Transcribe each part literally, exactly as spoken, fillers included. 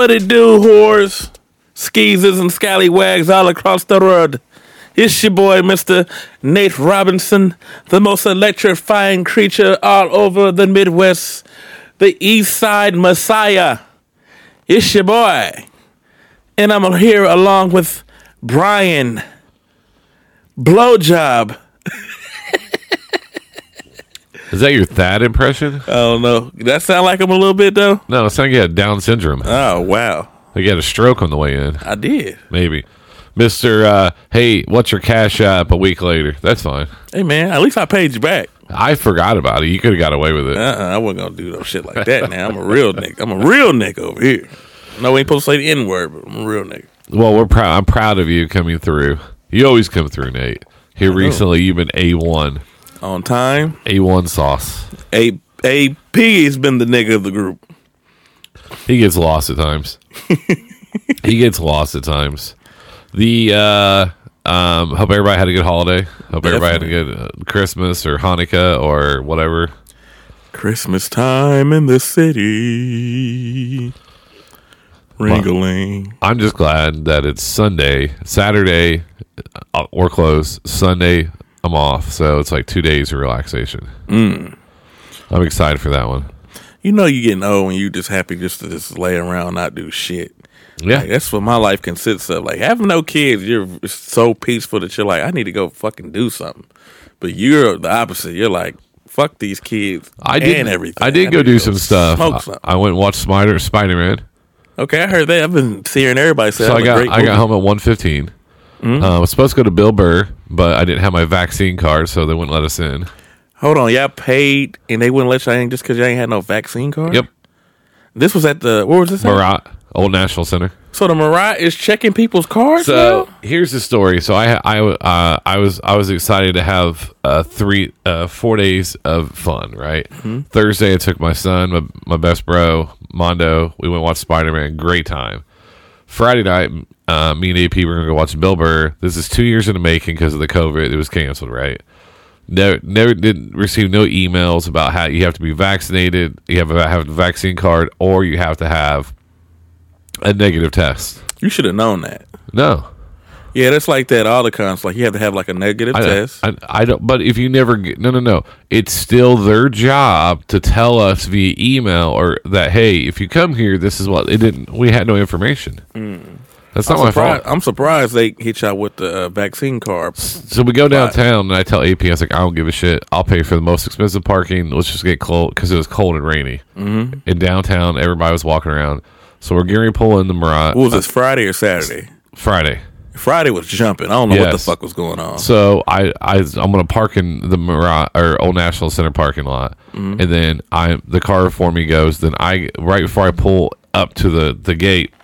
What it do, whores, skeezers, and scallywags all across the road? It's your boy, Mister Nate Robinson, the most electrifying creature all over the Midwest, the East Side Messiah. It's your boy. And I'm here along with Brian Blowjob. Is that your Thad impression? I don't know. Does that sound like him a little bit, though? No, it sounds like you had Down syndrome. Oh, wow. Like you had a stroke on the way in. I did. Maybe. Mister Uh, hey, what's your cash app a week later? That's fine. Hey, man, at least I paid you back. I forgot about it. You could have got away with it. Uh-uh, I wasn't going to do no shit like that now. I'm a real nigga. I'm a real nigga over here. No, we ain't supposed to say the N-word, but I'm a real nigga. Well, we're proud. I'm proud of you coming through. You always come through, Nate. Here recently, you've been A one. On time. A one sauce. A A P has been the nigga of the group. He gets lost at times. he gets lost at times. The uh, um, hope everybody had a good holiday. Hope Definitely. everybody had a good uh, Christmas or Hanukkah or whatever. Christmas time in the city. Ring-a-ling. I'm just glad that it's Sunday. Saturday, uh, we're closed. Sunday, I'm off. So it's like two days of relaxation. Mm. I'm excited for that one. You know you getting old when you just happy just to just lay around and not do shit. Yeah. Like, that's what my life consists of. Like, having no kids, you're so peaceful that you're like, I need to go fucking do something. But you're the opposite. You're like, fuck these kids I did, and everything. I did I go need to do some stuff. smoke I, something. I went and watched Spider Spider Man. Okay, I heard that. I've been hearing everybody say So that I got was a great I got movie. home at one fifteen. Mm-hmm. Uh, I was supposed to go to Bill Burr, but I didn't have my vaccine card, so they wouldn't let us in. Hold on, y'all paid and they wouldn't let y'all in just because y'all ain't had no vaccine card? Yep. This was at the, what was this at? Murat, Old National Center. So the Murat is checking people's cards So now? here's the story. So I I uh, I was I was excited to have uh, three uh, four days of fun. Right. Mm-hmm. Thursday I took my son, my, my best bro Mondo. We went and watched Spider Man. Great time. Friday night, uh, me and A P were gonna go watch Bill Burr. This is two years in the making because of the COVID. It was canceled. Right. Never, never did receive no emails about how you have to be vaccinated, you have to have a vaccine card, or you have to have a negative test. You should have known that. No. Yeah, that's like that. All the cons, like you have to have like a negative I, test. I, I don't. But if you never get, no, no, no. It's still their job to tell us via email or that hey, if you come here, this is what it didn't. We had no information. Mm. That's I'm not my surprised, fault. I'm surprised they hit y'all with the uh, vaccine card. So we go downtown and I tell A P, I was like, I don't give a shit. I'll pay for the most expensive parking. Let's just get cold because it was cold and rainy Mm-hmm. in downtown. Everybody was walking around. So we're getting ready to pull in the Murat. What was this, Friday or Saturday? Friday. Friday was jumping. I don't know what the Yes. fuck was going on. So I, I I'm gonna park in the Murat or Old National Center parking lot, Mm-hmm. and then I the car for me goes. Then I right before I pull up to the, the gate,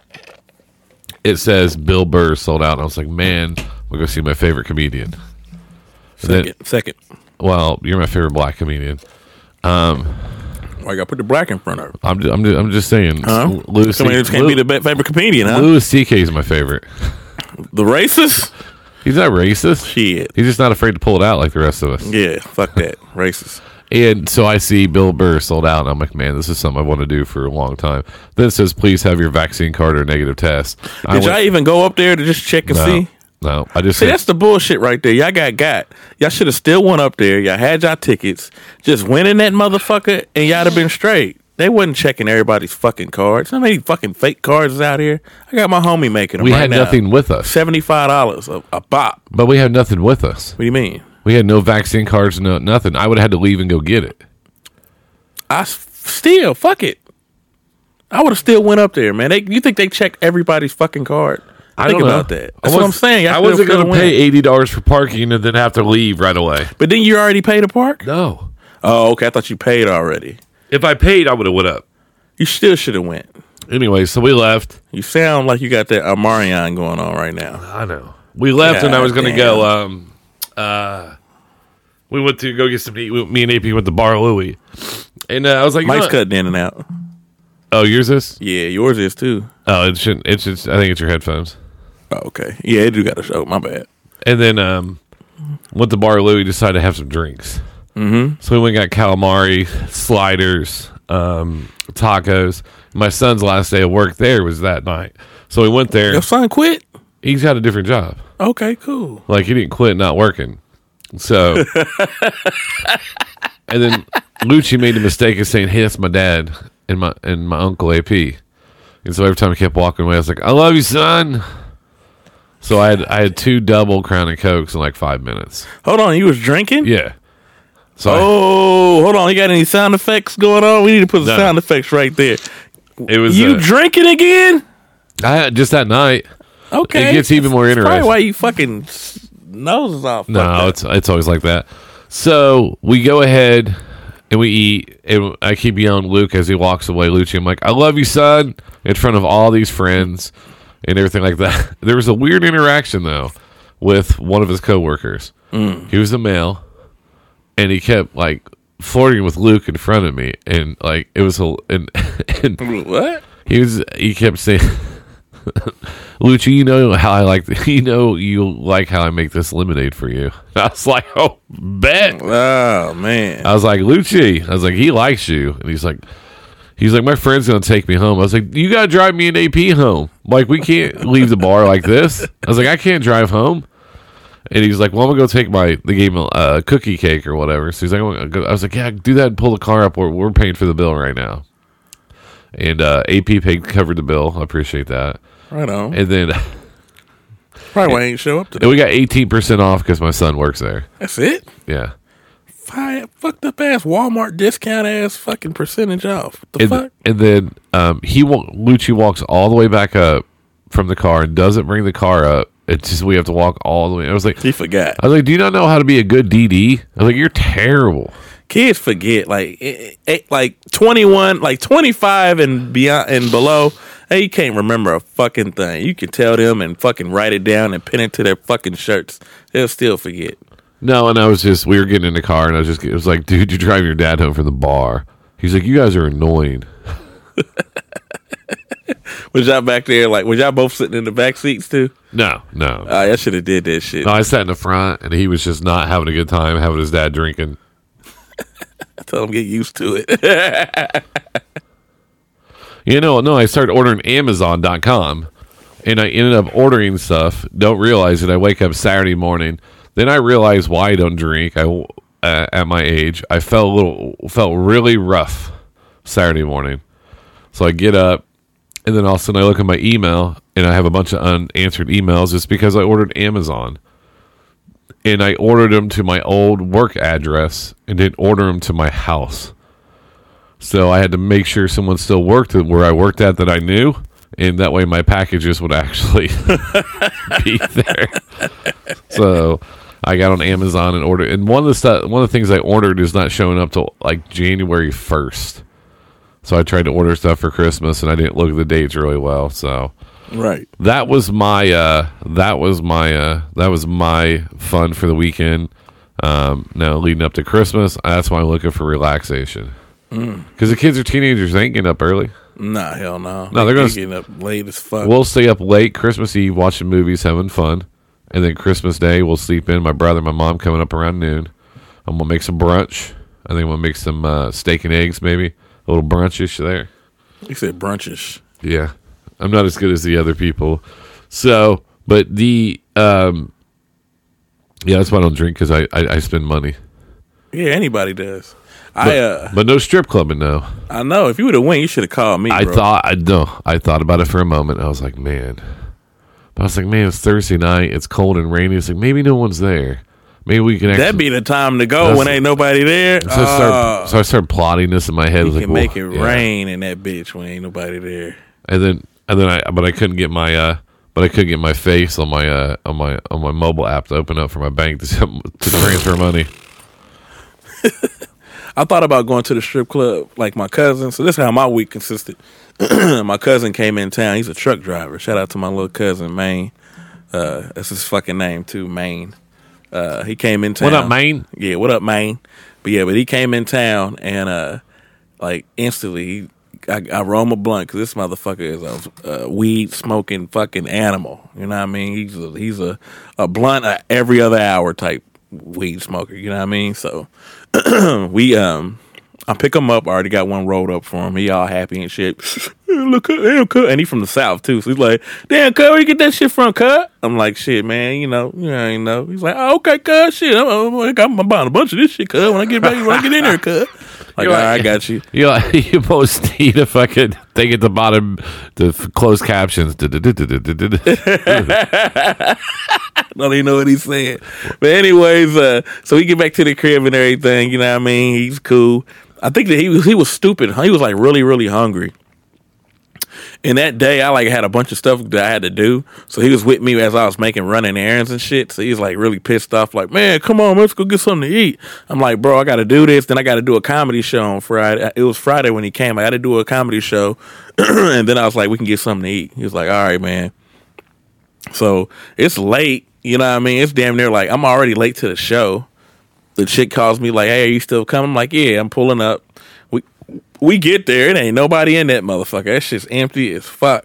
it says Bill Burr sold out. And I was like, man, we're gonna see my favorite comedian. And then- Second, second. well, you're my favorite black comedian. Um, Why you got to put the black in front of it? I'm just, I'm just, I'm just saying. Huh? Louis Somebody just can't be the be- favorite comedian, huh? Louis C K is my favorite. The racist? He's not racist. Shit. He's just not afraid to pull it out like the rest of us. Yeah, fuck that. Racist. And so I see Bill Burr sold out, and I'm like, man, this is something I want to do for a long time. Then it says, please have your vaccine card or negative test. I Did went- y'all even go up there to just check and no, see? no, I just See, said, that's the bullshit right there. Y'all got got. Y'all should have still went up there. Y'all had y'all tickets. Just went in that motherfucker, and y'all have been straight. They wasn't checking everybody's fucking cards. How many fucking fake cards is out here? I got my homie making them we right had now. nothing with us, seventy-five dollars a, a bop. but we had nothing with us. What do you mean? We had no vaccine cards, no nothing. I would have had to leave and go get it. I s- still, fuck it. I would have still went up there, man. They, you think they check everybody's fucking card? I Think don't know. about that. I That's what I'm was- saying. Y'all I could've wasn't going still to pay went. eighty dollars for parking and then have to leave right away. But then you already paid a park? No. Oh, okay. I thought you paid already. If I paid, I would have went up. You still should have went. Anyway, so we left. You sound like you got that Amarion going on right now. I know. We left, and I was going to God go. Um, uh, we went to go get some meat. We- Me and A P went to Bar Louie, and uh, I was like, Mike's you know- cutting in and out. "Oh, yours is? Yeah, yours is too. Oh, it shouldn't. It's just. I think it's your headphones." Oh, okay. Yeah, it do got a show. My bad. And then um, went to Bar Louie. Decided to have some drinks. Mm-hmm. So we went and got calamari, sliders, um, tacos, My son's last day of work there was that night. So we went there. Your son quit? He's got a different job. Okay, cool. Like, he didn't quit not working. So, and then Lucci made the mistake of saying, hey, that's my dad and my and my uncle A P. And so every time I kept walking away, I was like, I love you, son. So I had I had two double Crown and Cokes in like five minutes. Hold on, you was drinking? Yeah. So oh, I, hold on. You got any sound effects going on? We need to put the no. sound effects right there. It was you uh, drinking again? I had just that night. Okay, It gets even more That's interesting. probably why you fucking s- nose is off. No, Fuck it's it's always like that. So we go ahead and we eat, and I keep yelling Luke as he walks away. Lucci, I'm like, I love you, son, in front of all these friends and everything like that. There was a weird interaction though with one of his coworkers. Mm. He was a male, and he kept like flirting with Luke in front of me, and like it was a and, and what he was. He kept saying. Lucci, you know how I like, the, you know, you like how I make this lemonade for you. I was like, oh, bet. Oh man. I was like, Lucci. I was like, he likes you, and he's like, he's like, my friend's gonna take me home. I was like, you gotta drive me and A P home. Like, we can't leave the bar like this. I was like, I can't drive home. And he's like, well, I'm gonna go take my. They gave him a uh, cookie cake or whatever. So he's like, I'm gonna go. I was like, yeah, do that and pull the car up. We're we're paying for the bill right now. And uh, A P paid covered the bill. I appreciate that. Right on. And then probably why I ain't show up today. and we got eighteen percent off because my son works there. That's it. Yeah. Fire, fucked up ass Walmart discount ass fucking percentage off. What the And, fuck? and then um, he wa- Lucci walks all the way back up from the car and doesn't bring the car up. It's just we have to walk all the way. I was like, He forgot. I was like, do you not know how to be a good D D? I was like, you're terrible. Kids forget. Like, it, it, like twenty-one, like twenty-five and beyond and below. Hey, you can't remember a fucking thing. You can tell them and fucking write it down and pin it to their fucking shirts. They'll still forget. No, and I was just, we were getting in the car, and I was just, it was like, dude, you're driving your dad home from the bar. He's like, you guys are annoying. Was y'all back there? Like, was y'all both sitting in the back seats too? No, no. Uh, I should have did that shit. No, I sat in the front, and he was just not having a good time having his dad drinking. I told him get used to it. You know, no, I started ordering Amazon dot com, and I ended up ordering stuff. Don't realize it. I wake up Saturday morning. Then I realize why I don't drink. I uh, at my age, I felt a little, felt really rough Saturday morning. So I get up, and then all of a sudden I look at my email, and I have a bunch of unanswered emails. It's because I ordered Amazon, and I ordered them to my old work address, and didn't order them to my house. So I had to make sure someone still worked at where I worked at that I knew, and that way my packages would actually be there. So I got on Amazon and ordered, and one of the stuff, one of the things I ordered is not showing up till like January first. So I tried to order stuff for Christmas, and I didn't look at the dates really well. So Right. that was my uh, that was my uh, that was my fun for the weekend. Um, now leading up to Christmas, that's why I'm looking for relaxation. Because the kids are teenagers, they ain't getting up early. Nah, hell no. No, they're gonna- getting up late as fuck. We'll stay up late Christmas Eve watching movies, having fun, and then Christmas Day we'll sleep in. My brother and my mom coming up around noon. I'm gonna make some brunch. I think we'll make some uh, steak and eggs, maybe a little brunchish there. You said brunchish. Yeah, I'm not as good as the other people. So, but the um, yeah, that's why I don't drink because I, I I spend money. Yeah, anybody does. But, I uh, but no strip clubbing, no. I know. If you would have went, you should have called me. I bro. thought I no, I thought about it for a moment. I was like, man, but I was like, man, it's Thursday night. It's cold and rainy. It's like maybe no one's there. Maybe we can. Actually, that'd be the time to go That's- when ain't nobody there. So I, start, so I started plotting this in my head. I you was like, can make well, it yeah. rain in that bitch when ain't nobody there. And then and then I but I couldn't get my uh but I couldn't get my face on my uh on my on my mobile app to open up for my bank to to transfer money. I thought about going to the strip club like my cousin. So this is how my week consisted. My cousin came in town. He's a truck driver. Shout out to my little cousin, Maine. Uh, that's his fucking name too, Maine. Uh, he came in town. What up, Maine? Yeah, what up, Maine? But yeah, but he came in town and uh, like instantly, he, I, I roll him a blunt because this motherfucker is a uh, weed smoking fucking animal. You know what I mean? He's a, he's a a blunt uh, every other hour type weed smoker. You know what I mean? So we um I pick him up. I already got one rolled up for him. He all happy and shit. Look, damn, cut. And he from the South, too. So he's like, damn, cut, where you get that shit from, cut? I'm like, shit, man, you know, you know, you know. He's like, oh, okay, cut, shit. I'm, I'm, I'm buying a bunch of this shit, cut. When I get back, when I get in there, cut. Like, all right, I got you. You like, you most need a fucking thing at the bottom, the f- closed captions. Don't even know what he's saying. But anyways, uh, so we get back to the crib and everything. You know what I mean? He's cool. I think that he was he was stupid. He was like really really hungry. And that day, I like had a bunch of stuff that I had to do. So he was with me as I was making running errands and shit. So he's like really pissed off. Like, man, come on, let's go get something to eat. I'm like, bro, I got to do this. Then I got to do a comedy show on Friday. It was Friday when he came. I got to do a comedy show. And then I was like, we can get something to eat. He was like, all right, man. So it's late. You know what I mean? It's damn near like I'm already late to the show. The chick calls me like, hey, are you still coming? I'm like, yeah, I'm pulling up. We we get there. It ain't nobody in that motherfucker. That shit's empty as fuck.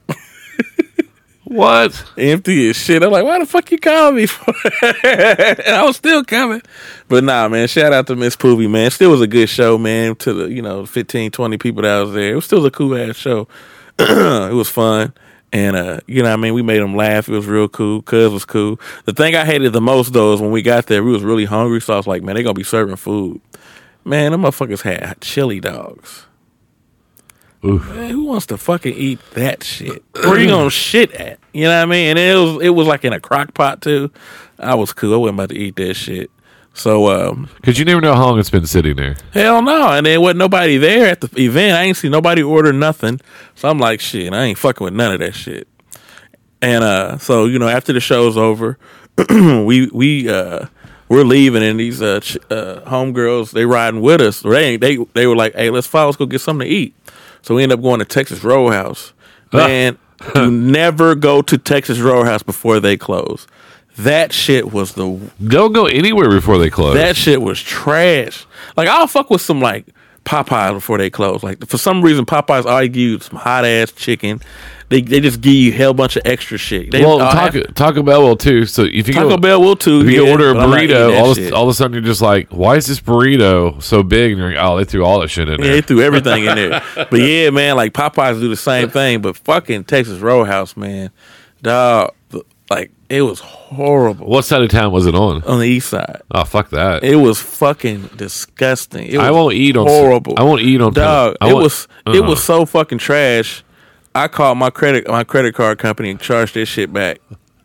What? Empty as shit. I'm like, why the fuck you calling me for? And I was still coming. But nah, man, shout out to Miss Poovy, man. Still was a good show, man. To the, you know, fifteen, twenty people that was there. It was still a cool ass show. It was fun. And, uh, you know what I mean? We made them laugh. It was real cool. Cuz was cool. The thing I hated the most, though, is when we got there, we was really hungry. So I was like, man, they going to be serving food. Man, them motherfuckers had chili dogs. Oof. Man, who wants to fucking eat that shit? Where you going to shit at? You know what I mean? And it was it was like in a crock pot, too. I was cool. I wasn't about to eat that shit. So, um... Because you never know how long it's been sitting there. Hell no. And there wasn't nobody there at the event. I ain't see nobody order nothing. So I'm like, shit, I ain't fucking with none of that shit. And uh, so, you know, after the show's over, we, we, uh, we're leaving, and these uh, ch- uh, homegirls, they riding with us. They, ain't, they, they were like, hey, let's follow, let's go get something to eat. So we end up going to Texas Roadhouse. Man, you never go to Texas Roadhouse before they close. That shit was the... Don't go anywhere before they close. That shit was trash. Like, I'll fuck with some, like, Popeyes before they close. Like, for some reason, Popeyes always give you some hot-ass chicken. They they just give you a hell bunch of extra shit. They, well, uh, Taco, have, Taco Bell will, too. So if you Taco go, Bell will, too. If you yeah, order a but I'm not eating burrito, that all of, shit. all of a sudden you're just like, why is this burrito so big? And you're like, oh, they threw all that shit in Yeah, there. they threw everything in there. But, yeah, man, like, Popeyes do the same thing. But fucking Texas Roadhouse, man, dog, like, it was horrible. What side of town was it on? On the east side. Oh, fuck that. It was fucking disgusting. It was I won't eat on horrible. I won't eat on dog. I it won't, was uh-huh. it was so fucking trash. I called my credit my credit card company and charged this shit back.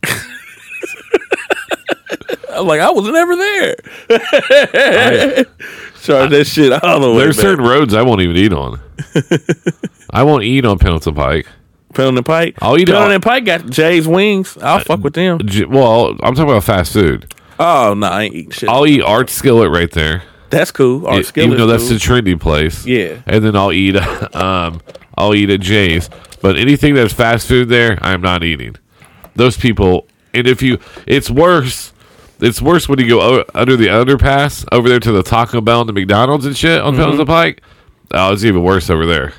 I was like, I was never there. I, Charge that shit all the way. There's back. certain roads I won't even eat on. I won't eat on Pendleton Pike. Pendleton Pike. I'll eat Pendleton all, Pike got Jay's wings. I'll fuck with them. J- Well, I'm talking about fast food. Oh no, I ain't eating shit. I'll eat Art Skillet right there. That's cool. Art It- Skillet, even though that's cool. the trendy place. Yeah. And then I'll eat. Um, I'll eat at Jay's. But anything that's fast food there, I'm not eating. Those people. And if you, it's worse. It's worse when you go o- under the underpass over there to the Taco Bell and the McDonald's and shit on mm-hmm. Pendleton Pike. Oh, it's even worse over there.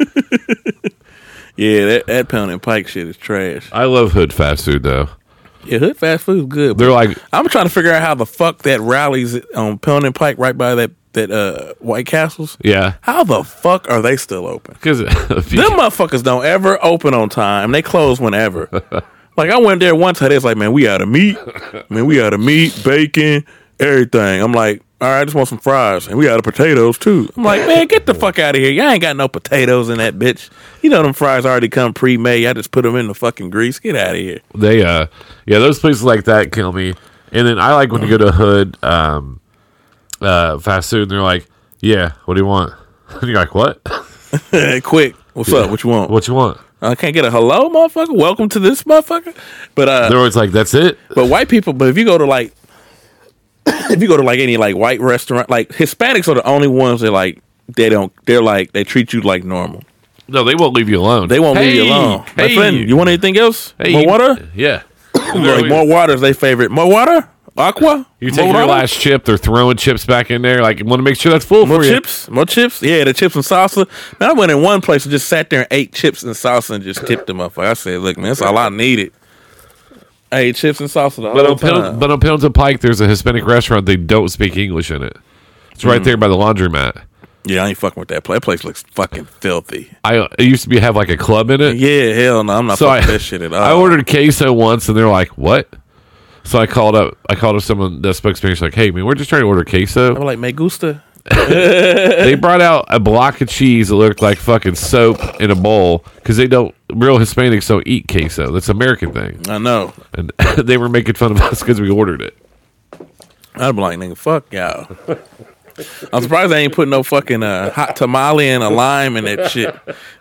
Yeah, that, that Pendleton Pike shit is trash. I love hood fast food though. Yeah, hood fast food is good. They're like, I'm trying to figure out how the fuck that rallies on Pendleton Pike right by that that uh, White Castles. yeah, How the fuck are they still open? because Them motherfuckers don't ever open on time. They close whenever. Like, I went there one time. They was like, man, we out of meat. Man, we out of meat, bacon, everything. I'm like, all right, I just want some fries. And we out of potatoes, too. I'm like, man, get the fuck out of here. Y'all ain't got no potatoes in that bitch. You know them fries already come pre-made. I just put them in the fucking grease. Get out of here. they uh yeah, those places like that kill me. And then I like when you go to a hood um uh fast food and they're like, yeah, what do you want? And you're like, what? Quick. What's Yeah. up? What you want? What you want? I can't get a hello, motherfucker. Welcome to this motherfucker. But uh, They're always like, that's it. but white people. But if you go to like, if you go to like any like white restaurant, like Hispanics are the only ones that like they don't. They're like they treat you like normal. No, they won't leave you alone. They won't leave you Hey, alone. My hey. friend, you want anything else? Hey, More you- water? Yeah. Like more water is their favorite. More water? Aqua? You More take your water? last chip, they're throwing chips back in there. Like, you want to make sure that's full More for you. chips? More chips? Yeah, the chips and salsa. Man, I went in one place and just sat there and ate chips and salsa and just tipped them up. I said, look, man, that's all I needed. I ate chips and salsa the But whole on, Pendleton, time. but on Pendleton Pike, there's a Hispanic restaurant. They don't speak English in it. It's right Mm. there by the laundromat. Yeah, I ain't fucking with that place. That place looks fucking filthy. I it used to be have like a club in it. Yeah, hell no, I'm not So fucking I- that shit at all. I ordered queso once, and they're like, "What?" So I called up. I called up someone that spoke Spanish. Like, "Hey, man, we're just trying to order queso." I'm like, me gusta. They brought out a block of cheese that looked like fucking soap in a bowl because they don't. Real Hispanics don't eat queso. That's an American thing, I know. and they were making fun of us because we ordered it. I'd be like, nigga, fuck y'all. I'm surprised they ain't put no fucking uh, hot tamale and a lime in that shit.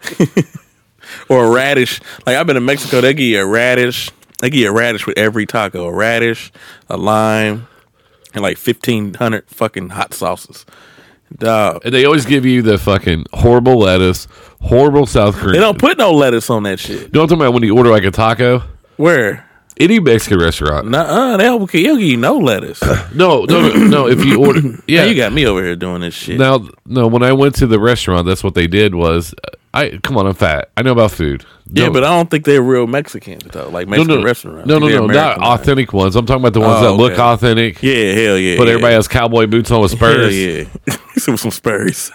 Or a radish. Like, I've been in Mexico, they give you a radish. They give you a radish with every taco. A radish, a lime, and like fifteen hundred fucking hot sauces. Dog. And they always give you the fucking horrible lettuce, horrible South Korean. They don't put no lettuce on that shit. You know what I'm talking about when you order like a taco? Where? Any Mexican restaurant. Nuh-uh, they'll, they'll give you no lettuce. No, no, no, no. If you order, Yeah, yeah, you got me over here doing this shit. Now, no. When I went to the restaurant, that's what they did. Was I? Come on, I'm fat. I know about food. yeah, No- but I don't think they're real Mexicans, though. Like no, Mexican no, restaurants. no, I no, think no, they're not Americanized. authentic ones. I'm talking about the ones Oh, that look okay. authentic. Yeah, hell yeah. But yeah. everybody has cowboy boots on with spurs. Hell yeah. Some, some Spurs.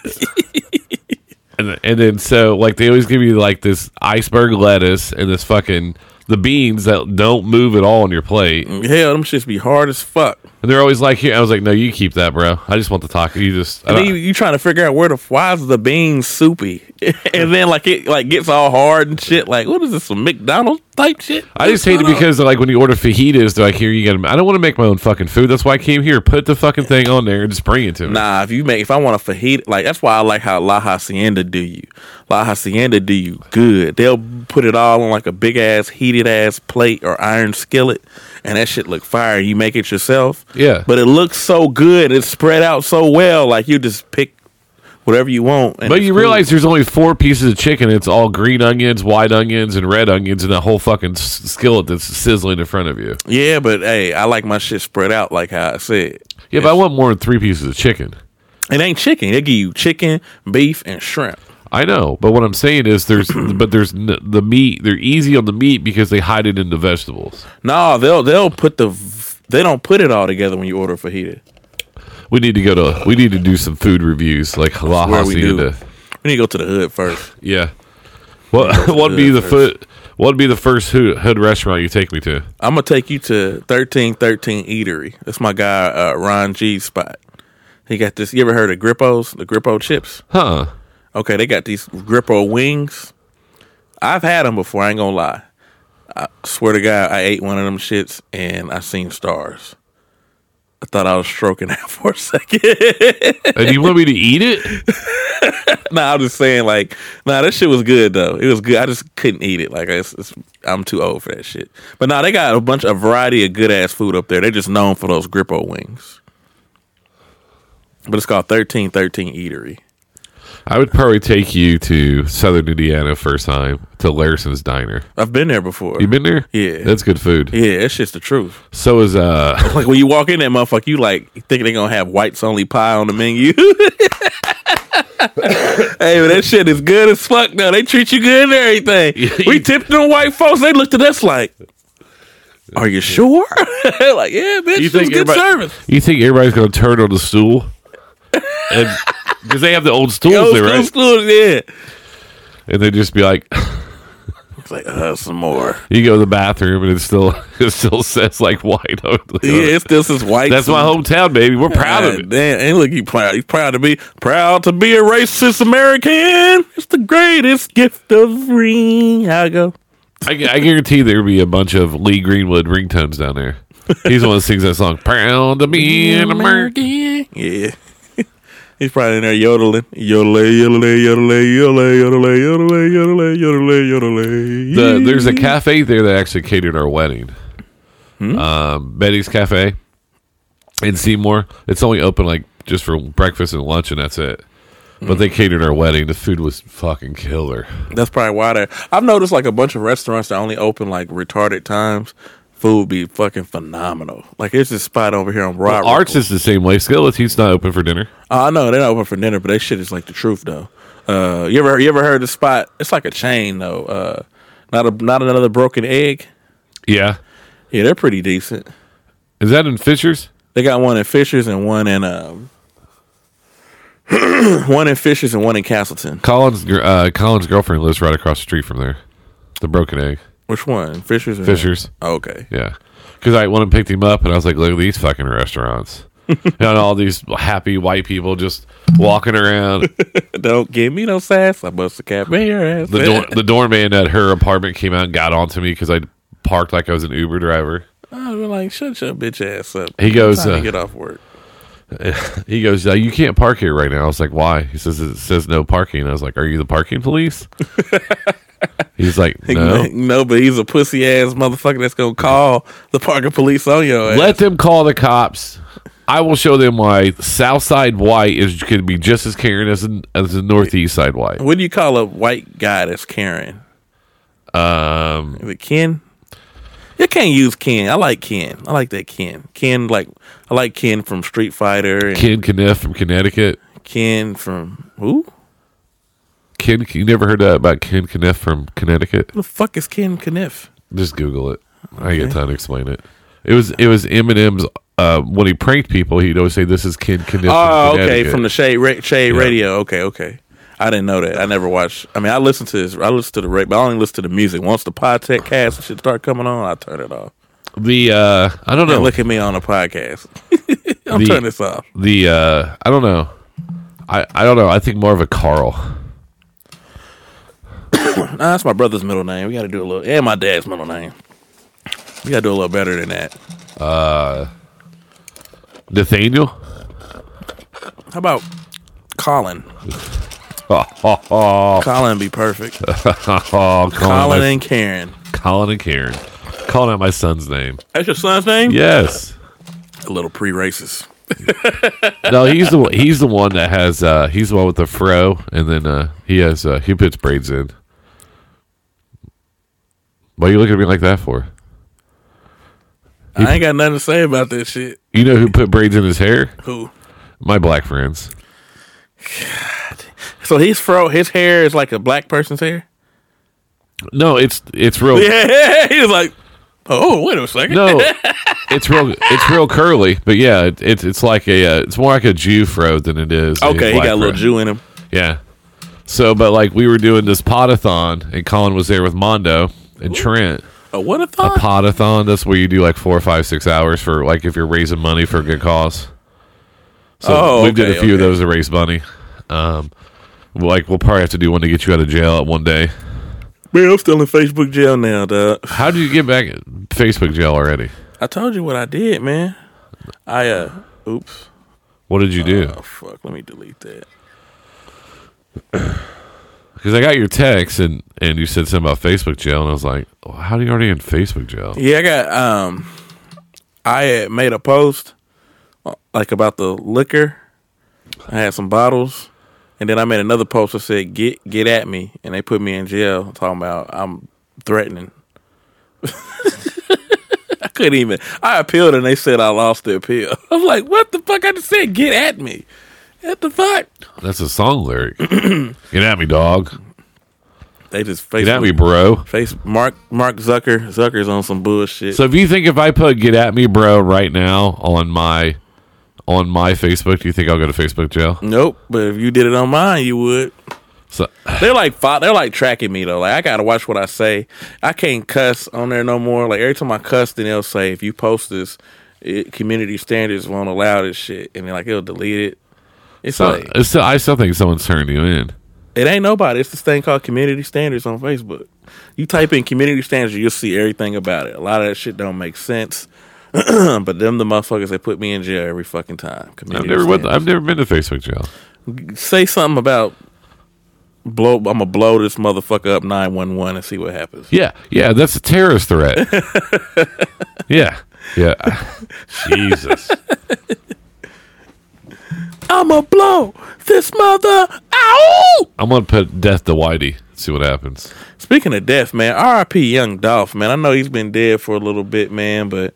And, and then so like they always give you like this iceberg lettuce and this fucking the beans that don't move at all on your plate. Hell, them shits be hard as fuck. And they're always like, here. I was like, no, you keep that, bro. I just want the taco. You just. I And then don't- you, you trying to figure out where the why is the beans soupy, and then like it like gets all hard and shit. Like, what is this? Some McDonald's type shit? I just hate it What's going because like when you order fajitas, they're like, here you get them. I don't want to make my own fucking food. That's why I came here. Put the fucking thing on there and just bring it to me. on? Nah, if you make if I want a fajita, like that's why I like how La Hacienda do you. La Hacienda do you good. They'll put it all on like a big ass heated ass plate or iron skillet, and that shit look fire. You make it yourself. Yeah. but it looks so good. It's spread out so well. Like you just pick whatever you want. and But it's you cool. realize there's only four pieces of chicken. It's all green onions, white onions, and red onions in that whole fucking s- skillet that's sizzling in front of you. Yeah, but hey, I like my shit spread out like how I said. Yeah, but I want more than three pieces of chicken. It ain't chicken. They give you chicken, beef, and shrimp. I know, but what I'm saying is there's, but there's n- the meat. They're easy on the meat because they hide it in the vegetables. No, they'll they'll put the they don't put it all together when you order fajita. We need to go to. We need to do some food reviews, like La Where we do. Hacienda. We need to go to the hood first. Yeah. What what'd be the foot? What'd be the first hood, hood restaurant you take me to? I'm gonna take you to thirteen thirteen Eatery. That's my guy uh, Ron G's spot. He got this. You ever heard of Grippos? The Grippo chips. Huh? Okay, they got these Grippo wings. I've had them before. I ain't gonna lie. I swear to God, I ate one of them shits and I seen stars. I thought I was stroking out for a second. And you want me to eat it? Nah, I'm just saying, like, nah, that shit was good though. It was good. I just couldn't eat it. Like, it's, it's, I'm too old for that shit. But nah, they got a bunch, a variety of good ass food up there. They're just known for those Grippo wings. But it's called thirteen thirteen Eatery. I would probably take you to Southern Indiana first time to Larson's Diner. I've been there before. You been there? Yeah. That's good food. Yeah, that shit's the truth. So is uh Like when you walk in that motherfucker, you like think they're gonna have whites only pie on the menu. Hey, but that shit is good as fuck though. They treat you good and everything. We tipped them white folks. They looked at us like, "Are you sure?" Like, yeah, bitch, you it was good everybody- service. You think everybody's gonna turn on the stool? And because they have the old stools Yo, there, school, right? school, yeah. And they just be like, It's like, uh, some more. you go to the bathroom and it still it still says like white. on the- Yeah, it still says white. That's my hometown, baby. We're proud of it. Damn, and look, he proud. He's proud to be proud to be a racist American. It's the greatest gift of free. How I go? I, I guarantee there'll be a bunch of Lee Greenwood ringtones down there. He's the one that sings that song, "Proud to be an American." Yeah. He's probably in there yodeling. Yodelay, yodelay, yodelay, yodelay, yodelay, yodelay, yodelay, yodelay, yodelay. The, there's a cafe there that actually catered our wedding. Hmm? Um, Betty's Cafe in Seymour. It's only open like just for breakfast and lunch, and that's it. Hmm. But they catered our wedding. The food was fucking killer. That's probably why they I've noticed like a bunch of restaurants that only open like retarded times. Food be fucking phenomenal. Like it's this spot over here on Broad. Arts is the same way. Skillet's not open for dinner. Oh, I know they're not open for dinner, but that shit is like the truth though. Uh, you ever you ever heard of the spot? It's like a chain though. Uh, not a not another broken egg. Yeah. Yeah, they're pretty decent. Is that in Fishers? They got one in Fishers and one in um, One in Fishers and one in Castleton. Colin's gr- uh, Colin's girlfriend lives right across the street from there. The Broken Egg. Which one? Fishers? Or Fishers. Oh, okay. Yeah. Because I went and picked him up, and I was like, look at these fucking restaurants. And all these happy white people just walking around. Don't give me no sass. I bust a cap in your ass. The, door, the doorman at her apartment came out and got onto me because I parked like I was an Uber driver. I was like, shut your bitch ass up. He goes, Time to uh, get off work. He goes, uh, you can't park here right now. I was like, why? He says, it says no parking. I was like, are you the parking police? He's like, no. No, but he's a pussy ass motherfucker that's going to call the parking police on your ass. Let them call the cops. I will show them why Southside white is going to be just as Karen as, an, as the Northeast side white. What do you call a white guy that's Karen? Um, Is it Ken? You can't use Ken. I like Ken. I like that Ken. Ken, like, I like Ken from Street Fighter. And Ken Kniff from Connecticut. Ken from, who? Ken, you never heard that about Ken Kniff from Connecticut? Who the fuck is Ken Kniff? Just Google it. I ain't got time to explain it. It was it was Eminem's. Uh, when he pranked people, he'd always say, "This is Ken Kniff." Oh, from okay, from the Shade ra- Shade Yeah. Radio. Okay, okay. I didn't know that. I never watched. I mean, I listen to this. I listen to the radio, but I only listen to the music. Once the podcast cast and shit start coming on, I turn it off. The uh, I don't know. Don't look at me on a podcast. I'm The- turning this off. The uh, I don't know. I I don't know. I think more of a Carl. Nah, that's my brother's middle name. We got to do a little, and my dad's middle name. We got to do a little better than that. Uh, Nathaniel. How about Colin? Oh, oh, oh. Colin be perfect. oh Colin, Colin my- and Karen. Colin and Karen. Calling out my son's name. That's your son's name? Yes. A little pre-racist. No, he's the one- he's the one that has uh, he's the one with the fro, and then uh, he has uh, he puts braids in. Why are you looking at me like that for? I ain't got nothing to say about this shit. You know who put braids in his hair? Who? My black friends. So his fro, his hair is like a black person's hair? No, it's it's real. Yeah, he was like, oh, wait a second. No, it's real. It's real curly, but yeah, it, it's it's like a uh, it's more like a Jew fro than it is. Okay, he black got a little fro. Jew in him. Yeah. So, but like we were doing this potathon, and Colin was there with Mondo and Trent. A what a A thought? potathon. That's where you do like four, five, six hours for like if you're raising money for a good cause. So Oh, we did okay, a few of okay. those to raise money. Um, like we'll probably have to do one to get you out of jail at one day. Man, I'm still in Facebook jail now, dog. How did you get back in Facebook jail already? I told you what I did, man. I, uh, oops. What did you do? Oh, fuck. Let me delete that. Because I got your text and, and you said something about Facebook jail, and I was like, oh, how are you already in Facebook jail? Yeah, I got, um, I had made a post, uh, like, about the liquor. I had some bottles. And then I made another post that said, get get at me. And they put me in jail talking about I'm threatening. I couldn't even. I appealed and they said I lost the appeal. I'm like, what the fuck? I just said, get at me. What the fuck? That's a song lyric. Get at me, dog. They just Get at me, Facebook, bro. face Mark Mark Zucker. Zucker's on some bullshit. So if you think if I put "Get at me, bro" right now on my on my Facebook, do you think I'll go to Facebook jail? Nope. But if you did it on mine, you would. So They're like fo- they're like tracking me though. Like I gotta watch what I say. I can't cuss on there no more. Like every time I cuss, then they'll say if you post this, it, community standards won't allow this shit, and then like it'll delete it. It's so like it's still, I still think someone's turned you in. it ain't nobody. It's this thing called community standards on Facebook. You type in community standards, you'll see everything about it. A lot of that shit don't make sense. But them the motherfuckers that put me in jail every fucking time. I've Community never went, standards. I've never been to Facebook jail. Say something about blow. I'm gonna blow this motherfucker up nine one one and see what happens. Yeah, yeah, that's a terrorist threat. yeah, yeah. Jesus. I'ma blow this mother. Ow! I'm gonna put death to Whitey. See what happens. Speaking of death, man, R I P Young Dolph, man. I know he's been dead for a little bit, man, but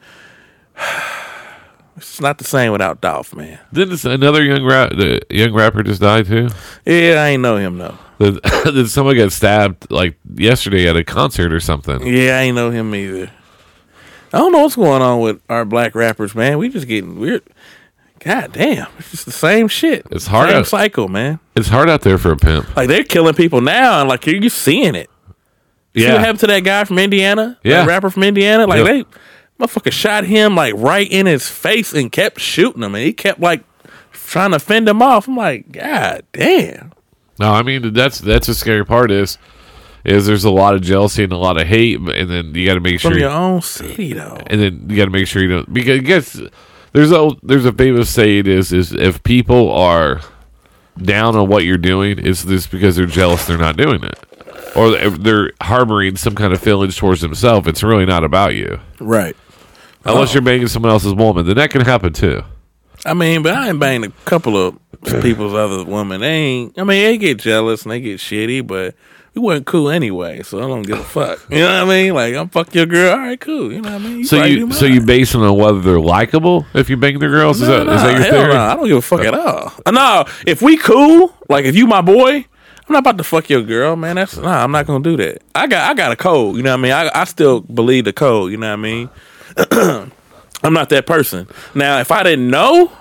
it's not the same without Dolph, man. Then this, another young rap, the young rapper just died too. Yeah, I ain't know him though. Then, then someone got stabbed like yesterday at a concert or something. Yeah, I ain't know him either. I don't know what's going on with our black rappers, man. We just getting weird. God damn, it's just the same shit. It's hard Same out- cycle, man. It's hard out there for a pimp. Like they're killing people now, and like you're you seeing it. See Yeah. what happened to that guy from Indiana? Yeah. That rapper from Indiana? Like, Yep. they motherfucker shot him, like, right in his face and kept shooting him. And he kept, like, trying to fend him off. I'm like, God damn. No, I mean, that's that's the scary part is, is there's a lot of jealousy and a lot of hate, and then you got to make sure. From your own city, though. And then you got to make sure you don't, because I guess there's a, there's a famous saying is, is if people are down on what you're doing, it's this because they're jealous they're not doing it. Or they're harboring some kind of feelings towards themselves. It's really not about you. Right. Unless Oh. you're banging someone else's woman. Then that can happen too. I mean, but I ain't banged a couple of people's other women. They ain't, I mean, they get jealous and they get shitty, but we weren't cool anyway, so I don't give a fuck. You know what I mean? Like, I'm fuck your girl. All right, cool. You know what I mean? You So probably you do so mine. you base it on whether they're likable if you bang their girls? Is No, that is that no, your hell theory? no. I don't give a fuck at all. No, if we cool, like if you my boy, I'm not about to fuck your girl, man. That's nah, I'm not gonna do that. I got I got a code, you know what I mean? I I still believe the code, you know what I mean? I'm not that person. Now, if I didn't know,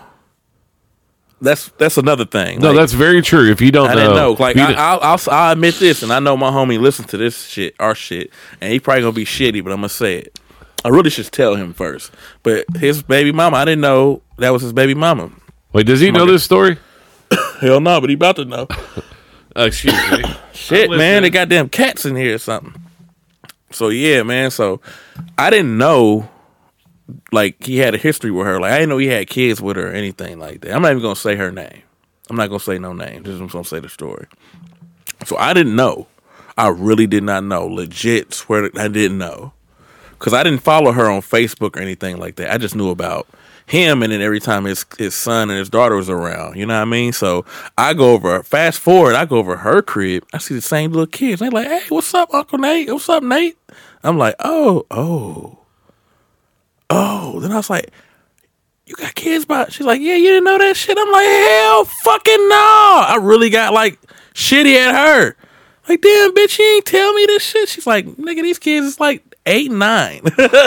that's that's another thing. No, Like, that's very true. If you don't I know, didn't know. Like if you I, didn't- I'll, I'll I'll admit this, and I know my homie listens to this shit, our shit, and he probably gonna be shitty, but I'm gonna say it. I really should tell him first. But his baby mama, I didn't know that was his baby mama. wait, does he know God. this story? Hell no, but he about to know. Uh, excuse me. Shit, I'm man, they listening. got damn cats in here or something. So yeah, man. So I didn't know, like he had a history with her. Like I didn't know he had kids with her or anything like that. I'm not even gonna say her name. I'm not gonna say no name. Just I'm gonna say the story. So I didn't know. I really did not know. Legit, swear to, I didn't know. Because I didn't follow her on Facebook or anything like that. I just knew about him, and then every time his his son and his daughter was around, you know what I mean? So I go over, fast forward, I go over her crib. I see the same little kids. They like, hey, what's up, Uncle Nate? What's up, Nate? I'm like, oh, oh, oh. Then I was like, you got kids by? She's like, yeah, you didn't know that shit? I'm like, hell fucking no. I really got like shitty at her. Like, damn, bitch, you ain't tell me this shit. She's like, nigga, these kids is like eight and nine.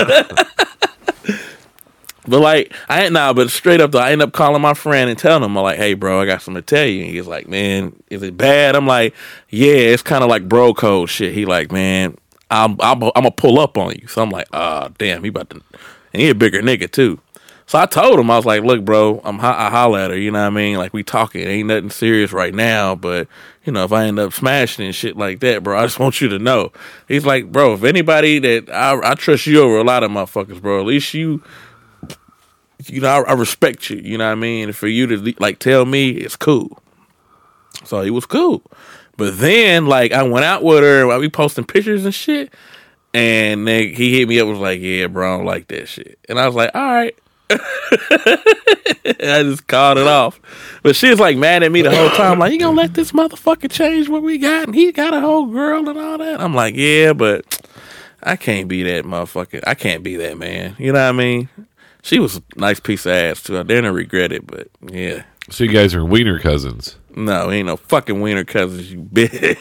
But like, I ain't nah, but straight up though, I end up calling my friend and telling him, I'm like, hey bro, I got something to tell you. And he's like, man, is it bad? I'm like, yeah, it's kind of like bro code shit. He like, man, I'm I'm I'm gonna pull up on you. So I'm like, oh damn, he about to, and he a bigger nigga too. So I told him, I was like, look, bro, I'm ho- I holla at her, you know what I mean? Like we talking, ain't nothing serious right now, but you know, if I end up smashing and shit like that, bro, I just want you to know. He's like, bro, if anybody that I, I trust you over a lot of motherfuckers, bro, at least you. You know, I, I respect you. You know what I mean? And for you to like tell me, it's cool. So he was cool. But then, like, I went out with her while we posting pictures and shit, and then he hit me up, was like, "Yeah, bro, I don't like that shit." And I was like, "All right." And I just called it off. But she was like mad at me the whole time, like, "You gonna let this motherfucker change what we got? And he got a whole girl and all that." I'm like, "Yeah, but I can't be that motherfucker. I can't be that man." You know what I mean? She was a nice piece of ass too. I didn't regret it, but yeah. So you guys are wiener cousins. No, ain't no fucking wiener cousins, you bitch.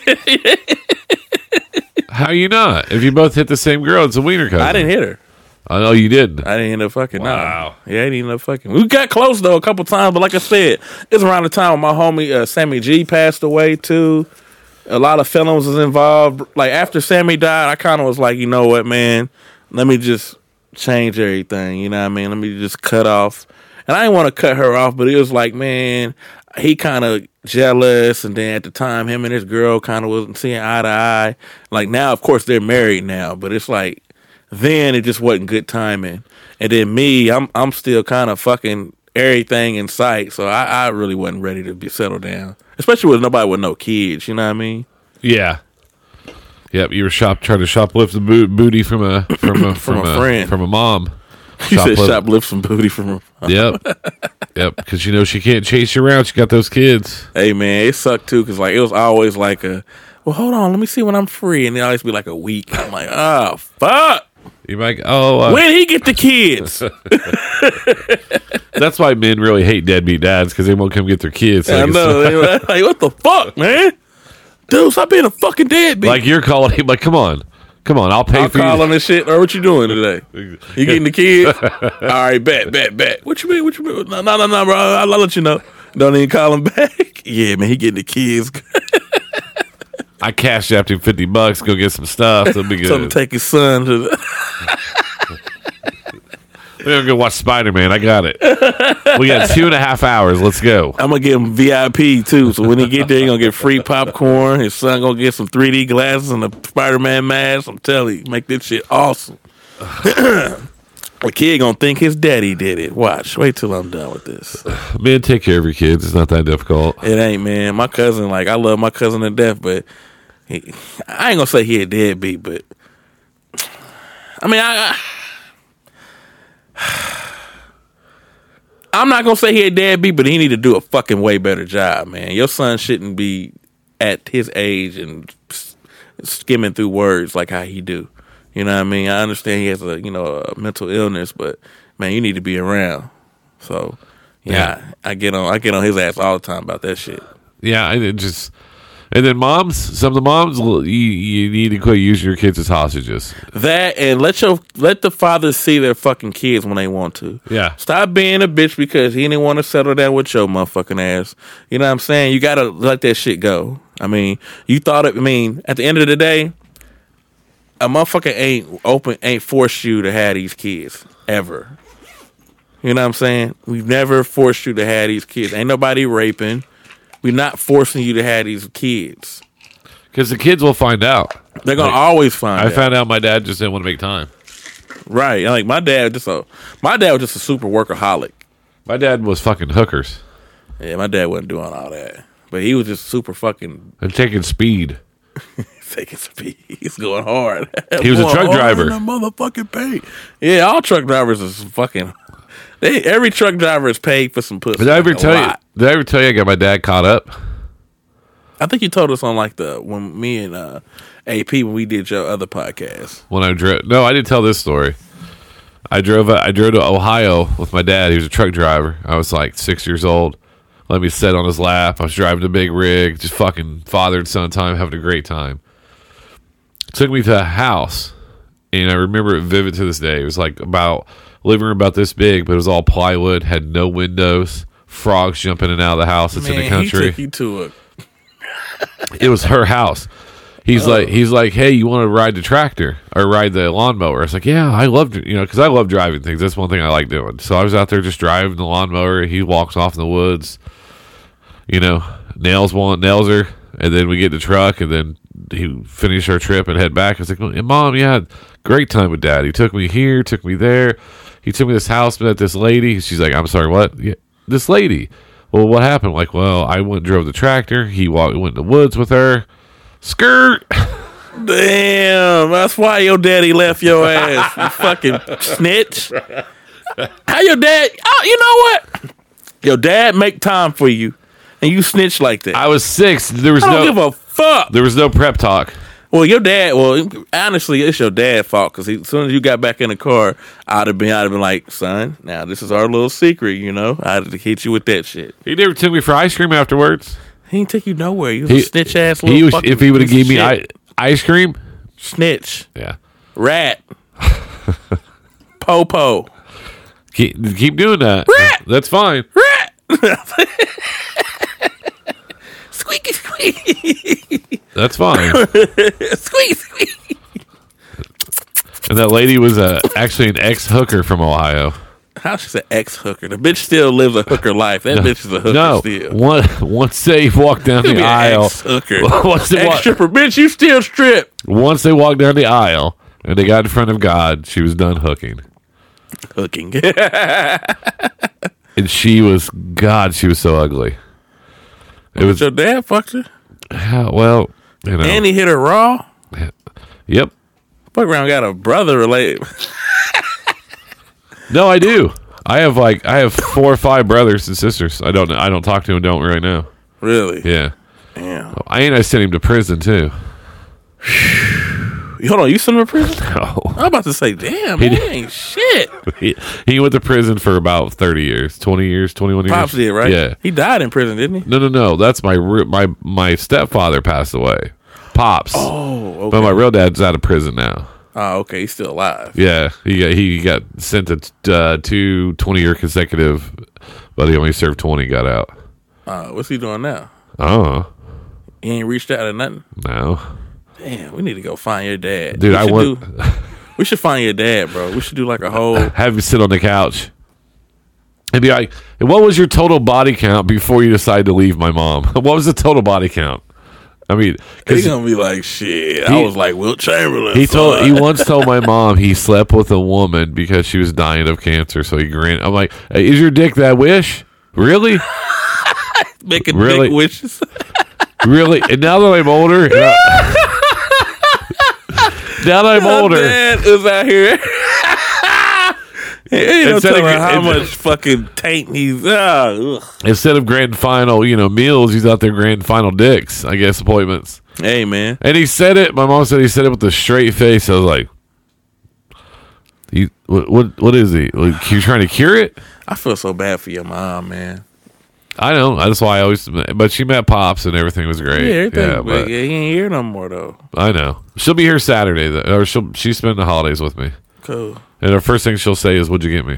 How you not? If you both hit the same girl, it's a wiener cousin. I didn't hit her. I know you didn't. I didn't end up fucking. Wow. No. Yeah, I didn't end up fucking. We got close though a couple times, but like I said, it's around the time when my homie uh, Sammy G passed away too. A lot of felons was involved. Like after Sammy died, I kind of was like, you know what, man? Let me just change everything. You know what I mean? Let me just cut off. And I didn't want to cut her off, but it was like, man, he kind of jealous. And then at the time, him and his girl kind of wasn't seeing eye to eye. Like now, of course, they're married now, but it's like then it just wasn't good timing. And then me, I'm I'm still kind of fucking everything in sight, so I, I really wasn't ready to be settled down, especially with nobody with no kids. You know what I mean? Yeah. Yep. You were shop trying to shoplift the bo- booty from a from a from, a friend. from a mom. He said Shoplift- shoplift some booty from her. Yep. Yep. Because you know she can't chase you around. She got those kids. Hey man, it sucked too because like it was always like a, well, hold on, let me see when I'm free, and it always be like a week. I'm like, oh fuck. You might. Oh, uh, When he get the kids? that's why men really hate deadbeat dads because they won't come get their kids. So I they can- know. They like, what the fuck, man? Dude, stop being a fucking deadbeat. Like you're calling him. Like, come on. Come on, I'll pay I'll for call you. him and shit. Or what you doing today? You getting the kids? All right, bet, bet, bet. What you mean? What you mean? No, no, no, no, bro. I'll, I'll let you know. Don't even call him back. Yeah, man, he getting the kids. I cashed after fifty bucks. Go get some stuff. That'll be good. So to take his son to the. We're gonna go watch Spider Man. I got it. We got two and a half hours. Let's go. I'm gonna give him V I P too. So when he get there, he gonna get free popcorn. His son gonna get some three D glasses and a Spider-Man mask. I'm telling you, make this shit awesome. The kid gonna think his daddy did it. Watch. Wait till I'm done with this. Man, take care of your kids. It's not that difficult. It ain't, man. My cousin, like, I love my cousin to death, but he, I ain't gonna say he a deadbeat, but I mean, I. I I'm not gonna say he a deadbeat, but he need to do a fucking way better job, man. Your son shouldn't be at his age and skimming through words like how he do. You know what I mean? I understand he has a you know a mental illness, but man, you need to be around. So yeah, Yeah. I, I get on I get on his ass all the time about that shit. Yeah, I it just. And then moms, some of the moms, you, you need to quit using your kids as hostages. That and let your let the fathers see their fucking kids when they want to. Yeah. Stop being a bitch because he didn't want to settle down with your motherfucking ass. You know what I'm saying? You gotta let that shit go. I mean, you thought it. I mean, at the end of the day, a motherfucker ain't open, ain't forced you to have these kids ever. You know what I'm saying? We've never forced you to have these kids. Ain't nobody raping. We're not forcing you to have these kids. Because the kids will find out. They're gonna Like, always find I out. found out my dad just didn't want to make time. Right. Like my dad just a my dad was just a super workaholic. My dad was fucking hookers Yeah, my dad wasn't doing all that. But he was just super fucking and taking speed. taking speed. He's going hard. He was a Going truck hard driver. in the motherfucking paint. Yeah, all truck drivers is fucking they every truck driver is paid for some pussy. Did I ever like, a tell you? lot. Did I ever tell you I got my dad caught up? I think you told us on like the when me and uh, A P when we did your other podcast. When I drove, no, I didn't tell this story. I drove. I drove to Ohio with my dad. He was a truck driver. I was like six years old. Let me sit on his lap. I was driving a big rig, just fucking father and son time, having a great time. Took me to a house, and I remember it vivid to this day. It was like about living room about this big, but it was all plywood, had no windows, frogs jumping in and out of the house. It's Man, in the country. he took you to a It was her house. He's oh. like, he's like, hey, you want to ride the tractor or ride the lawnmower? I was like, yeah, I love, you know, because I love driving things. That's one thing I like doing. So I was out there just driving the lawnmower. He walks off in the woods, you know, nails one, nails her, and then we get the truck, and then he finished our trip and head back. I was like, well, Mom, yeah, had a great time with Dad. He took me here, took me there. He took me to this house, met this lady. She's like, I'm sorry, what? Yeah, this lady. Well, what happened? Like, well, I went and drove the tractor. He walked, went in the woods with her. Skirt. Damn, that's why your daddy left your ass. You fucking snitch. How your dad? Oh, you know what? Your dad make time for you, and you snitch like that. I was six. There was I don't no give a fuck. There was no prep talk. Well, your dad. Well, honestly, it's your dad's fault because as soon as you got back in the car, I'd have been, I'd have been like, son, now this is our little secret, you know. I'd have hit you with that shit. He never took me for ice cream afterwards. He didn't take you nowhere. You was He, a snitch ass little he was, fucking if he would have piece of given me shit. I, ice cream, Snitch, yeah. rat, po-po, Keep, keep doing that. Rat! That's fine. rat. Squeaky, squeaky. That's fine. Squeak, squeak. And that lady was uh, actually an ex-hooker from Ohio. How she's an ex-hooker? The bitch still lives a hooker life. That bitch is a hooker No, still. one, once they walked down You the be an aisle, ex-hooker. once they, wa- Ex-stripper, bitch, you still strip. once they walked down the aisle and they got in front of God, she was done hooking. Hooking. And she was, God, she was so ugly. It was, Your dad fucked her? yeah, well, you know. And he hit her raw? Yep. Fuck around got a brother related. No, I do. I have like I have four or five brothers and sisters. I don't I don't talk to them. Don't right now. Really? Yeah. Damn. I ain't I sent him to prison too. Hold on, you sent him to prison? No. I'm about to say, damn, He man, did- ain't shit. He, he went to prison for about thirty years, twenty years, twenty-one years. Pops did, right? Yeah. He died in prison, didn't he? No, no, no. That's my re- my my stepfather passed away. Pops. Oh, okay. But my real dad's out of prison now. Oh, okay. He's still alive. Yeah, he got he got sent to uh, two twenty-year consecutive, but he only served twenty, got out. Uh, what's he doing now? Oh, He ain't reached out or nothing? no. Damn, we need to go find your dad. Dude, we I should want... do- we should find your dad, bro. We should do like a whole... Have him sit on the couch. And be like, what was your total body count before you decided to leave my mom? What was the total body count? I mean... He's going to be like, shit, I he- was like Wilt Chamberlain. He told son. he once told my mom he slept with a woman because she was dying of cancer, so he grinned. I'm like, hey, is your dick that wish? Really? Making Really? dick wishes. Really? And now that I'm older, and I- now that I'm My older, dad is out here. He don't Instead tell of- her how instead- much fucking taint he's. Uh, ugh. instead of grand final, you know, meals, he's out there grand final dicks, I guess, appointments. Hey, man. And he said it. My mom said he said it with a straight face. I was like, he, what, what, what is he? Like, you trying to cure it? I feel so bad for your mom, man. I know. That's why I always. But she met Pops, and everything was great. Yeah, everything, yeah, but but yeah, he ain't here no more, though. I know. She'll be here Saturday, though, or she'll she's spending the holidays with me. Cool. And the first thing she'll say is, "What'd you get me?"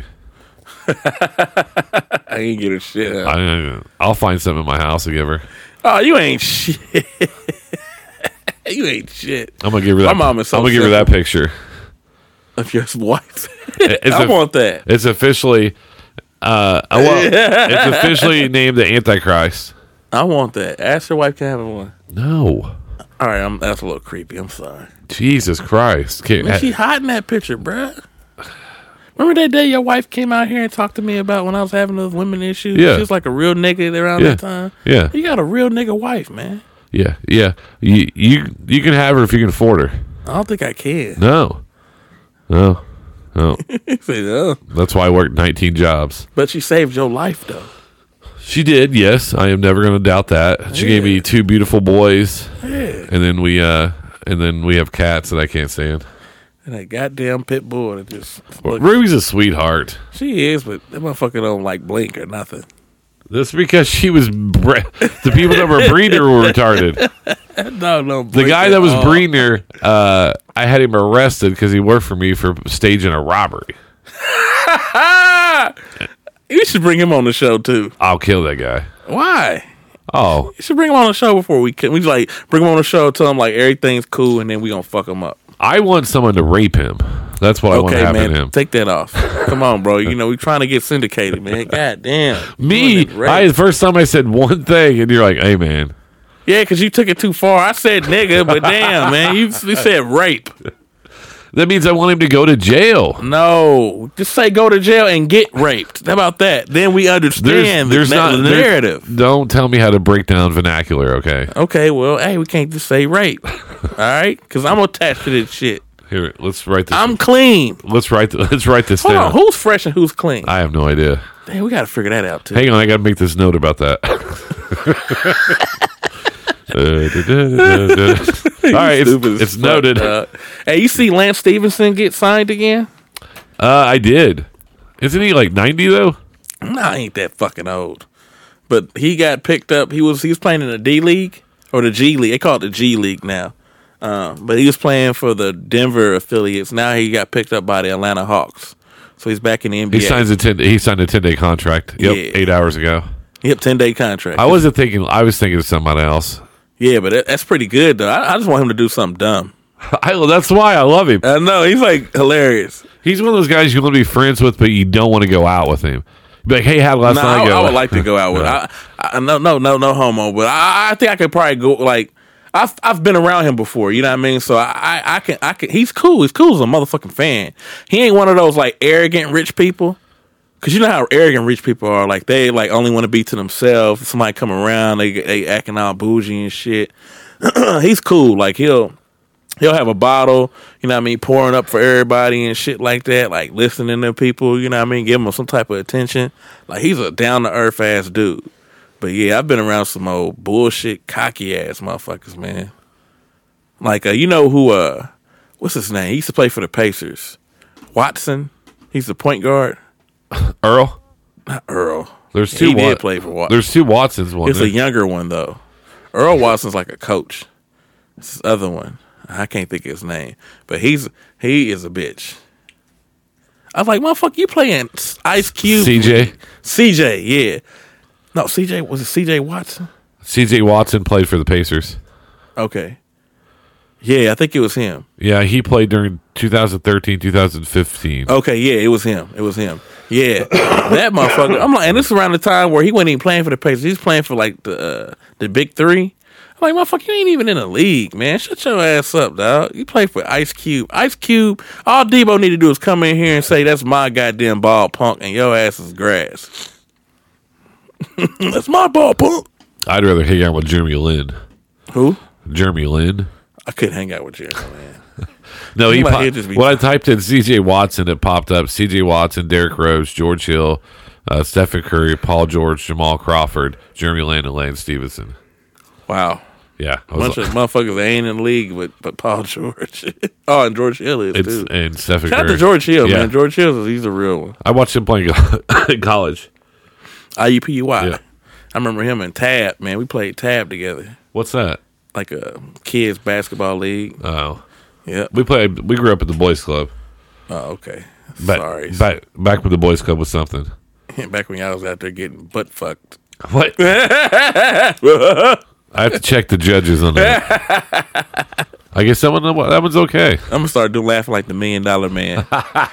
I ain't get a shit. Out. I, I'll find something in my house to give her. Oh, you ain't shit. You ain't shit. I'm gonna give her that. My mom is so I'm gonna give her that picture. Of your wife. It's I a- want that. It's officially. Uh, I want, it's officially named the Antichrist. I want that. Ask your wife can have one. No, All right, I'm, that's a little creepy. I'm sorry. Jesus Christ! Can't, Man, she hot in that picture, bruh. Remember that day your wife came out here and talked to me about when I was having those women issues? Yeah. She was like a real nigga around Yeah. that time. yeah, You got a real nigga wife, man. yeah, yeah. You you you can have her if you can afford her. I don't think I can. No, no, no. He said, oh. That's why I worked nineteen jobs. But she saved your life, though. She did, yes. I am never going to doubt that. She gave me two beautiful boys, Yeah. and then we uh, and then we have cats that I can't stand. And that goddamn pit bull that just look, Ruby's a sweetheart. she is, but that motherfucker don't like blink or nothing. That's because she was bre- the people that were breeding her were retarded. No, no. The guy that was breeding her, uh, I had him arrested because he worked for me for staging a robbery. You should bring him on the show too. I'll kill that guy. Why? Oh, You should bring him on the show before we can. We just like bring him on the show, tell him like everything's cool, and then we gonna fuck him up. I want someone to rape him. That's what I want to Okay, happen man, to him. take that off. Come on, bro. You know we trying to get syndicated, man. God damn. Me, Doing that I rape. the first time I said one thing, and you're like, "Hey, man." Yeah, because you took it too far. I said nigga, but damn, man, you, you said rape. That means I want him to go to jail. No, just say go to jail and get raped. How about that? Then we understand There's the, not the there- narrative. Don't tell me how to break down vernacular, okay? Okay, well, hey, we can't just say rape, all right? Because I'm attached to this shit. Here, let's write this. I'm clean. let's write. th- Let's write this Hold down. on, who's fresh and who's clean? I have no idea. Damn, we got to figure that out too. Hang on, I got to make this note about that. Uh, da, da, da, da, da. All right, Stupid it's, as it's fuck, noted. dog. Hey, you see Lance Stevenson get signed again? Uh, I did. Isn't he like ninety though? Nah, he ain't that fucking old. But he got picked up. He was he was playing in the D League or the G League. They call it the G League now. Um, but he was playing for the Denver affiliates. Now he got picked up by the Atlanta Hawks. So he's back in the N B A. He signs a ten. He signed a ten day contract. Yep, Yeah. eight hours ago. Yep, ten day contract. I wasn't thinking. I was thinking of somebody else. yeah, but that, that's pretty good though. I, I just want him to do something dumb. I, that's why I love him. I know he's like hilarious. He's one of those guys you want to be friends with, but you don't want to go out with him. Be like, hey, how did last No, night I, go? I would like to go out with. I, I, no, no, no, no homo. But I, I think I could probably go. Like I've I've been around him before. You know what I mean? So I, I, I can I can. He's cool. He's cool as a motherfucking fan. He ain't one of those like arrogant rich people. Cause you know how arrogant rich people are. Like they like only want to be to themselves. If somebody come around, they they acting all bougie and shit. He's cool. Like he'll he'll have a bottle, you know what I mean, pouring up for everybody and shit like that. Like listening to people, you know what I mean, giving them some type of attention. Like he's a down to earth ass dude. But yeah, I've been around some old bullshit, cocky ass motherfuckers, man. Like uh, you know who? Uh, what's his name? He used to play for the Pacers. Watson. He's the point guard. Earl. Not Earl. There's two. He did Wat- play for Watson. There's two Watsons. One. It's a younger one though. Earl Watson's like a coach. It's this other one. I can't think of his name, but he's he is a bitch. I was like, motherfucker, you playing Ice Cube? C J, C J, yeah. No, C J was it C J Watson? C J Watson played for the Pacers. Okay. Yeah, I think it was him. Yeah, he played during twenty thirteen, twenty fifteen. Okay, yeah, it was him. It was him. Yeah, that motherfucker. I'm like, and this is around the time where he wasn't even playing for the Pacers. He's playing for like the uh, the big three. I'm like, motherfucker, you ain't even in the league, man. Shut your ass up, dog. You play for Ice Cube. Ice Cube. All Debo need to do is come in here and say that's my goddamn ball, punk, and your ass is grass. That's my ball, punk. I'd rather hang out with Jeremy Lin. Who? Jeremy Lin. I couldn't hang out with you, man. No, he. Like Po- he'd just be- when I typed in C J Watson, it popped up. C J Watson, Derrick Rose, George Hill, uh, Stephen Curry, Paul George, Jamal Crawford, Jeremy Lin, and Lance Stevenson. Wow. Yeah, A bunch of motherfuckers that ain't in the league, but but Paul George. Oh, and George Hill is it's, too. and Stephen Shout out Curry. to George Hill, Yeah. man. George Hill, he's a real one. I watched him playing in college. I U P U Y. Yeah. I remember him and Tab, man. We played Tab together, What's that? like a kids basketball league. Oh, Yep. we played. We grew up at the boys' club. Oh, okay. Back, Sorry. back back when the boys' club was something. Back when y'all was out there getting butt fucked. What? I have to check the judges on that. I guess that one that one's okay. I'm gonna start doing laughing like the Million Dollar Man.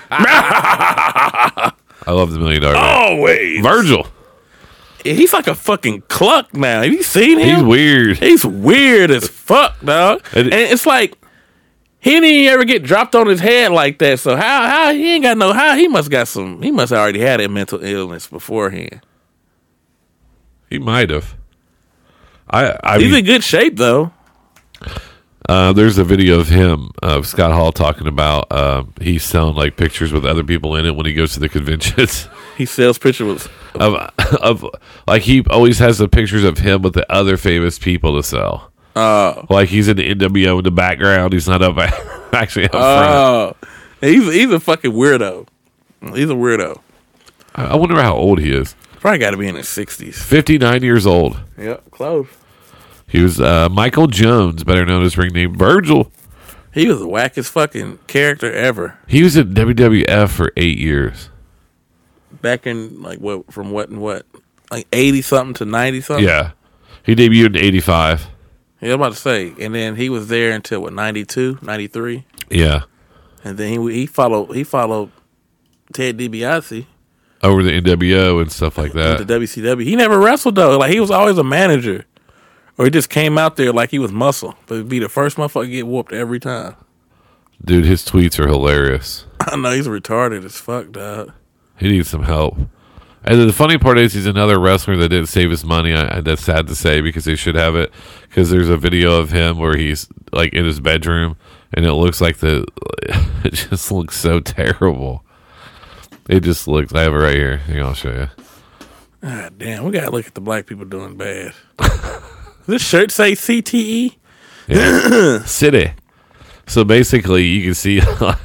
I love the Million Dollar Man. Always. Virgil. He's like a fucking cluck now. Have you seen him? He's weird. He's weird as fuck, dog. And- And it's like he didn't even ever get dropped on his head like that. So how how he ain't got no how he must got some he must have already had a mental illness beforehand. He might have. I I He's mean, in good shape though. uh, there's a video of him of Scott Hall talking about um, he's selling like pictures with other people in it when he goes to the conventions. He sells pictures with of of like he always has the pictures of him with the other famous people to sell. uh Like he's in the N W O in the background. He's not up actually up front. oh he's he's a fucking weirdo. He's a weirdo. I I wonder how old he is. Probably got to be in his sixties. fifty-nine years old. Yep, close. He was uh, Michael Jones, better known as ring name Virgil. He was the wackest fucking character ever. He was in W W F for eight years. Back in like what from what and what like eighty something to ninety something. Yeah. He debuted in eighty-five. Yeah, I'm about to say, and then he was there until what ninety-two, ninety-three, Yeah. and then he he followed he followed Ted DiBiase Over the N W O and stuff like with the that. W C W. He never wrestled though. Like he was always a manager, or he just came out there like he was muscle, but he'd be the first motherfucker to get whooped every time. Dude, his tweets are hilarious. I know he's retarded as fuck, dog. He needs some help. And the funny part is he's another wrestler that didn't save his money. I, that's sad to say because they should have it. Because there's a video of him where he's like in his bedroom and it looks like the, it just looks so terrible. It just looks, I have it right here. Hang on, I'll show you. God damn, we gotta look at the black people doing bad. This shirt say C T E? Yeah. City. So basically you can see,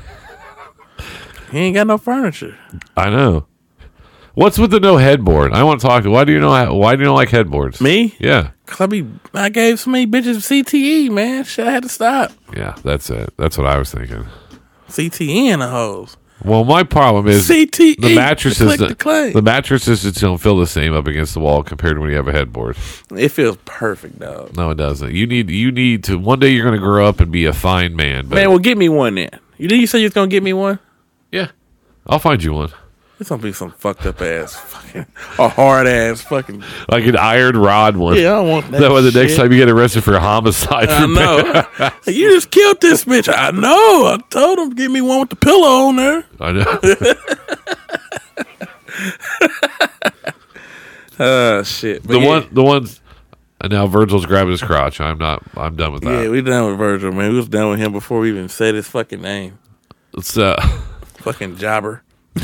He ain't got no furniture. I know. What's with the no headboard? I want to talk to, why do you know, why do you not like headboards? Me? Yeah. Cause I be I gave so many bitches C T E, man. Shit, I had to stop. Yeah, that's it. That's what I was thinking. C T E in the hoes. Well, my problem is C T E. the mattresses. Click the claim. The mattresses just don't feel the same up against the wall compared to when you have a headboard. It feels perfect, dog. No, it doesn't. You need. You need to. One day you're going to grow up and be a fine man. But Man, well, get me one then. You did you say you was gonna get me one? yeah, I'll find you one. It's gonna be some fucked up ass, fucking, a hard ass, fucking. Like an iron rod one. Yeah, I don't want that. That way, the next shit. time you get arrested for a homicide. I know. You just killed this bitch. I know. I told him to give me one with the pillow on there. I know. Uh shit. But the yeah. one. The ones. And now Virgil's grabbing his crotch. I'm not. I'm done with that. Yeah, we done with Virgil, man. We was done with him before we even said his fucking name. It's uh. Fucking jobber.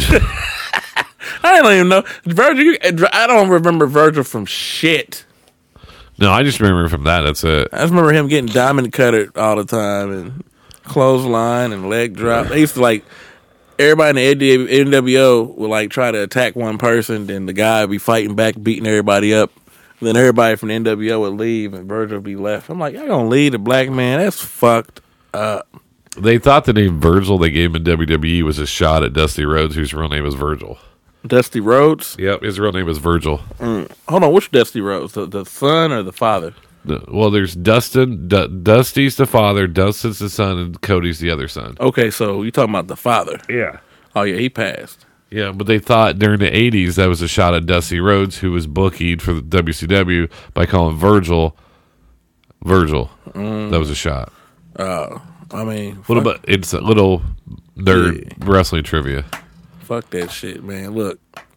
I don't even know. Virgil, you, I don't remember Virgil from shit. No, I just remember from that. That's it. I just remember him getting diamond cutted all the time and clothesline and leg drop. They used to like, everybody in the N W O would like try to attack one person, then the guy would be fighting back, beating everybody up Then everybody from the N W O would leave and Virgil would be left. I'm like, y'all gonna leave the black man? That's fucked up. They thought the name Virgil they gave him in W W E was a shot at Dusty Rhodes, whose real name was Virgil. Dusty Rhodes? Yep, his real name was Virgil. Mm. Hold on, which Dusty Rhodes? The, the son or the father? The- well, there's Dustin. D- Dusty's the father, Dustin's the son, and Cody's the other son. Okay, so you talking about the father? Yeah. Oh yeah, he passed. Yeah, but they thought during the eighties that was a shot at Dusty Rhodes, who was bookied for the W C W by calling Virgil Virgil. Mm. That was a shot. Oh, I mean, what fuck, about it's a little nerd yeah. wrestling trivia? Fuck that shit, man. Look,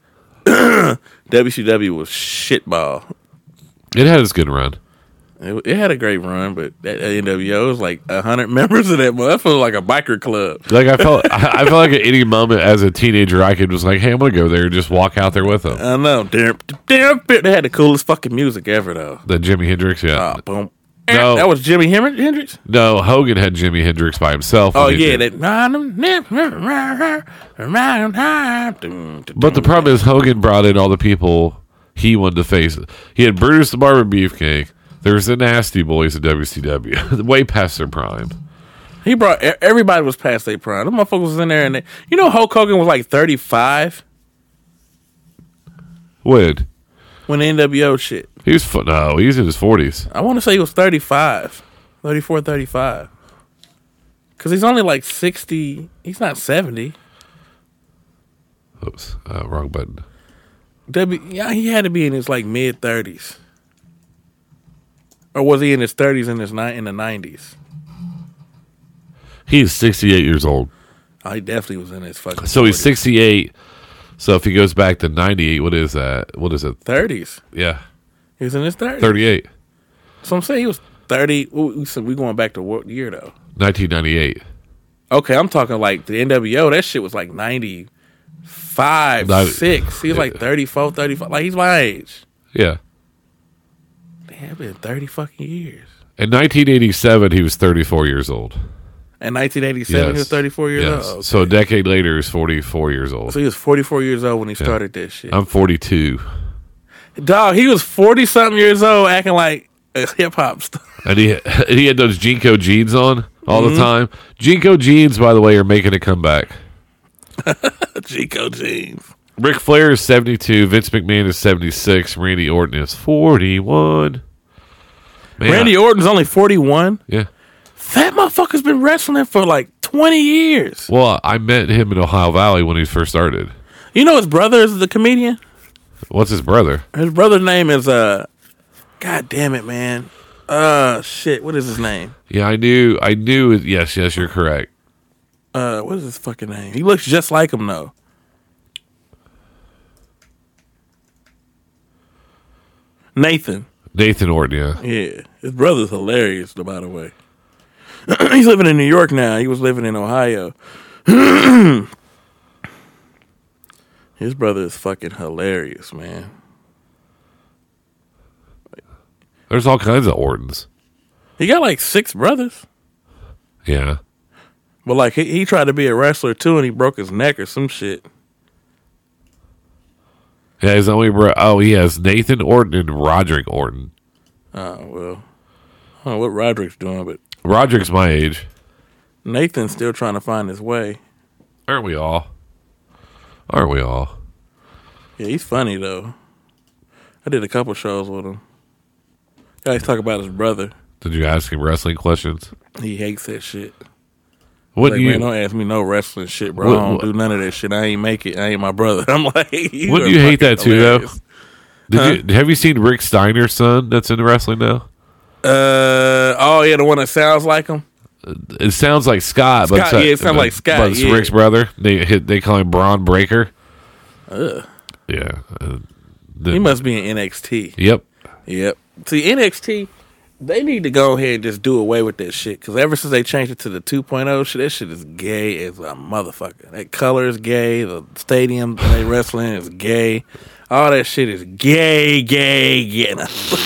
W C W was shitball. It had its good run. It, it had a great run, but that N W O was like a hundred members of that. I felt like a biker club. Like I felt, I, I felt like at any moment as a teenager, I could just like, hey, I'm gonna go there and just walk out there with them. I know. Damn, damn, they had the coolest fucking music ever, though. The Jimi Hendrix, yeah. Oh, boom. No, that was Jimi Hendrix. No, Hogan had Jimi Hendrix by himself. Oh yeah, that. But the problem is Hogan brought in all the people he wanted to face. He had Brutus the Barber Beefcake. There was the Nasty Boys at W C W, way past their prime. He brought everybody was past their prime. Them motherfuckers was in there, and they, you know Hulk Hogan was like thirty-five. When? When the N W O shit. He was no, he was in his forties. I want to say he was thirty-five, thirty-four, thirty-five. Because he's only like sixty. He's not seventy. Oops, uh, wrong button. W, yeah, he had to be in his like mid thirties, or was he in his thirties in his ni- in the nineties? He's sixty-eight years old. Oh, he definitely was in his fucking. So forties. He's sixty-eight. So if he goes back to ninety-eight, what is that? What is it? thirties. Yeah. He was in his thirties. thirty-eight. So I'm saying he was thirty. We said we going back to what year though? nineteen ninety-eight. Okay, I'm talking like the N W O. That shit was like ninety-five, ninety six. He was like thirty-four, thirty-five. Like he's my age. Yeah. Damn, it's been thirty fucking years. In nineteen eighty-seven, he was thirty-four years old. In nineteen eighty-seven, yes. he was thirty-four years yes. old. Okay. So a decade later, he's forty-four years old. So he was forty-four years old when he started yeah. that shit. I'm forty-two. Dog, he was forty-something years old acting like a hip-hop star. And he, he had those Jinko jeans on all mm-hmm. the time. Jinko jeans, by the way, are making a comeback. Jinko jeans. Ric Flair is seventy-two. Vince McMahon is seventy-six. Randy Orton is forty-one. Man, Randy Orton's only forty-one? Yeah. That motherfucker's been wrestling for like twenty years. Well, I met him in Ohio Valley when he first started. You know his brother is the comedian? What's his brother? His brother's name is, uh, God damn it, man. Uh, shit, what is his name? Yeah, I knew, I knew, it, yes, yes, you're correct. Uh, what is his fucking name? He looks just like him, though. Nathan. Nathan Orton, yeah. Yeah. His brother's hilarious, by the way. He's living in New York now. He was living in Ohio. His brother is fucking hilarious, man. There's all kinds of Ortons. He got like six brothers. Yeah. But like he, he tried to be a wrestler too and he broke his neck or some shit. Yeah, he's only bro- oh he has Nathan Orton and Roderick Orton. Oh well. I don't know what Roderick's doing, but Roderick's my age. Nathan's still trying to find his way. Aren't we all? Aren't we all? Yeah, he's funny though. I did a couple shows with him. Guys talk about his brother. Did you ask him wrestling questions? He hates that shit. What like, you? Man, don't ask me no wrestling shit, bro. What, I don't what, do none of that shit. I ain't make it. I ain't my brother. I'm like, you wouldn't you hate that too, hilarious. though? Did huh? you have you seen Rick Steiner's son that's in wrestling now? Uh oh, yeah, the one that sounds like him. It sounds like Scott, Scott but yeah, it sounds but, like Scott. But it's yeah. Rick's brother. They hit. They call him Braun Breaker. Ugh. Yeah. Uh, the, He must be in N X T. Yep. Yep. See, N X T, they need to go ahead and just do away with that shit. Because ever since they changed it to the two point oh shit, that shit is gay as a motherfucker. That color is gay. The stadium they wrestling is gay. All that shit is gay, gay, gay.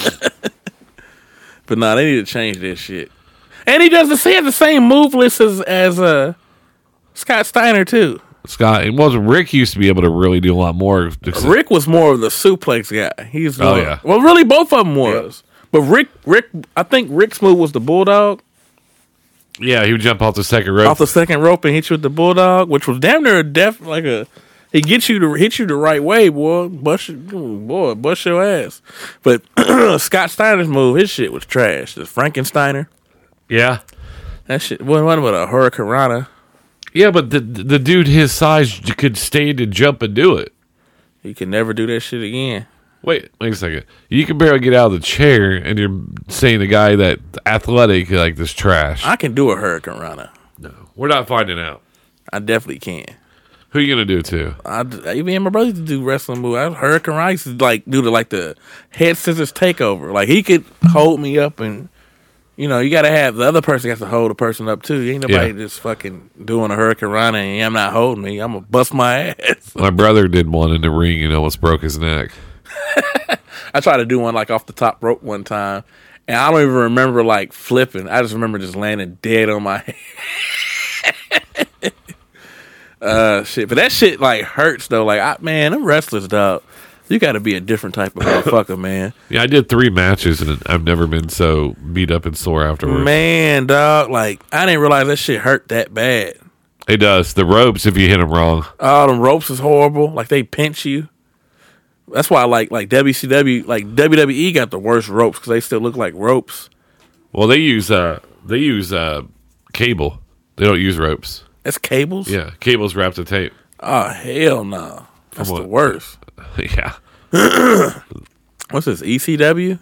But nah, they need to change that shit. And he does the, he has the same move list as, as uh, Scott Steiner, too. Scott, and wasn't Rick used to be able to really do a lot more. Rick was more of the suplex guy. He's Oh, more, yeah. Well, really, both of them was. But Rick, Rick, I think Rick's move was the bulldog Yeah, he would jump off the second rope. off the second rope and hit you with the bulldog, which was damn near a def like a. He gets you to hit you the right way, boy. Bust your, boy, bust your ass. But Scott Steiner's move, his shit was trash. The Frankensteiner, yeah. that shit wasn't what about a Hurricanrana. Yeah, but the the dude his size could stand and jump and do it. You can never do that shit again. Wait, wait a second. You can barely get out of the chair, and you're saying the guy that athletic like this trash. I can do a Hurricanrana. No, we're not finding out. I definitely can. Who you gonna do it to? I, even and my brother used to do wrestling moves. I Hurricanrana used to like do the like the head scissors takeover. Like he could hold me up, and you know you got to have the other person has to hold the person up too. Ain't nobody Yeah. just fucking doing a Hurricanrana and I'm not holding me. I'm gonna bust my ass. My brother did one in the ring and almost broke his neck. I tried to do one like off the top rope one time, and I don't even remember like flipping. I just remember just landing dead on my head. uh, shit, but that shit like hurts though. Like, I, man, them wrestlers, dog. You got to be a different type of motherfucker, man. Yeah, I did three matches, and I've never been so beat up and sore afterwards. Man, dog, like I didn't realize that shit hurt that bad. It does. The ropes, if you hit them wrong. Oh, them ropes is horrible. Like they pinch you. That's why I like like W C W, like W W E got the worst ropes because they still look like ropes. Well, they use uh they use uh cable. They don't use ropes. That's cables. Yeah, cables wrapped in tape. Oh hell no, that's Come the on. worst. Yeah. What's this? E C W.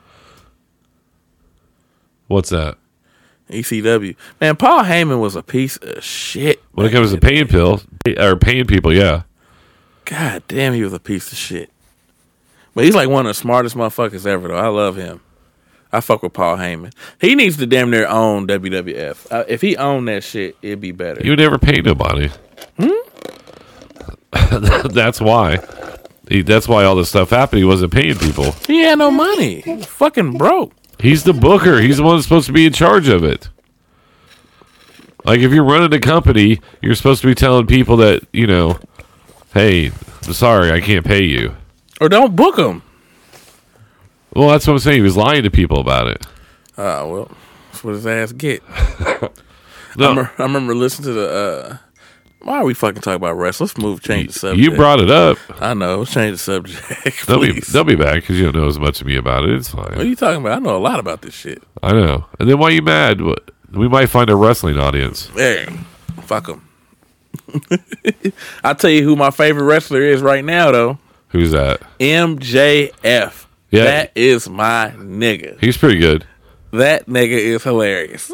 What's that? E C W. Man, Paul Heyman was a piece of shit. When it comes to paying pills or paying people, yeah. God damn, he was a piece of shit. But he's like one of the smartest motherfuckers ever, though. I love him. I fuck with Paul Heyman. He needs to damn near own W W F. Uh, if he owned that shit, it'd be better. You would never pay nobody. Hmm? That's why. He, that's why all this stuff happened. He wasn't paying people. He had no money. He was fucking broke. He's the booker. He's the one that's supposed to be in charge of it. Like, if you're running a company, you're supposed to be telling people that, you know, hey, sorry, I can't pay you. Or don't book him. Well, that's what I'm saying. He was lying to people about it. Oh, well, that's what his ass get. No, I, remember, I remember listening to the, uh, why are we fucking talking about wrestling? Let's move, change the subject. you brought it up. I know, let's change the subject, They'll be, please. they'll be back because you don't know as much of me about it. It's What are fine. you talking about? I know a lot about this shit. I know. And then why are you mad? What- We might find a wrestling audience. Hey, fuck them. I'll tell you who my favorite wrestler is right now, though. Who's that? M J F. Yeah. That is my nigga. He's pretty good. That nigga is hilarious.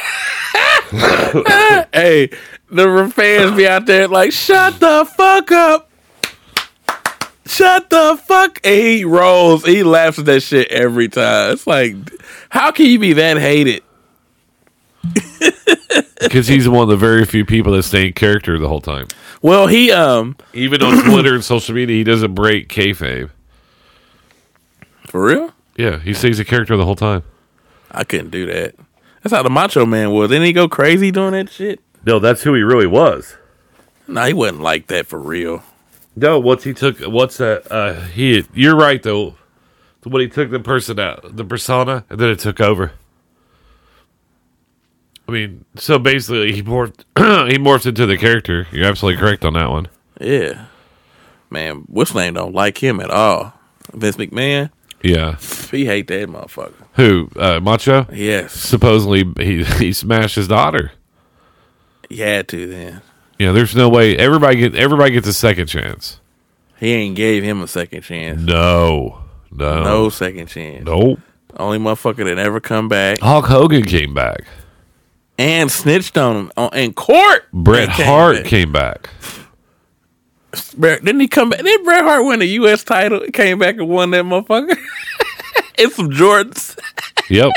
Hey, the fans be out there like, shut the fuck up. Shut the fuck. And he rolls. He laughs at that shit every time. It's like, how can you be that hated? Because he's one of the very few people that stay in character the whole time. Well, he, um, Even on Twitter and social media, he doesn't break kayfabe. for real? Yeah, he stays a character the whole time. I couldn't do that. That's how the Macho Man was. Didn't he go crazy doing that shit? No, that's who he really was. Nah, he wasn't like that for real. No, once he took, what's that? Uh, he, you're right though. When he took the person out, the persona, and then it took over. I mean, so basically, he morphed. he morphed into the character. You're absolutely correct on that one. Yeah. Man, what's name don't like him at all. Vince McMahon, Yeah. he hate that motherfucker. Who? Uh, Macho? Yes. Supposedly, he he smashed his daughter. He had to then. Yeah, there's no way. Everybody get everybody gets a second chance. He ain't gave him a second chance. No, no, No second chance. nope. Only motherfucker that ever come back Hulk Hogan came back. and snitched on him on, in court. Bret He came Hart back. came back. Bret, didn't he come back? Did Bret Hart win the U S title? He came back and won that motherfucker. And some Jordans. Yep.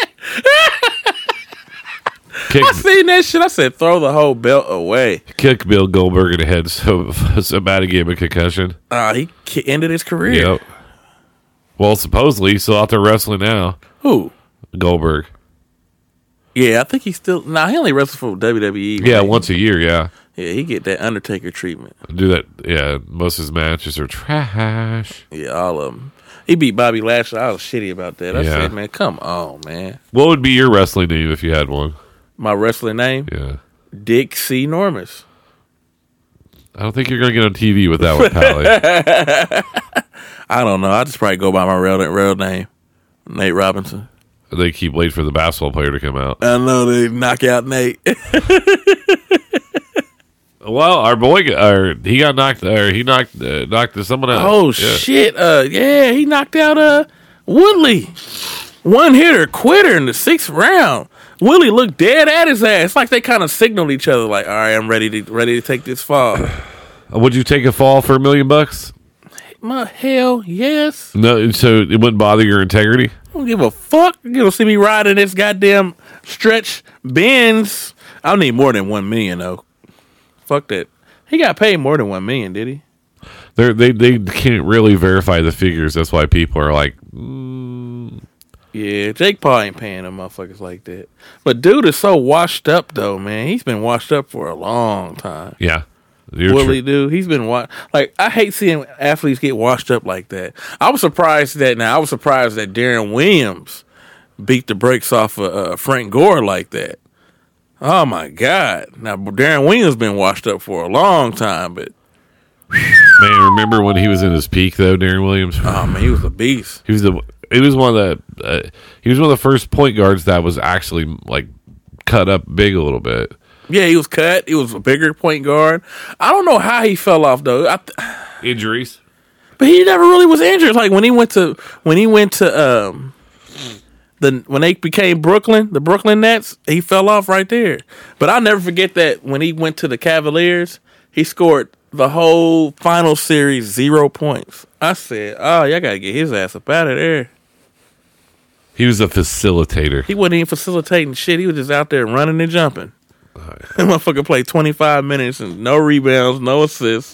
Kick, I seen that shit. I said, throw the whole belt away. kick Bill Goldberg in the head so, so bad he gave him a concussion. Uh, he ki- ended his career. Yep. Well, supposedly he's still out there wrestling now. Who? Goldberg. Yeah, I think he's still. Nah, he only wrestles for W W E. Yeah, right? once a year. Yeah, Yeah, he get that Undertaker treatment. do that. Yeah, most of his matches are trash. Yeah, all of them. He beat Bobby Lashley. I was shitty about that. I Yeah. said, man, come on, man. What would be your wrestling name if you had one? My wrestling name, Yeah, Dick C. Normus. I don't think you're gonna get on T V with that one, Pally. I don't know. I just probably go by my real real name, Nate Robinson. They keep waiting for the basketball player to come out. I know they knock out Nate. Well, our boy, got, or he got knocked, or he knocked uh, knocked someone out. Oh Yeah. shit! Uh, yeah, he knocked out uh Woodley, one hitter quitter in the sixth round. Woodley looked dead at his ass. It's like they kind of signaled each other, like, "All right, I'm ready to ready to take this fall." Would you take a fall for a million bucks? My hell, yes. No, so it wouldn't bother your integrity. I don't give a fuck. You gonna see me riding this goddamn stretch Benz? I'll need more than one million though. Fuck that. He got paid more than one million, did he? They're, they they can't really verify the figures. That's why people are like, mm. Yeah, Jake Paul ain't paying them motherfuckers like that. But dude is so washed up though, man. He's been washed up for a long time. yeah. You're Willie, tr- dude, he's been wa- like I hate seeing athletes get washed up like that. I was surprised that now I was surprised that Darren Williams beat the brakes off of uh, Frank Gore like that. Oh my God! Now Darren Williams been washed up for a long time, but Man, remember when he was in his peak though, Darren Williams? oh man, he was a beast. He was the he was one of the uh, he was one of the first point guards that was actually like cut up big a little bit. Yeah, he was cut. He was a bigger point guard. I don't know how he fell off though. I th- Injuries. But he never really was injured. Like when he went to when he went to um the when they became Brooklyn, the Brooklyn Nets, he fell off right there. But I'll never forget that when he went to the Cavaliers, he scored the whole final series zero points. I said, "Oh, y'all gotta get his ass up out of there." He was a facilitator. He wasn't even facilitating shit. He was just out there running and jumping. That motherfucker played twenty-five minutes and no rebounds, no assists,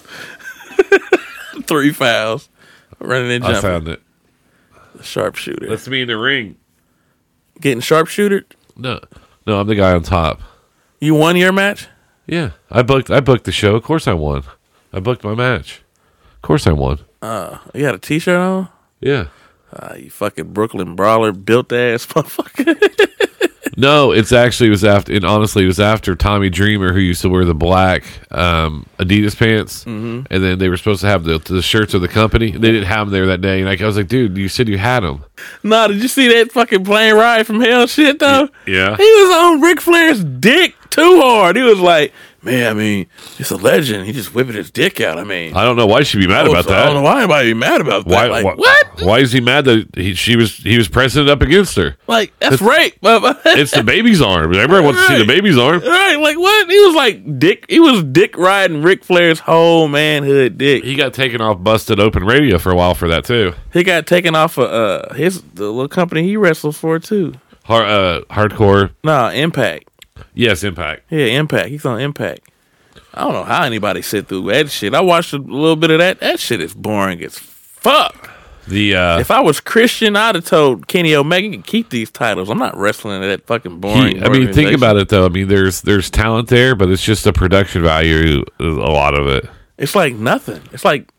three fouls, running and I jumping. found it. Sharpshooter. Let's be in the ring. Getting sharpshootered? No, no, I'm the guy on top. You won your match? Yeah, I booked. I booked the show. Of course, I won. I booked my match. Of course, I won. Uh, you got a t-shirt on? Yeah. Uh, you fucking Brooklyn brawler, built ass motherfucker. No, it's actually it was after. And honestly, it was after Tommy Dreamer, who used to wear the black um, Adidas pants, mm-hmm. and then they were supposed to have the the shirts of the company. They didn't have them there that day, and like, I was like, "Dude, you said you had them." Nah, did you see that fucking plane ride from hell shit though? Yeah. He was on Ric Flair's dick too hard. He was like, "Man, I mean, it's a legend. He just whipping his dick out. I mean, I don't know why she'd be mad oh, about so that. I don't know why anybody be mad about that. Why? Like, why, what? Why is he mad that he, she was he was pressing it up against her? Like that's rape. It's the baby's arm. Everybody wants to see the baby's arm. Right, like what? He was like dick. He was dick riding Ric Flair's whole manhood dick. He got taken off Busted Open Radio for a while for that too. He got taken off of uh, his the little company he wrestles for too. Hard, uh, hardcore. Nah, Impact. Yes, Impact. Yeah, Impact. He's on Impact. I don't know how anybody sit through that shit. I watched a little bit of that. That shit is boring as fuck. The uh, If I was Christian, I'd have told Kenny Omega to keep these titles. I'm not wrestling in that fucking boring. he, I mean, think about it though. I mean, there's there's talent there, but it's just a production value. A lot of it. It's like nothing. It's like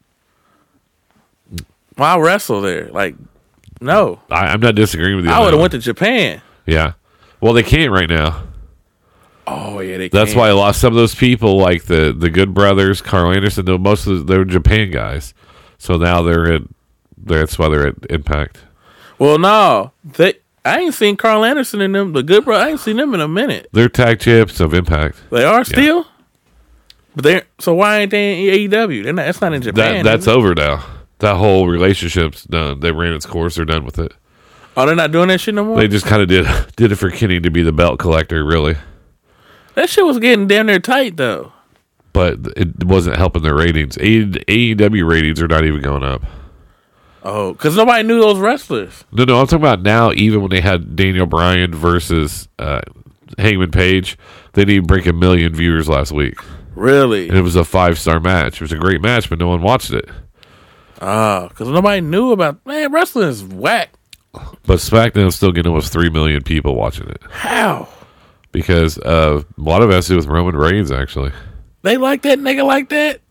why wrestle there? Like no. I, I'm not disagreeing with you. I would have went to Japan. Yeah. Well, they can't right now. Oh yeah, they. That's can. why I lost some of those people, like the the Good Brothers, Carl Anderson. Though most of the, they were Japan guys, so now they're at. That's why they're at Impact. Well, no, they. I ain't seen Carl Anderson in them. The Good Brothers. I ain't seen them in a minute. They're tag champs of Impact. They are still. Yeah. But they're so why ain't they in A E W? They're not. That's not in Japan. That, that's over now. That whole relationship's done. They ran its course. They're done with it. Oh, they're not doing that shit no more. They just kind of did did it for Kenny to be the belt collector, really. That shit was getting down there tight though. But it wasn't helping their ratings. A E W ratings are not even going up. Oh, because nobody knew those wrestlers. No, no, I'm talking about now. Even when they had Daniel Bryan versus uh, Hangman Page, they didn't even break a million viewers last week. Really? And it was a five star match. It was a great match, but no one watched it. Oh, because nobody knew about. Man, wrestling is whack. But SmackDown's still getting almost three million people watching it. How? Because uh, a lot of it has to do with Roman Reigns, actually. They like that nigga like that?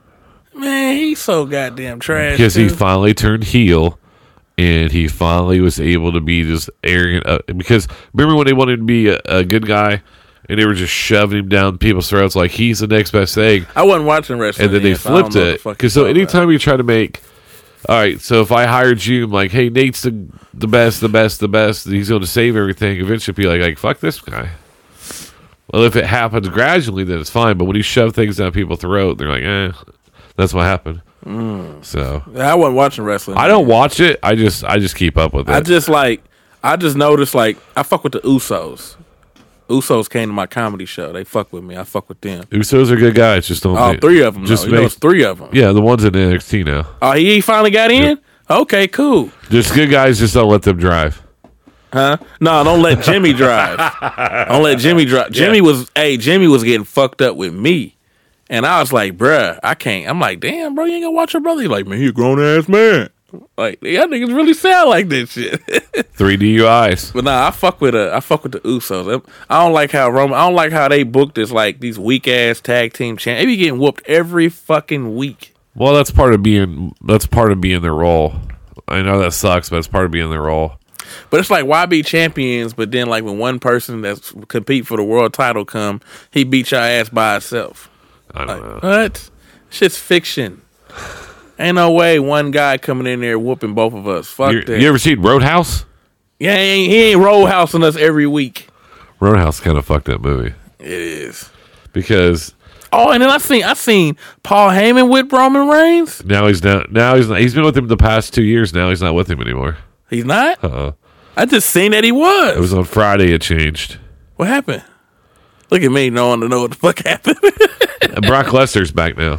Man, he's so goddamn trash. Because too. he finally turned heel, and he finally was able to be just arrogant. Uh, because remember when they wanted to be a, a good guy, and they were just shoving him down people's throats like he's the next best thing? I wasn't watching wrestling. And then they so I don't flipped know what the it. fuck Because you're so talking anytime about. you try to make, all right, so if I hired you, I'm like, hey, Nate's the, the best, the best, the best, he's going to save everything, eventually be like, like, fuck this guy. Well, if it happens gradually, then it's fine. But when you shove things down people's throat, they're like, eh, that's what happened. Mm. So I wasn't watching wrestling. I don't watch it. I just I just keep up with it. I just like I just noticed like I fuck with the Usos. Usos came to my comedy show. They fuck with me. I fuck with them. Usos are good guys. Just don't. All make, three of them. Just Just you know, it's three of them. Yeah, the ones in N X T now. Oh, he finally got in. Yep. Okay, cool. Just good guys. Just don't let them drive. Huh? No, don't let Jimmy drive. Don't let Jimmy drive. Jimmy Yeah. was, hey, Jimmy was getting fucked up with me. And I was like, bruh, I can't. I'm like, damn, bro, you ain't gonna watch your brother. He's like, man, he a grown ass man. Like, y'all niggas really sound like this shit. Three D U Is. But nah, I fuck with uh, I fuck with the Usos. I don't like how Roman. I don't like how they booked this like these weak ass tag team champ. They be getting whooped every fucking week. Well, that's part of being. That's part of being their role. I know that sucks, but it's part of being their role. But it's like, why be champions? But then, like, when one person that's compete for the world title come, he beat your ass by himself. I don't Like, know. what? Shit's fiction. Ain't no way one guy coming in there whooping both of us. Fuck You, that. you ever seen Roadhouse? Yeah, he ain't, he ain't roadhousing us every week. Roadhouse kind of fucked up movie It is. because Oh, and then I seen I seen Paul Heyman with Roman Reigns. now he's not. Now he's not. He's been with him the past two years. Now he's not with him anymore. He's not. Uh-uh. I just seen that he was. It was on Friday. It changed. What happened? Look at me, no one to know what the fuck happened. And Brock Lesnar's back now.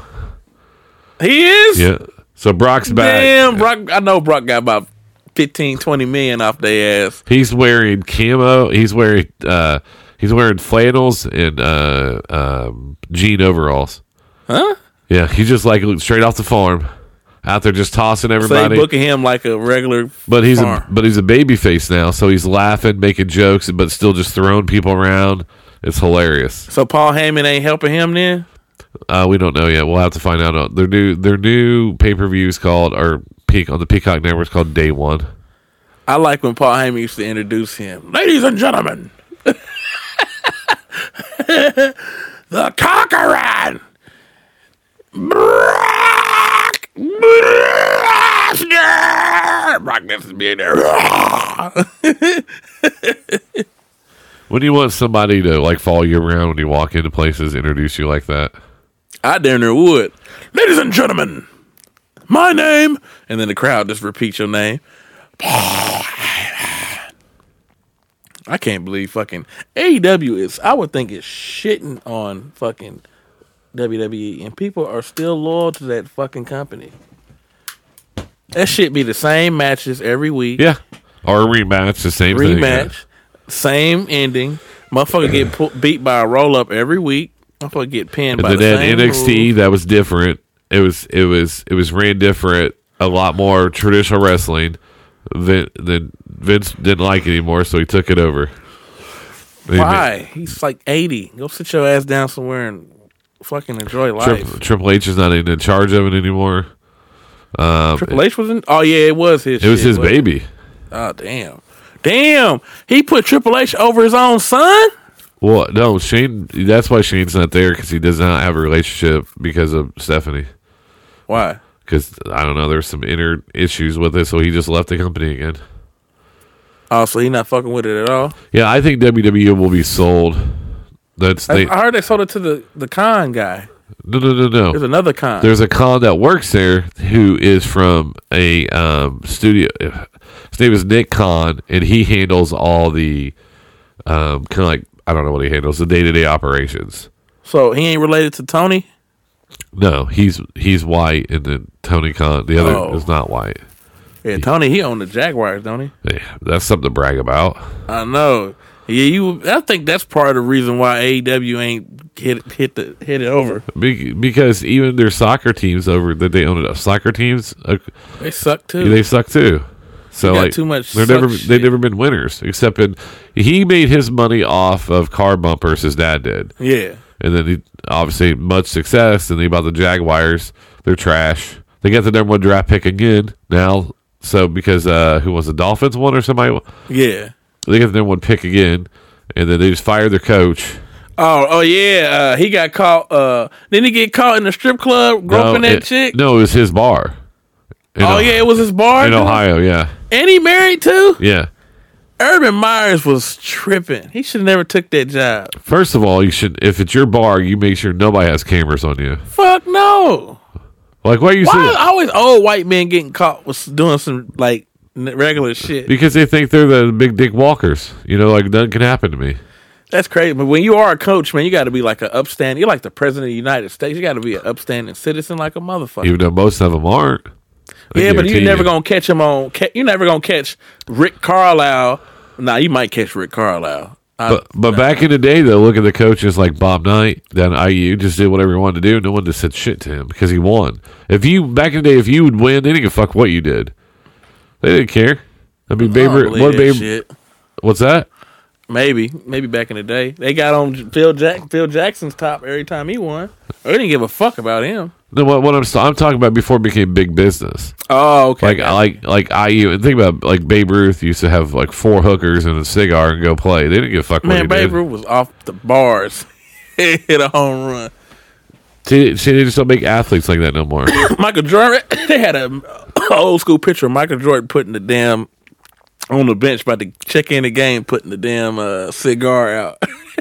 He is. Yeah. So Brock's back. Damn, Brock. I know Brock got about fifteen, twenty million off their ass. He's wearing camo. He's wearing uh he's wearing flannels and uh um jean overalls. Huh? Yeah, he's just like straight off the farm. Out there just tossing So they everybody. booking him like a regular but he's farm. a but he's a baby face now, so he's laughing, making jokes, but still just throwing people around. It's hilarious. So Paul Heyman ain't helping him then? Uh, we don't know yet. We'll have to find out. Uh, Their new their new pay per views called or peak on the Peacock Network is called Day One. I like when Paul Heyman used to introduce him. Ladies and gentlemen, the Conqueror, Brock Lesnar. Brock Lesnar being there. When do you want somebody to like follow you around when you walk into places, introduce you like that? I damn near would. Ladies and gentlemen, my name, and then the crowd just repeats your name. I can't believe fucking A E W is, I would think it's shitting on fucking W W E, and people are still loyal to that fucking company. That shit be the same matches every week. Yeah, or a rematch, the same thing. yeah. Rematch, same ending. Motherfucker get pu- beat by a roll up every week. Motherfucker get pinned And by the then same N X T, move. that was different. It was it was it was ran different. A lot more traditional wrestling. Vin, then Vince didn't like it anymore, so he took it over. He Why? He's like eighty. Go sit your ass down somewhere and fucking enjoy made- life. Triple, Triple H is not in, in charge of it anymore. Um, Triple H was in. Oh yeah, it was his. it was shit, his wasn't it? baby. Oh damn, damn. He put Triple H over his own son. Well, no, Shane. That's why Shane's not there because he does not have a relationship because of Stephanie. Why? Because I don't know, there's some inner issues with it, so he just left the company again. Oh, so he not fucking with it at all. Yeah, I think W W E will be sold. That's I, they. I heard they sold it to the the con guy. No, no, no, no. There's another con. There's a con that works there who is from a um, studio. His name is Nick Khan, and he handles all the um, kind of like I don't know what he handles the day to day operations. So he ain't related to Tony. No, he's he's white, and then Tony Khan, the other Oh. is not white. Yeah, Tony. He owned the Jaguars, don't he? Yeah, that's something to brag about. I know. Yeah, you. I think that's part of the reason why A E W ain't hit hit the hit it over. Be- Because even their soccer teams over that they own it, soccer teams, uh, They suck too. they suck too. So got like too much they're suck never shit. they've never been winners except in he made his money off of car bumpers. His dad did. Yeah. And then he obviously much success. And he bought the Jaguars. They're trash. They got the number one draft pick again now. So because uh, who was the Dolphins one or somebody? Yeah. They got the number one pick again, and then they just fired their coach. Oh, oh yeah. Uh, he got caught. Uh, didn't he get caught in the strip club groping no, that it, chick? No, it was his bar. In oh Ohio, yeah, it was his bar in dude? Ohio. Yeah, And he married too. yeah. Urban Myers was tripping. He should have never took that job. First of all, you should if it's your bar, you make sure nobody has cameras on you. Fuck no. Like why are you Why saying? is always old white men getting caught with doing some like n- regular shit? Because they think they're the big dick walkers. You know, like nothing can happen to me. That's crazy. But when you are a coach, man, you got to be like an upstanding. You're like the president of the United States. You got to be an upstanding citizen, like a motherfucker. Even though most of them aren't. I yeah, but guarantee you're never you. gonna catch him on. Ca- you're never gonna catch Rick Carlisle. Nah, you might catch Rick Carlisle. I- But but back in the day, though, look at the coaches like Bob Knight down at I U, just did whatever he wanted to do. No one just said shit to him because he won. If you back in the day, if you would win, they didn't give a fuck what you did. They didn't care. I mean, I Babe, don't Ruth- believe what that Babe? shit. What's that? Maybe, maybe back in the day, they got on Phil Jack, Phil Jackson's top every time he won. They didn't give a fuck about him. No, what, what I'm I'm talking about before it became big business. Oh, okay. Like like like I U, and think about like Babe Ruth used to have like four hookers and a cigar and go play. They didn't give a fuck what Man, he Babe did. Ruth was off the bars. He hit a home run. See, see, they just don't make athletes like that no more. Michael Jordan, they had a old school picture of Michael Jordan putting the damn on the bench, about to check in the game, putting the damn uh, cigar out.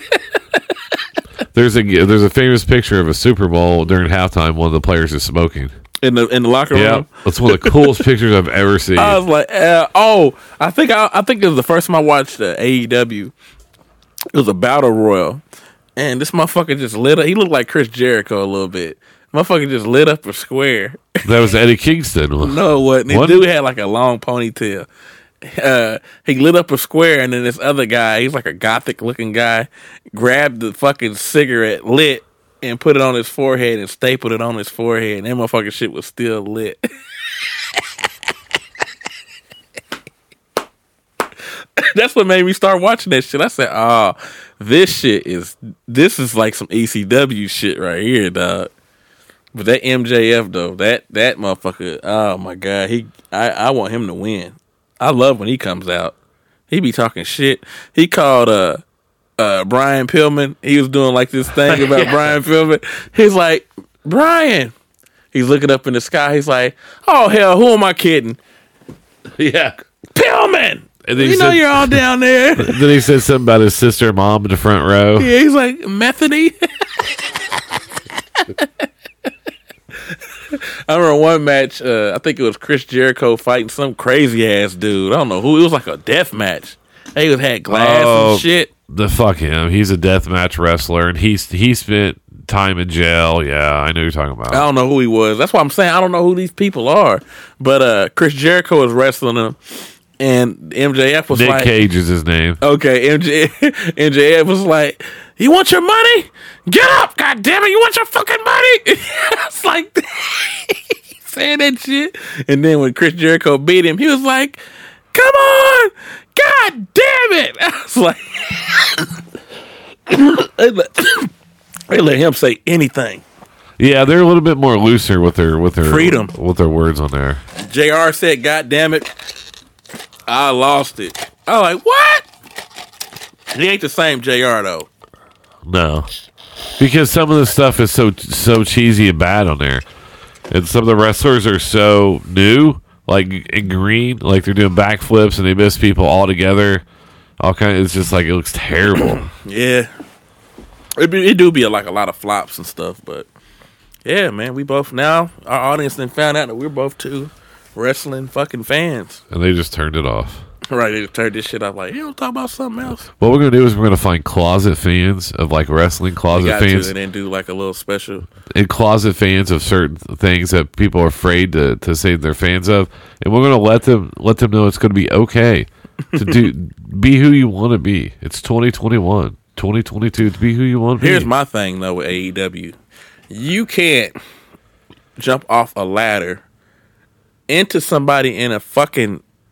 There's a there's a famous picture of a Super Bowl during halftime. One of the players is smoking. in the in the locker room. Yeah, that's one of the coolest pictures I've ever seen. I was like, uh, oh, I think I, I think it was the first time I watched uh, A E W. It was a battle royal, and this motherfucker just lit up. He looked like Chris Jericho a little bit. Motherfucker just lit up a square. That was Eddie Kingston. No, it wasn't. This What? dude had like a long ponytail. Uh, he lit up a square, and then this other guy, he's like a gothic looking guy, grabbed the fucking cigarette, lit, and put it on his forehead and stapled it on his forehead, and that motherfucking shit was still lit. That's what made me start watching that shit. I said, oh, this shit is, this is like some E C W shit right here, dog. But that M J F though, that that motherfucker, oh my god, he, I, I want him to win. I love when he comes out. He be talking shit. He called uh uh Brian Pillman. He was doing like this thing about Brian Pillman. He's like, Brian. He's looking up in the sky. He's like, oh hell, who am I kidding? Yeah. Pillman. And then You he know said- you're all down there. Then he said something about his sister and mom in the front row. Yeah, he's like, Methody. I remember one match, uh, I think it was Chris Jericho fighting some crazy ass dude. I don't know who. It was like a death match. He was had glass Oh. and shit. The fuck him. He's a deathmatch wrestler, and he's he spent time in jail. Yeah, I know who you're talking about. I don't know who he was. That's why I'm saying I don't know who these people are. But uh, Chris Jericho was wrestling him, and M J F was Nick like, Cage is his name. okay, M J M J F was like, you want your money? Get up, god damn it! You want your fucking money? It's like saying that shit. And then when Chris Jericho beat him, he was like, come on, god damn it! I was like, they, let, they let him say anything. Yeah, they're a little bit more looser with their with their Freedom. with their words on there. J R said, god damn it, I lost it. I was like, what? He ain't the same J R though. No, because some of the stuff is so so cheesy and bad on there, and some of the wrestlers are so new, like in green, like they're doing backflips and they miss people all together. All kind. Of, it's just like it looks terrible. Yeah, it, be, it do be like a lot of flops and stuff, but yeah, man, we both now our audience then found out that we're both two wrestling fucking fans. And they just turned it off. Right, they just turned this shit off. Like, you don't talk about something else. What we're gonna do is we're gonna find closet fans of like wrestling, We closet got fans, to and then do like a little special. and closet fans of certain things that people are afraid to, to say they're fans of, and we're gonna let them let them know it's gonna be okay to do be who you want to be. It's twenty twenty-one, twenty twenty-two to be who you want to be. Here's my thing though with A E W, you can't jump off a ladder into somebody in a fucking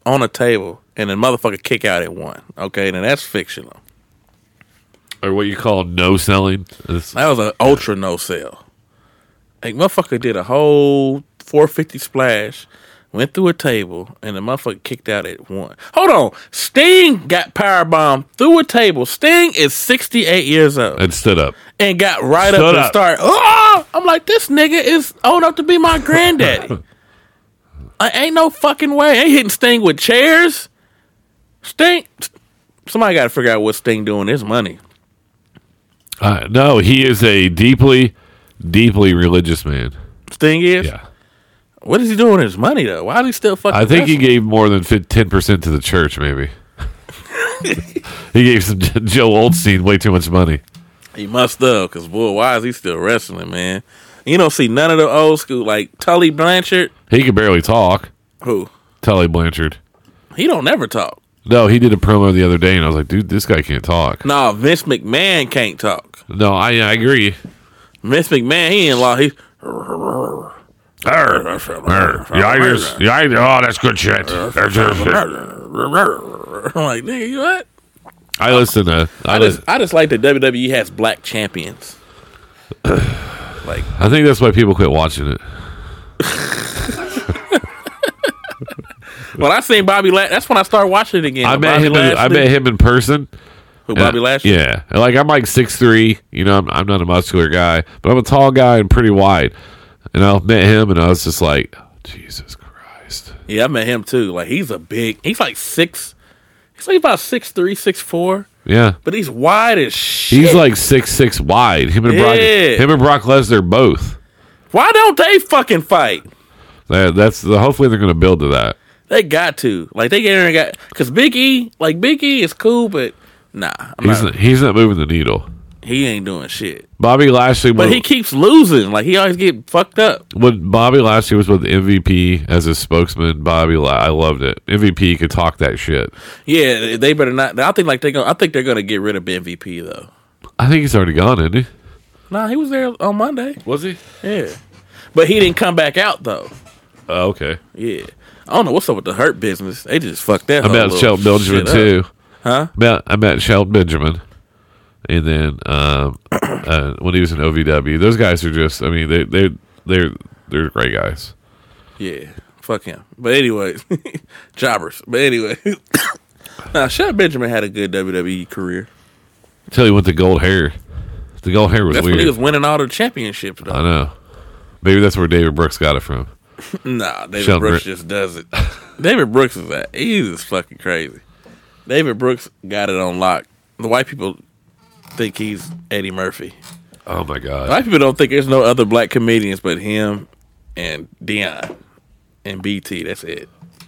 on a table and the motherfucker kick out at one. Okay, now that's fictional. Or what you call no selling. It's, That was an ultra no sell. Like, motherfucker did a whole four fifty splash, went through a table, and the motherfucker kicked out at one. Hold on. Sting got powerbombed through a table. Sting is sixty-eight years old. and stood up. And got right Stood up and up. started. Oh! I'm like, this nigga is old enough to be my granddaddy. I ain't no fucking way. I ain't hitting Sting with chairs. Sting. Somebody got to figure out what Sting doing his money. Uh, no, he is a deeply, deeply religious man. Sting is? Yeah. What is he doing with his money, though? Why is he still fucking I think he wrestling? gave more than ten percent to the church, maybe. He gave some Joe Oldstein way too much money. He must though, because boy, why is he still wrestling, man? You don't see none of the old school, like Tully Blanchard. He could barely talk. Who? Tully Blanchard. He don't never talk. No, he did a promo the other day, and I was like, dude, this guy can't talk. No, Vince McMahon can't talk. No, I I agree. Vince McMahon, he ain't law. He. Arr, arr. Yeah, I just, yeah, I, oh, that's good shit. That's good shit. I'm like, nigga, you what? I listen to. I, I listen, just, I just like that W W E has black champions. Like, I think that's why people quit watching it. when I seen Bobby Lashley, that's when I started watching it again. I met Bobby him. In, I Lashley. met him in person. Who, Bobby And- Lashley? Yeah, And, like I'm like six three. You know, I'm, I'm not a muscular guy, but I'm a tall guy and pretty wide. And I met him, and I was just like, oh, Jesus Christ. Yeah, I met him too. Like, he's a big. He's like six. He's like about six three, six four. Yeah, But he's wide as shit. he's like six six wide. Him and Brock. Yeah. Him and Brock Lesnar both. Why don't they fucking fight? That, that's the. Hopefully, they're going to build to that. They got to. Like, they get in and got. Because Big E, like, Big E is cool, but nah. I'm He's not, not, he's not moving the needle. he ain't doing shit. Bobby Lashley, But when, he keeps losing. Like, he always get fucked up. when Bobby Lashley was with M V P as his spokesman, Bobby, La- I loved it. M V P could talk that shit. Yeah, they better not. I think, like, they gonna, I think they're going to get rid of M V P, though. I think he's already gone, isn't he? Nah, he was there on Monday. Was he? Yeah. But he didn't come back out, though. Oh, okay. Yeah. I don't know what's up with the Hurt business. They just fucked that I whole met little Shelton Benjamin shit up. too. Huh? Met, I met Shelton Benjamin, and then um, uh, when he was in O V W, those guys are just. I mean, they they they're they're great guys. Yeah. Fuck him. But anyway, jobbers. But anyway. Now, Shelton Benjamin had a good W W E career. Until he went to gold hair. The gold hair was That's weird. when he was winning all the championships, though. I know. Maybe that's where David Brooks got it from. Nah, David Shelton Brooks Br- just does it. David Brooks is that. He's just fucking crazy. David Brooks got it on lock. The white people think he's Eddie Murphy. Oh my god. White people don't think there's no other black comedians but him and Dion and B T. That's it.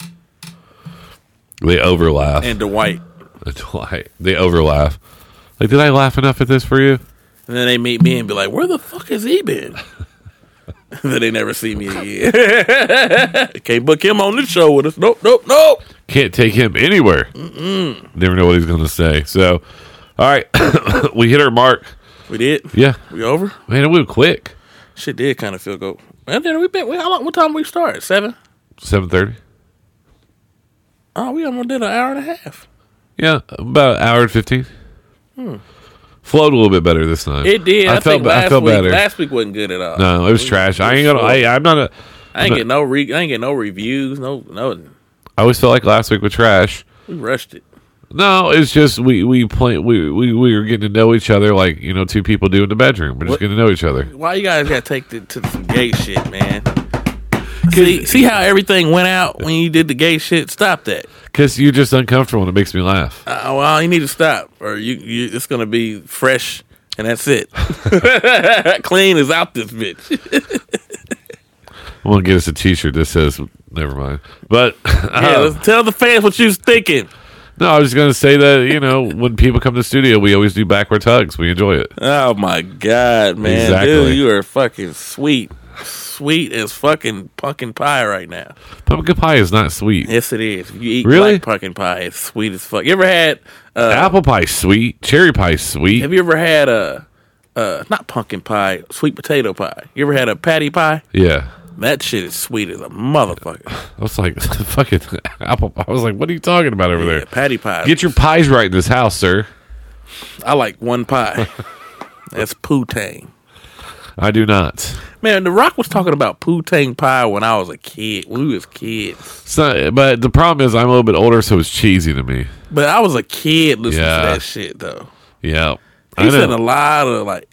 They overlaugh. And Dwight. Dwight. They overlaugh. Like, did I laugh enough at this for you? And then they meet me and be like, where the fuck has he been? Then they never see me again. Can't book him on this show with us. Nope, nope, nope. Can't take him anywhere. Mm-mm. Never know what he's going to say. So, all right. We hit our mark. We did? Yeah. We over? Man, it went quick. Shit did kind of feel go. And then we been, we, how long, what time we start? Seven? seven thirty. Oh, we almost did an hour and a half. Yeah, about an hour and fifteen. Hmm. Flowed a little bit better this time. It did. I, I, felt, think last I felt week, better. Last week wasn't good at all. No, it was trash. I ain't gonna. I, I'm not a. I ain't I'm get no re, I ain't get no reviews. No, no. I always felt like last week was trash. We rushed it. No, it's just we we play we, we we were getting to know each other like you know two people do in the bedroom. We're just What? getting to know each other. Why you guys got to take the, to some gay shit, man? See, see how everything went out when you did the gay shit? Stop that. Because you're just uncomfortable and it makes me laugh. Uh, well, you need to stop, or you, you it's gonna be fresh, and that's it. Clean is out this bitch. I'm gonna get us a T-shirt that says never mind. But Yeah, uh, let's tell the fans what you was thinking. no, I was just gonna say that you know when people come to the studio, we always do backwards hugs. We enjoy it. Oh my god, man, Exactly. dude, you are fucking sweet, sweet as fucking pumpkin pie right now. Pumpkin pie is not sweet. Yes, it is. If you eat Really? black pumpkin pie, it's sweet as fuck. You ever had? Uh, Apple pie sweet. Cherry pie sweet. have you ever had a? Uh, not pumpkin pie, sweet potato pie. You ever had a patty pie? Yeah. That shit is sweet as a motherfucker. I was like, fucking apple pie. I was like, what are you talking about over Yeah, there? patty pie. Get your pies right in this house, sir. I like one pie. That's Poo-Tang. I do not. Man, The Rock was talking about Poo-Tang pie when I was a kid. When we was kids. So, but the problem is I'm a little bit older, so it's cheesy to me. But I was a kid listening Yeah. to that shit, though. Yeah. He I said know. a lot of, like...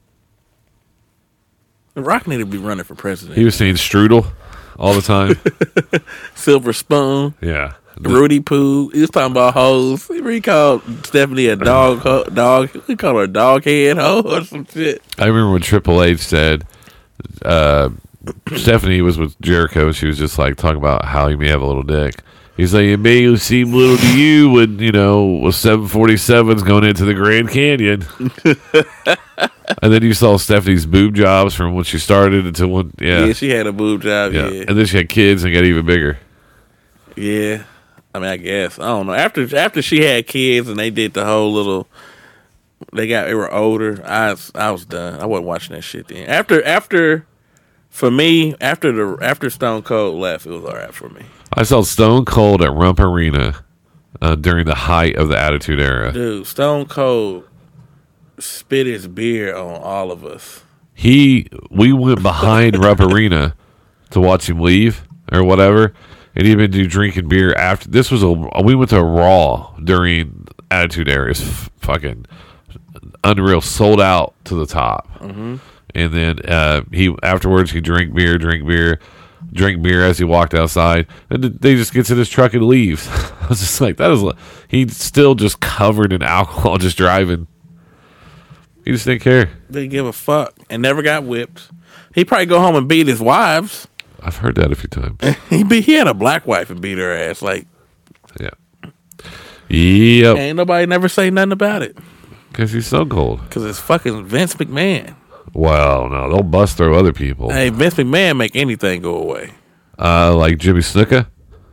The Rock need to be running for president. He was saying strudel all the time. Silver Spoon. Yeah. Rudy Poo. He was talking about hoes. He called Stephanie a dog, ho- dog. He called her a dog head hoe or some shit. I remember when Triple H said, uh, Stephanie was with Jericho, and she was just like talking about how he may have a little dick. He's like, it may seem little to you when, you know, with seven forty-sevens going into the Grand Canyon. And then you saw Stephanie's boob jobs from when she started until when, yeah. Yeah, she had a boob job, yeah. yeah. And then she had kids and got even bigger. Yeah. I mean, I guess. I don't know. After after she had kids and they did the whole little... They got... They were older. I was, I was done. I wasn't watching that shit then. After... after For me, after the after Stone Cold left, it was all right for me. I saw Stone Cold at Rump Arena uh, during the height of the Attitude Era. Dude, Stone Cold spit his beer on all of us. He, we went behind Rump Arena to watch him leave or whatever, and he'd been do drinking beer after. This was a we went to a Raw during Attitude Era. It's f- fucking unreal, sold out to the top. Mm-hmm. And then uh, he afterwards he drank beer, drink beer, drink beer as he walked outside, and th- they just gets in his truck and leaves. I was just like, that is. He's still just covered in alcohol, just driving. He just didn't care. Didn't give a fuck and never got whipped. He probably go home and beat his wives. I've heard that a few times. he beat, he had a black wife and beat her ass. Like, Yeah. Yep. ain't nobody never say nothing about it Because he's so cold. because it's fucking Vince McMahon. Well, no, they'll bust through other people. Hey, Vince McMahon make anything go away. Uh, like Jimmy Snuka.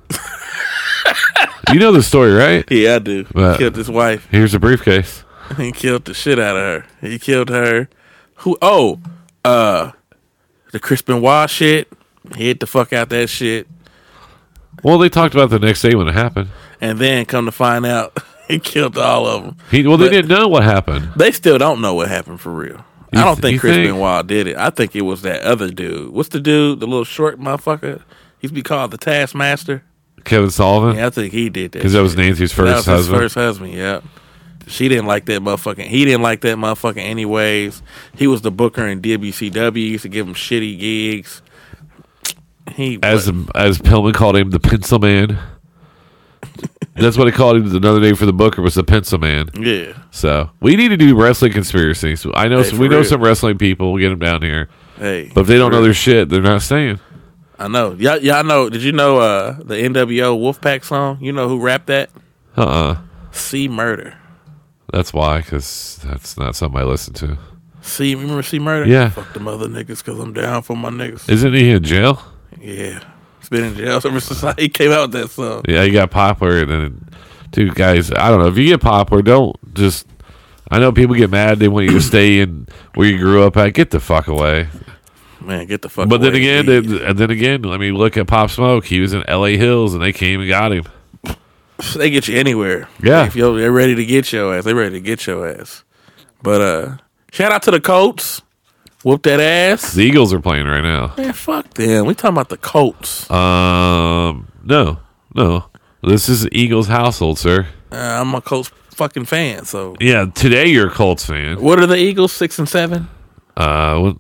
You know the story, right? Yeah, I do. Uh, he killed his wife. Here's a briefcase. He killed the shit out of her. He killed her. Who? Oh, uh, the Chris Benoit shit. He hit the fuck out that shit. Well, they talked about it the next day when it happened. And then come to find out, he killed all of them. He, well, they But didn't know what happened. They still don't know what happened for real. You I don't th- think you Chris think? Benoit did it. I think it was that other dude. What's the dude? The little short motherfucker? He used to be called the Taskmaster. Kevin Sullivan? Yeah, I think he did that. Because that was Nancy's first that was husband. his first husband, yeah. She didn't like that motherfucking. He didn't like that motherfucking anyways. He was the booker in W C W. He used to give him shitty gigs. He As but, as Pillman called him, the Pencil Man. That's what he called him. Another name for the booker was the Pencil Man. yeah. So we need to do wrestling conspiracies. I know Hey, some, for we know real. some wrestling people. We'll get them down here. Hey, But if they don't for know real. their shit, they're not saying. I know. Y'all, y'all know. Did you know uh, the N W O Wolfpack song? You know who rapped that? Uh uh C Murder. That's why, because that's not something I listen to. C, remember C Murder? Yeah. Fuck them other niggas because I'm down for my niggas. Isn't he in jail? Yeah. He's been in jail ever since he came out with that song. Yeah, he got popular. And then, dude, guys, I don't know. If you get popular, don't just. I know people get mad. They want you to stay in where you grew up at. Get the fuck away. Man, get the fuck But then away. again, they, and then again, let me look at Pop Smoke. He was in L A Hills, and they came and got him. They get you anywhere. Yeah. If yo, they're ready to get your ass, they're ready to get your ass. But uh, shout out to the Colts. Whoop that ass. The Eagles are playing right now. Man, fuck them. We talking about the Colts. Um, no, no. This is Eagles household, sir. Uh, I'm a Colts fucking fan. So Yeah, today you're a Colts fan. what are the Eagles? Six and seven. Uh, what?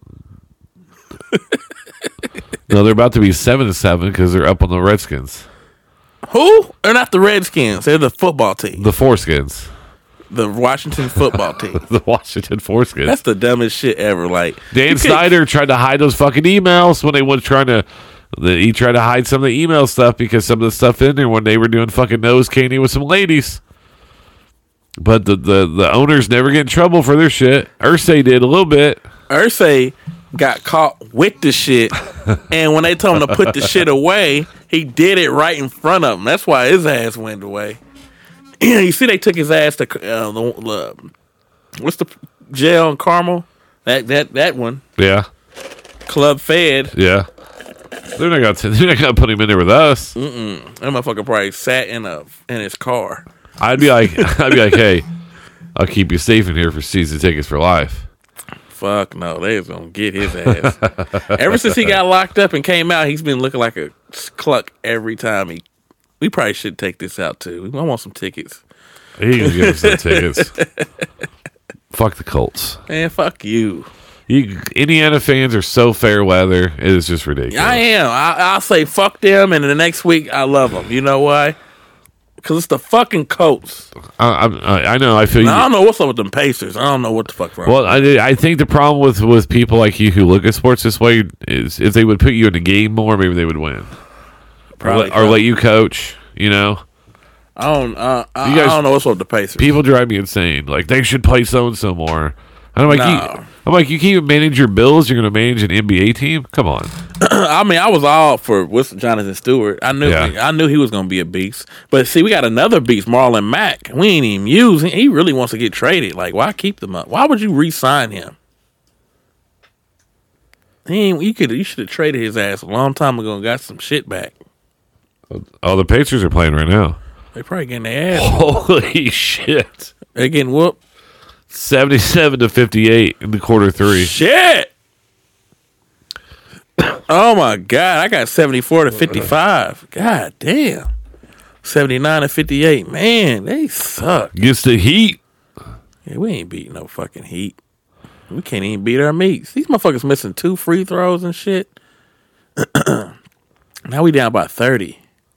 No, they're about to be seven to seven because they're up on the Redskins, Who? They're not the Redskins. They're the football team. the Foreskins, The Washington football team. the Washington Foreskins. That's the dumbest shit ever. Like Dan you can't- Snyder tried to hide those fucking emails when they were trying to. The, he tried to hide some of the email stuff because some of the stuff in there when they were doing fucking nose candy with some ladies. But the, the, the owners never get in trouble for their shit. Ursay did a little bit. Ursay got caught with the shit, and when they told him to put the shit away, he did it right in front of him. That's why his ass went away. You see, they took his ass to uh, the, the what's the jail in Carmel? That that that one, Yeah, Club Fed. yeah. They're not gonna. T- they're not gonna put him in there with us. Mm-mm. That motherfucker probably sat in a in his car. I'd be like, I'd be like, hey, I'll keep you safe in here for season tickets for life. Fuck no, they was gonna get his ass. Ever since he got locked up and came out, he's been looking like a cluck every time he. We probably should take this out too. I want some tickets. He can get us some tickets. Fuck the Colts. Man, fuck you. You Indiana fans are so fair weather. It is just ridiculous. I am. I, I'll say fuck them, and the next week I love them. You know why? Because it's the fucking Colts. I, I, I know. I feel. Now, you, I don't know what's up with them Pacers. I don't know what the fuck wrong. Well, I, I think the problem with, with people like you who look at sports this way is if they would put you in the game more, maybe they would win. Probably, or, let, or let you coach. You know. I don't. Uh, I, You guys- I don't know what's up with the Pacers. People drive me insane. Like they should play so and so more. And I'm like, No. you, I'm like, you can't even manage your bills. You're going to manage an N B A team. Come on. I mean, I was all for Wilson Jonathan Stewart. I knew. Yeah. I knew he was going to be a beast. But see, we got another beast, Marlon Mack. We ain't even using. He really wants to get traded. Like, why keep them up? Why would you re-sign him? He ain't, you could. You should have traded his ass a long time ago and got some shit back. Oh, the Pacers are playing right now. They probably getting their ass. Holy shit. They getting whooped. seventy-seven to fifty-eight in the quarter three. Shit. Oh my God! I got seventy-four to fifty-five. God damn. seventy-nine to fifty-eight. Man, they suck. Against the Heat. Yeah, we ain't beating no fucking Heat. We can't even beat our meats. These motherfuckers missing two free throws and shit. Now we down by thirty.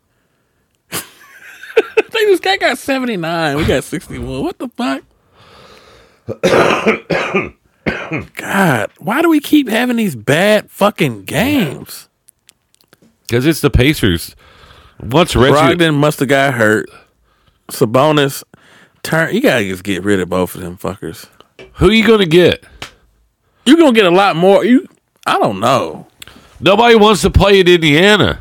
They just got, got seventy-nine. We got sixty-one. What the fuck? God, why do we keep having these bad fucking games? Because it's the Pacers. Once Reggie. Brogdon must have got hurt. Sabonis, turn. You gotta just get rid of both of them fuckers. Who you going to get? You're gonna get a lot more. You, I don't know. Nobody wants to play in Indiana.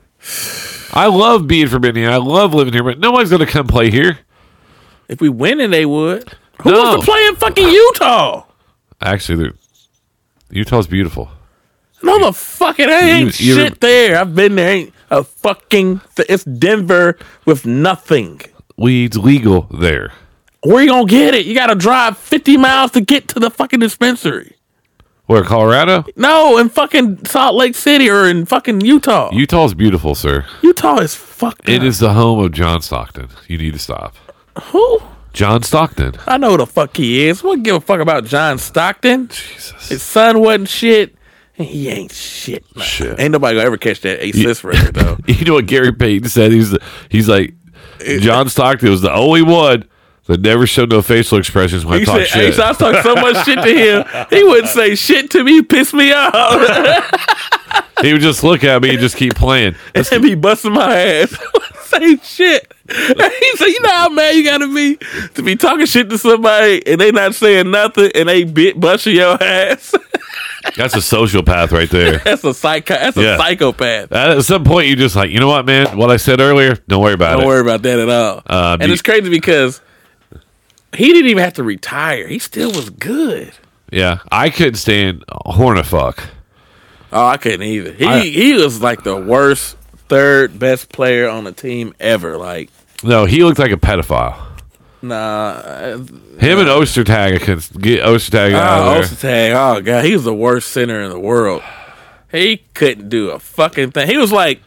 I love being from Indiana. I love living here, but nobody's going to come play here. If we win it, they would. Who No. wants to play in fucking Utah? Actually, they're- Utah's beautiful. No, the fucking ain't You- you- shit there. I've been there. Ain't a fucking. Th- it's Denver with nothing. Weed's legal there. Where you gonna get it? You gotta drive fifty miles to get to the fucking dispensary. Where, Colorado? No, in fucking Salt Lake City or in fucking Utah. Utah's beautiful, sir. Utah is fucked It up. is the home of John Stockton. You need to stop. Who? John Stockton. I know who the fuck he is. What give a fuck about John Stockton? Jesus. His son wasn't shit. And he ain't shit. Nah. Shit. Ain't nobody gonna ever catch that assist record though. You know what Gary Payton said? He's he's like, John Stockton was the only one that never showed no facial expressions when I He talk said, shit. hey, I talk so much shit to him, he wouldn't say shit to me, piss me off. He would just look at me and just keep playing. And be busting my ass. Say shit. He said, you know how mad you gotta be to be talking shit to somebody and they not saying nothing and they bit busting your ass. That's a sociopath right there. That's a psycho. That's a Yeah. psychopath. At some point, you just like, you know what, man? What I said earlier, don't worry about Don't it. worry about that at all. Um, and you- it's crazy because he didn't even have to retire. He still was good. Yeah, I couldn't stand Hornafuck. Oh, I couldn't either. He I- he was like the worst third best player on the team ever. Like, No, he looked like a pedophile. nah. uh, Him and Ostertag, I couldn't get Ostertag out Oh, of there. Ostertag. Oh, God. He was the worst center in the world. He couldn't do a fucking thing. He was like,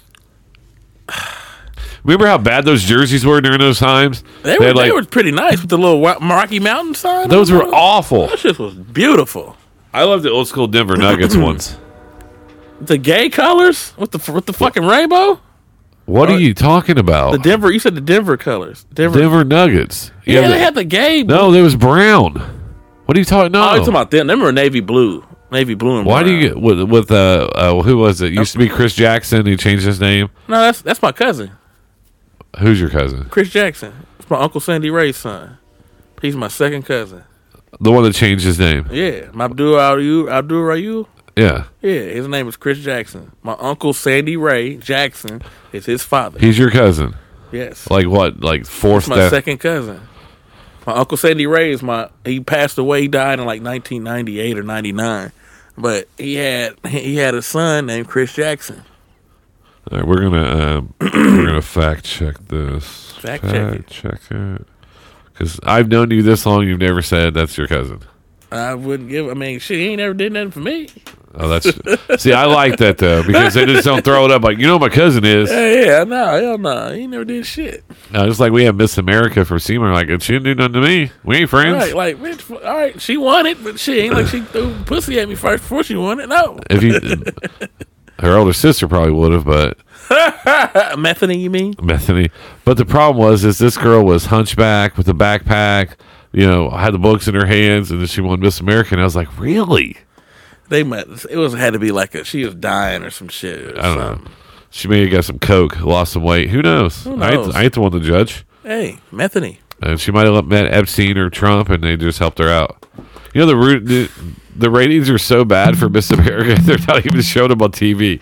Remember how bad those jerseys were during those times? they were, had, they were pretty nice with the little Wa- Rocky Mountain sign. those on were them. awful. That shit was beautiful. I love the old school Denver Nuggets ones. The gay colors with the with the fucking rainbow. What are you talking about? The Denver. You said the Denver colors. Denver. Denver Nuggets. yeah, the- they had the gay. no, there was brown. What are you talking? No, Oh, you're talking about them. They were navy blue. Navy blue and why do brown. you get with with uh, uh who was it? Used to be Chris Jackson. He changed his name. No, that's that's my cousin, Who's your cousin? Chris Jackson. It's my uncle Sandy Ray's son. He's my second cousin. The one that changed his name. Yeah, my Abdul Rayu. Abdul Rayu. Yeah, Yeah, his name is Chris Jackson. My uncle Sandy Ray Jackson is his father. he's your cousin. Yes, Like what? Like fourth He's my step. second cousin. My uncle Sandy Ray is my. He passed away. He died in like nineteen ninety-eight or ninety-nine. But he had he had a son named Chris Jackson. All right, we're gonna um, we're gonna fact check this. Fact check it. check it. Because I've known you this long, you've never said that's your cousin. I wouldn't give. I mean, shit, he ain't never did nothing for me. Oh, that's see, I like that though because they just don't throw it up like you know who my cousin is. Yeah, yeah, no, hell no, he never did shit. No, just like we have Miss America from Seymour, like she didn't do nothing to me. We ain't friends. Right, like, bitch, all right, she won it, but she ain't like she threw pussy at me first before she won it. No, If you, her older sister probably would have, but Methany, you mean? Bethany. But the problem was, is this girl was hunchback with a backpack. You know, had the books in her hands, and then she won Miss America. And I was like, really? They met. It was had to be like a she was dying or some shit. Or I don't something. know. She may have got some coke, lost some weight. Who knows? Who I, ain't, knows? I ain't the one to judge. Hey, Methany. And she might have met Epstein or Trump, and they just helped her out. You know, the root, the, the ratings are so bad for Miss America, they're not even showing them on T V.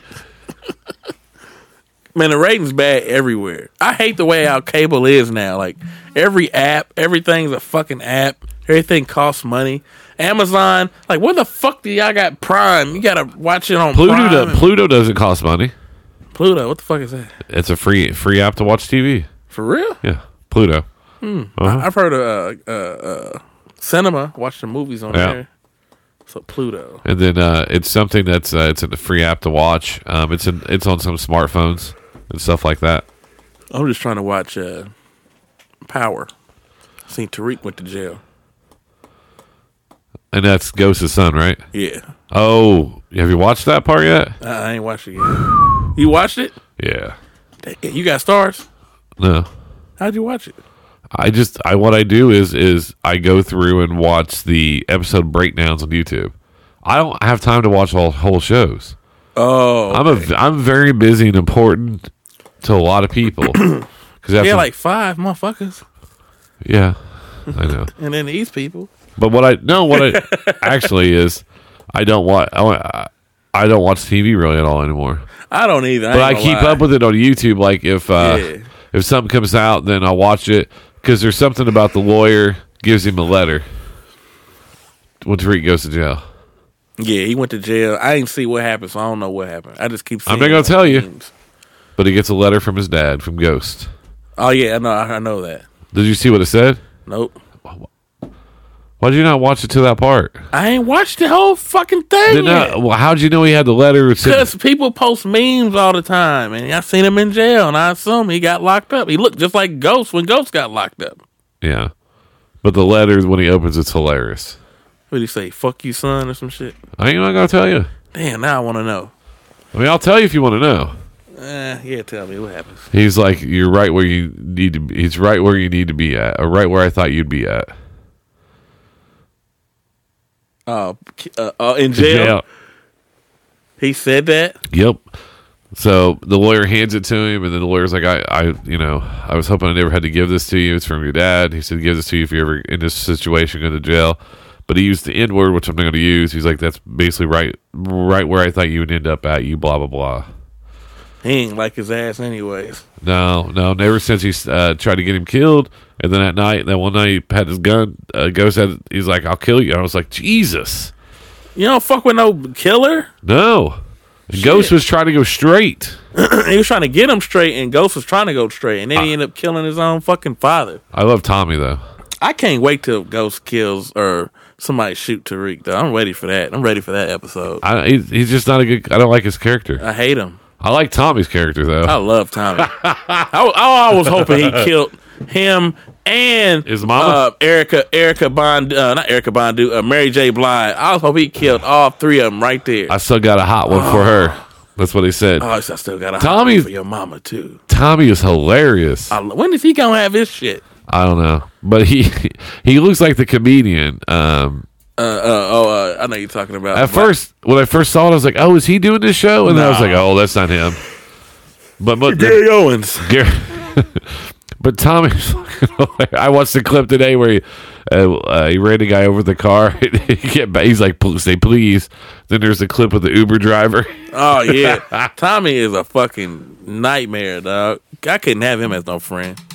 Man, the ratings bad everywhere. I hate the way our cable is now. Like every app, everything's a fucking app. Everything costs money. Amazon, like where the fuck do y'all got Prime? You gotta watch it on Pluto, Prime. do, and- Pluto doesn't cost money. Pluto, what the fuck is that? It's a free free app to watch T V. For real? Yeah, Pluto. I, Uh-huh. I've heard of uh, uh, uh, cinema. Watch the movies on Yeah. there. So Pluto. And then uh, it's something that's uh, it's a free app to watch. Um, it's in, it's on some smartphones and stuff like that. I'm just trying to watch uh, Power. Seen Tariq went to jail. And that's Ghost's son, right? Yeah, Oh, have you watched that part yet? I, I ain't watched it yet. You watched it? Yeah. Damn, you got stars? No. How'd you watch it? I just I what I do is is I go through and watch the episode breakdowns on YouTube. I don't have time to watch all whole shows. Oh, I'm a I'm very busy and important to a lot of people. Cause yeah, like five motherfuckers, yeah, I know. and then these people. But what I no, what I actually is, I don't watch. I, I don't watch T V really at all anymore. I don't either. But I keep up with it on YouTube. Like if uh, Yeah. if something comes out, then I'll watch it because there's something about the lawyer gives him a letter when Tariq goes to jail. Yeah, he went to jail. I didn't see what happened, so I don't know what happened. I just keep. Seeing I'm not gonna it on tell you. memes. But he gets a letter from his dad from Ghost. Oh yeah, I know. I know that. Did you see what it said? Nope. Why did you not watch it to that part? I ain't watched the whole fucking thing Did yet. not, well, how'd you know he had the letter? It said- Because people post memes all the time, and I seen him in jail, and I assume he got locked up. He looked just like Ghost when Ghost got locked up. Yeah, but the letter when he opens, it's hilarious. What did he say? Fuck you, son, or some shit? I ain't not gonna tell you. Damn, now I want to know. I mean, I'll tell you if you want to know. Eh, yeah, tell me what happens. He's like, you're right where you need to be. He's right where you need to be at, or right where I thought you'd be at. Oh, uh, uh, in jail? Jail. He said that? Yep. So the lawyer hands it to him, and then the lawyer's like, I, I, you know, I was hoping I never had to give this to you. It's from your dad. He said, give this to you if you're ever in this situation, go to jail. But he used the N word, which I'm not going to use. He's like, that's basically right, right where I thought you would end up at. You blah blah blah. He ain't like his ass anyways. No, no, never since he uh, tried to get him killed. And then that night, that one night, he had his gun. Uh, Ghost had, he's like, I'll kill you. And I was like, Jesus. You don't fuck with no killer? No. And Ghost was trying to go straight. He was trying to get him straight, and Ghost was trying to go straight, and then he ended up killing his own fucking father. I love Tommy, though. I can't wait till Ghost kills or somebody shoot Tariq, though. I'm ready for that. I'm ready for that episode. I, he, he's just not a good, I don't like his character. I hate him. I like Tommy's character, though. I love Tommy. I, I was hoping he killed him and His mama? uh, Erica, Erica Bond, uh, not Erica Bondu, uh, Mary J. Blige. I was hoping he killed all three of them right there. I still got a hot one for her. That's what he said. Oh, I still got a Tommy- Tommy for your mama too. Tommy is hilarious. I, when is he gonna have his shit? I don't know. But he he looks like the comedian. Um, Uh, uh, oh, uh, I know you're talking about. at first, when I first saw it, I was like, oh, is he doing this show? And then I was Nah. like, oh, that's not him. But, but Gary Owens. Gary, but Tommy's fucking hilarious. I watched the clip today where he, uh, uh, he ran a guy over the car. he get back, he's like, "Please, say please." Then there's the clip of the Uber driver. Oh yeah, Tommy is a fucking nightmare, dog. I couldn't have him as no friend.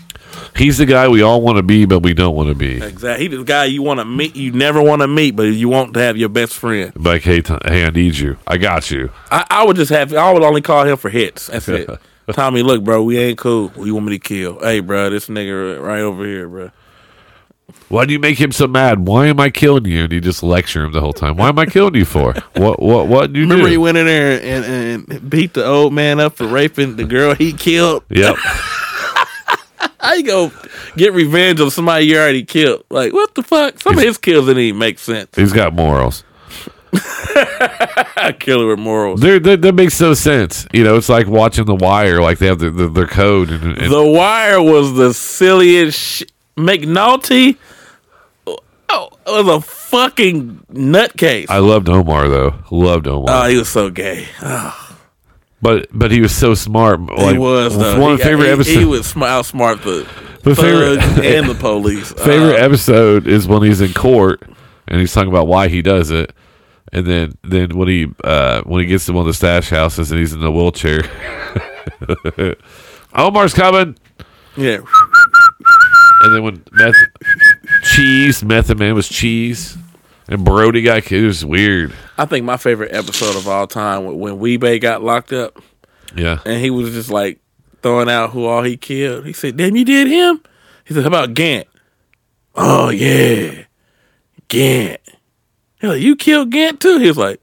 He's the guy we all want to be, but we don't want to be. Exactly. He's the guy you want to meet, you never want to meet, but you want to have your best friend. Like, hey, t- hey, I need you. I got you. I, I would just have, I would only call him for hits. That's it. Tommy, look, bro, we ain't cool. Who you want me to kill? Hey, bro, this nigga right over here, bro. Why do you make him so mad? Why am I killing you? And you just lecture him the whole time. Why am I killing you for? What What What did you Remember do? he went in there and, and beat the old man up for raping the girl he killed? Yep. How you go get revenge on somebody you already killed? Like, what the fuck? Some He's, of his kills didn't even make sense. He's got morals. Killer with morals. They're, they're, that makes no sense. You know, it's like watching The Wire. Like, they have the, the, their code. And, and The Wire was the silliest shit. McNulty oh, was a fucking nutcase. I loved Omar, though. Loved Omar. Oh, he was so gay. Oh, But but he was so smart. Like, he was, though. One of he, the favorite he, episodes. He would sm- outsmart the, The thugs favorite- and the police. favorite Uh, episode is when he's in court and he's talking about why he does it, and then then when he uh, when he gets to one of the stash houses and he's in the wheelchair. Omar's coming, yeah. and then when meth cheese Method Man was cheese, and Brody got killed. It was weird. I think my favorite episode of all time was when Weebay got locked up Yeah, and he was just like throwing out who all he killed. He said, "Damn, you did him?" He said, "How about Gant?" "Oh yeah, Gant." He like, "You killed Gant too?" He was like,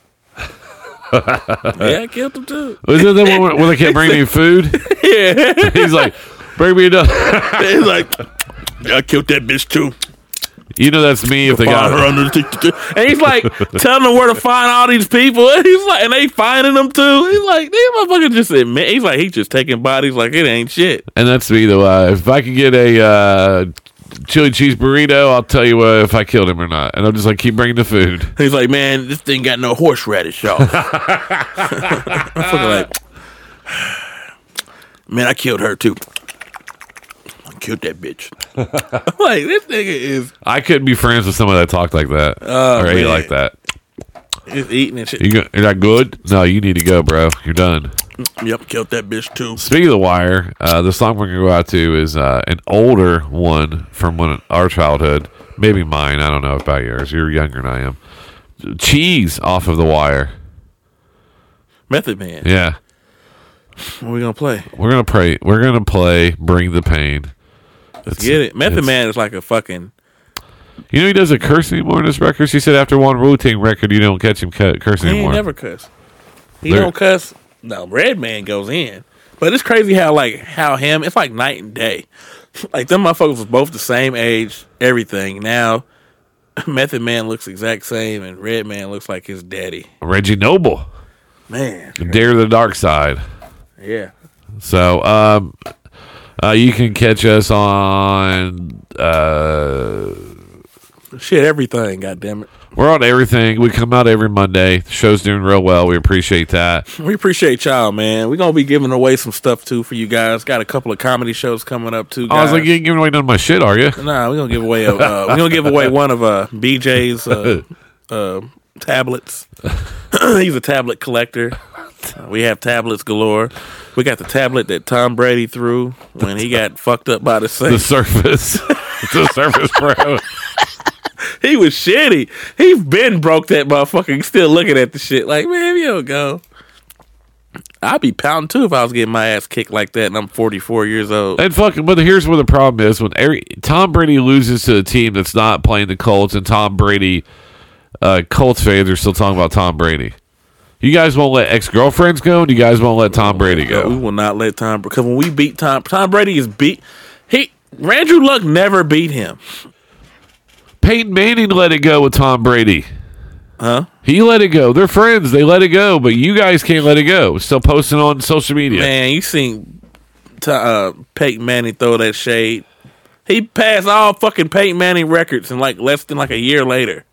"Yeah, I killed him too." was it the one where, where they kept bringing me food? Yeah, He's like, bring me enough. he's like, "Yeah, I killed that bitch too." You know that's me if they Find got her under the and he's like telling them where to find all these people. And he's like, and they finding them too. He's like, these motherfuckers just admit. He's like, he's just taking bodies like it ain't shit. And that's me though. Uh, if I could get a uh, chili cheese burrito, I'll tell you uh, if I killed him or not. And I'm just like, keep bringing the food. He's like, man, this thing got no horseradish, y'all. I'm fucking like, man, I killed her too. I killed that bitch. I'm like, this nigga is I couldn't be friends with someone that talked like that Oh, or ate man. like that. is eating and shit. You go, you're not good? No, you need to go, bro. You're done. Yep, killed that bitch too. Speaking of The Wire, uh, the song we're going to go out to is uh, an older one from when our childhood. Maybe mine. I don't know about yours. You're younger than I am. Cheese off of The Wire. Method Man. Yeah. What are we gonna play? We're going to pray. We're going to play Bring the Pain. Let's get it. Method Man is like a fucking. You know he doesn't curse anymore in his records? He said after one Wu-Tang record, you don't catch him cu- cursing He anymore. ain't never cuss. He There- don't cuss. No, Redman goes in. But it's crazy how like how him. It's like night and day. Like them motherfuckers was both the same age. Everything now. Method Man looks exact same, and Redman looks like his daddy. Reggie Noble. Man, Dare the Dark Side. yeah. So, um, uh, you can catch us on, uh, Shit, everything. Goddamn it. we're on everything. We come out every Monday. The show's doing real well. We appreciate that. We appreciate y'all, man. We're gonna be giving away some stuff too for you guys. Got a couple of comedy shows coming up too. Guys. I was like, you ain't giving away none of my shit, are you? Nah, we're gonna give away a uh, we're gonna give away one of uh B J's uh, uh tablets. He's a tablet collector. Uh, we have tablets galore. We got the tablet that Tom Brady threw when he got fucked up by the The Saints. Surface. The Surface Pro. He was shitty. He been broke that motherfucker. He's still looking at the shit like, man, you don't go. I'd be pounding too if I was getting my ass kicked like that and I'm forty-four years old. And fucking, but here's where the problem is: when every, Tom Brady loses to a team that's not playing the Colts, and Tom Brady, uh, Colts fans are still talking about Tom Brady. You guys won't let ex girlfriends go, and you guys won't let Tom Brady We go. will not let Tom because when we beat Tom, Tom Brady is beat. He Andrew Luck never beat him, Peyton Manning let it go with Tom Brady. huh? He let it go. They're friends. They let it go, but you guys can't let it go. Still posting on social media. Man, you seen T- uh, Peyton Manning throw that shade. He passed all fucking Peyton Manning records in like less than like a year later.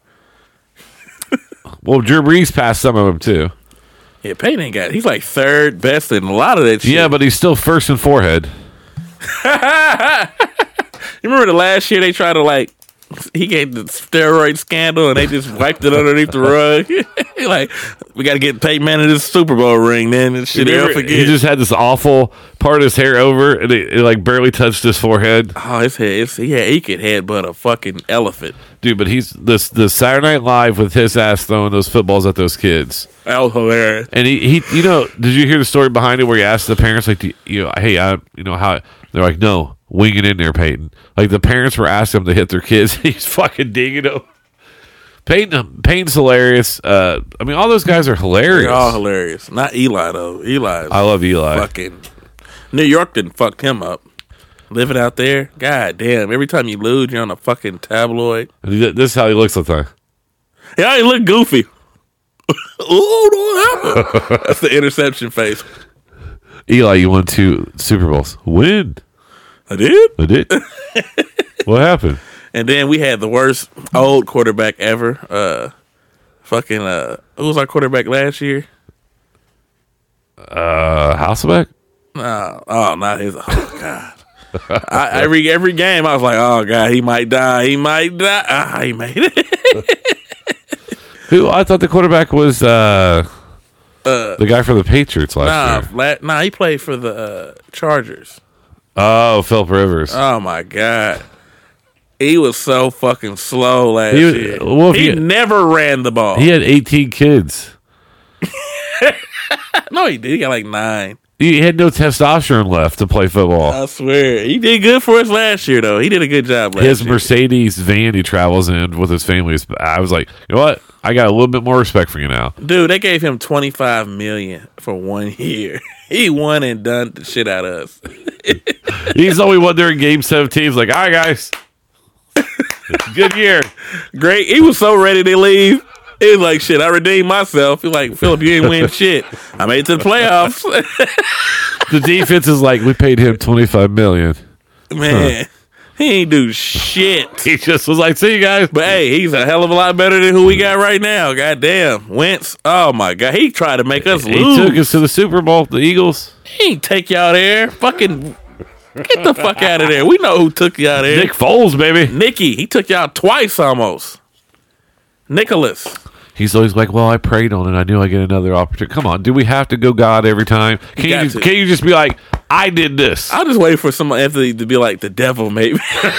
Well, Drew Brees passed some of them too. Yeah, Peyton ain't got. He's like third best in a lot of that shit. Yeah, but he's still first in forehead. You remember the last year they tried to like he gave the steroid scandal, and they just wiped it underneath the rug. Like, we got to get Peyton Manning this Super Bowl ring, then and shit. They'll forget. He just had this awful part of his hair over, and it, it like barely touched his forehead. Oh, his head, it's, yeah, he could headbutt a fucking elephant, dude. But he's this the Saturday Night Live with his ass throwing those footballs at those kids. That was hilarious. And he, he, you know, did you hear the story behind it where he asked the parents, like, do you, you know, hey, I, you know how they're like, no. Wing it in there, Peyton. Like, the parents were asking him to hit their kids. He's fucking digging them. Peyton, Peyton's hilarious. Uh, I mean, all those guys are hilarious. They're all hilarious. Not Eli, though. Eli. I love Eli. Fucking New York didn't fuck him up. Living out there, god damn. Every time you lose, you're on a fucking tabloid. This is how he looks all the time. Yeah, he look goofy. Ooh, don't happen. That's the interception face. Eli, you won two Super Bowls. Win. I did? I did. What happened? And then we had the worst old quarterback ever. Uh, fucking, uh, who was our quarterback last year? Uh, Hasselbeck? No, oh, not his. Oh, God. I, every every game, I was like, oh, God, he might die. He might die. Ah, he made it. Who? I thought the quarterback was uh, uh, the guy for the Patriots last nah, year. La- nah, he played for the uh, Chargers. Oh, Philip Rivers. Oh, my God. He was so fucking slow last he, year. Well, he, he never ran the ball. He had eighteen kids. No, he did. He got like nine. He had no testosterone left to play football. I swear. He did good for us last year, though. He did a good job last his year. Mercedes van he travels in with his family. I was like, you know what? I got a little bit more respect for you now. Dude, they gave him twenty-five million dollars for one year. He won and done the shit out of us. He's only won during game seventeen. He's like, all right, guys. Good year. Great. He was so ready to leave. He was like, shit, I redeemed myself. He's like, Philip, you ain't win shit. I made it to the playoffs. The defense is like, we paid him twenty-five million dollars. Man, huh. He ain't do shit. He just was like, see you guys. But hey, he's a hell of a lot better than who we got right now. God damn. Wentz. Oh, my God. He tried to make us he lose. He took us to the Super Bowl, the Eagles. He ain't take y'all there. Fucking get the fuck out of there. We know who took y'all there. Nick Foles, baby. Nicky. He took y'all twice almost. Nicholas. He's always like, well, I prayed on it. I knew I'd get another opportunity. Come on. Do we have to go God every time? Can you, you can you just be like, I did this? I'll just wait for some Anthony to be like the devil, maybe.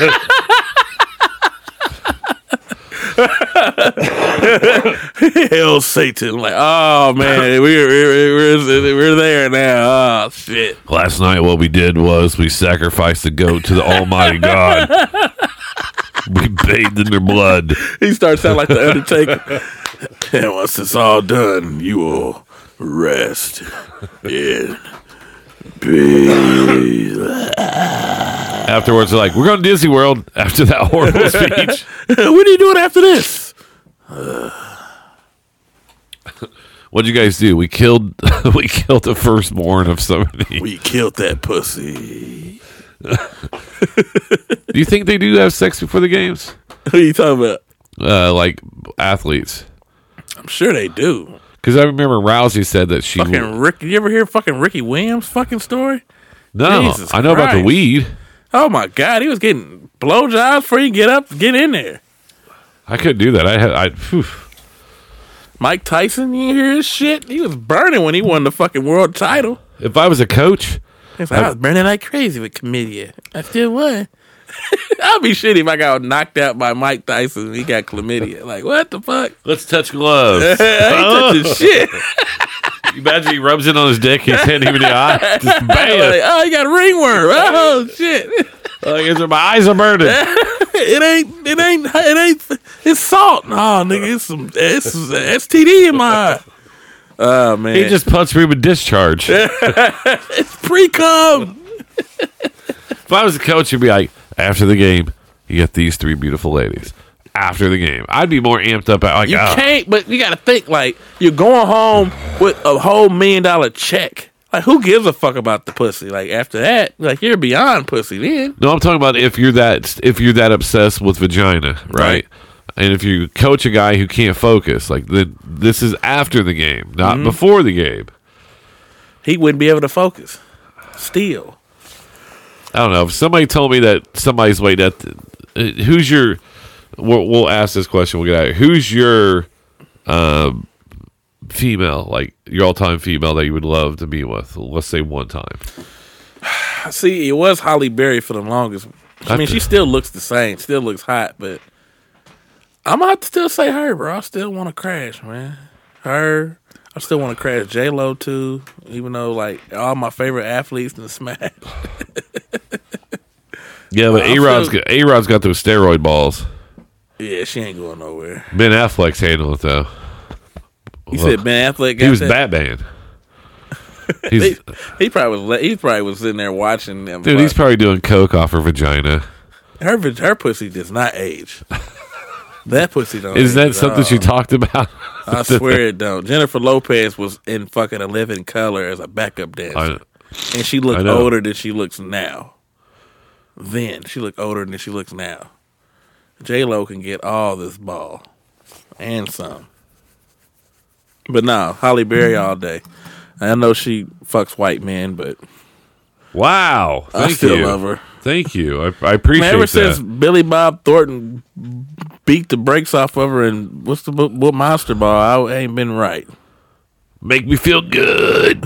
Hell, Satan! Like, oh man, we're we're, we're we're there now. Oh shit! Last night, what we did was we sacrificed the goat to the Almighty God. We bathed in their blood. He starts sounding like the Undertaker. And once it's all done, you will rest in peace. Afterwards, they're like, we're going to Disney World after that horrible speech. What are you doing after this? What'd you guys do? We killed we killed the firstborn of somebody. We killed that pussy. Do you think they do have sex before the games? Who are you talking about? Uh, like athletes. I'm sure they do. Because I remember Rousey said that she... Fucking Rick, you ever hear fucking Ricky Williams' fucking story? No, Jesus I know Christ. about the weed. Oh my God, he was getting blowjobs before you get up, get in there. I couldn't do that. I had... I, whew. Mike Tyson, you hear his shit? He was burning when he won the fucking world title. If I was a coach... Like, I was burning like crazy with chlamydia. I still won. I'd be shitty if I got knocked out by Mike Tyson and he got chlamydia. Like, what the fuck? Let's touch gloves. I ain't touching shit. You imagine he rubs it on his dick, he's hitting him in the eye. Just bam. Like, oh, he got a ringworm. Oh, shit. Like, my eyes are burning. It ain't, it ain't, it ain't, it's salt. No, nigga, it's some, it's some S T D in my eye. Oh, man. He just punched me with discharge. It's pre-cum. If I was a coach, you'd be like, after the game, you get these three beautiful ladies. After the game, I'd be more amped up. Like, you oh. can't, but you got to think, like, you're going home with a whole million dollar check. Like, who gives a fuck about the pussy? Like, after that, like, you're beyond pussy then. No, I'm talking about if you're that if you're that obsessed with vagina, right? right. And if you coach a guy who can't focus, like, then this is after the game, not mm-hmm. before the game. He wouldn't be able to focus. Still. I don't know. If somebody told me that somebody's waiting at, the, who's your we'll, we'll ask this question. We'll get out of here. Who's your um, female, like your all-time female that you would love to be with? Let's say one time. See, it was Halle Berry for the longest. I mean, she still looks the same, still looks hot, but I'm gonna have to still say her, bro. I still want to crash, man. Her. I still want to crash J-Lo too, even though like all my favorite athletes in the smash. Yeah, but A-Rod's got, A-Rod's got those steroid balls. Yeah, she ain't going nowhere. Ben Affleck's handling it though. You well, said Ben Affleck got he was that? Batman. He's, he, he probably was. He probably was sitting there watching them. Dude, he's probably doing coke off her vagina. Her her pussy does not age. That pussy don't. Is age that something all. she talked about? I swear it don't. Jennifer Lopez was in fucking A Living Color as a backup dancer, I, and she looked older than she looks now. Then she looked older than she looks now. J-Lo can get all this ball and some, but no, Halle Berry all day. I know she fucks white men, but wow, thank I still you. love her. Thank you. I, I appreciate Man, ever that. since Billy Bob Thornton beat the brakes off of her and what's the what Monster Ball, I ain't been right. Make me feel good.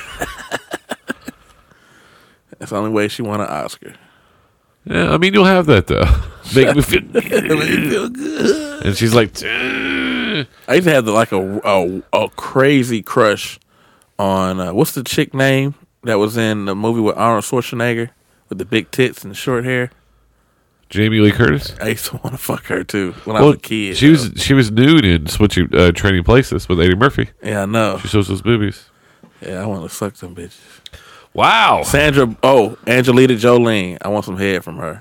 That's the only way she won an Oscar. Yeah, I mean you'll have that though. Make me feel good. Make me feel good. And she's like, Ugh. I used to have the, like a, a a crazy crush on uh, what's the chick name that was in the movie with Arnold Schwarzenegger with the big tits and short hair. Jamie Lee Curtis. I used to want to fuck her too when well, I was a kid. She was she was nude in Switching uh, Trading Places with Eddie Murphy. Yeah, I know. She shows those boobies. Yeah, I want to suck them bitches. Wow. Sandra, oh, Angelina Jolie. I want some head from her.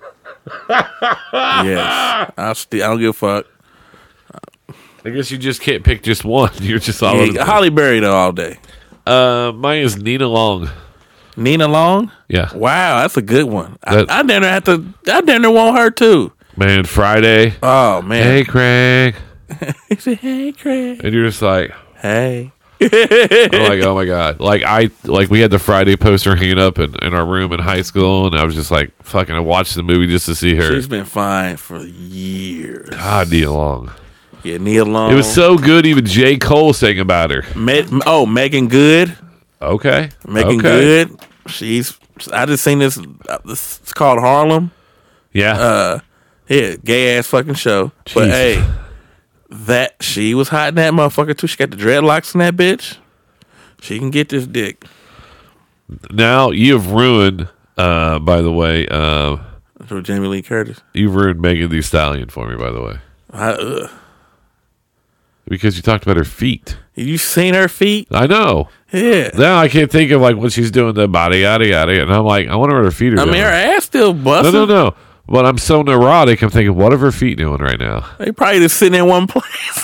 Yes, I still. I don't give a fuck. I guess you just can't pick just one. You're just all Yeah, Halle Berry though all day. Uh, mine is Nina Long. Nina Long? Yeah. Wow, that's a good one. That, I, I damn near have to. I damn near want her too. Man, Friday. Oh man. Hey, Craig. He said, "Hey, Craig." And you're just like, "Hey." I'm like, oh my god! Like I like we had the Friday poster hanging up in, in our room in high school, and I was just like, fucking, I watched the movie just to see her. She's been fine for years. God, Nia Long. Yeah, Nia Long. It was so good. Even J. Cole sang about her. Me- oh, Megan Good. Okay, Megan okay. Good. She's. I just seen this. this it's called Harlem. Yeah. Uh, yeah, gay ass fucking show. Jesus. But hey, that she was hot in that motherfucker too. She got the dreadlocks in that bitch. She can get this dick. Now you have ruined. Uh, by the way, uh, So Jamie Lee Curtis. You've ruined Megan Thee Stallion for me. By the way, I, uh, because you talked about her feet. you seen her feet? I know. Yeah. Now I can't think of like when she's doing the body yada yada, and I'm like, I wonder what her feet are I doing. mean, her ass still busting. No, no, no. But I'm so neurotic. I'm thinking, what are her feet doing right now? They probably just sitting in one place.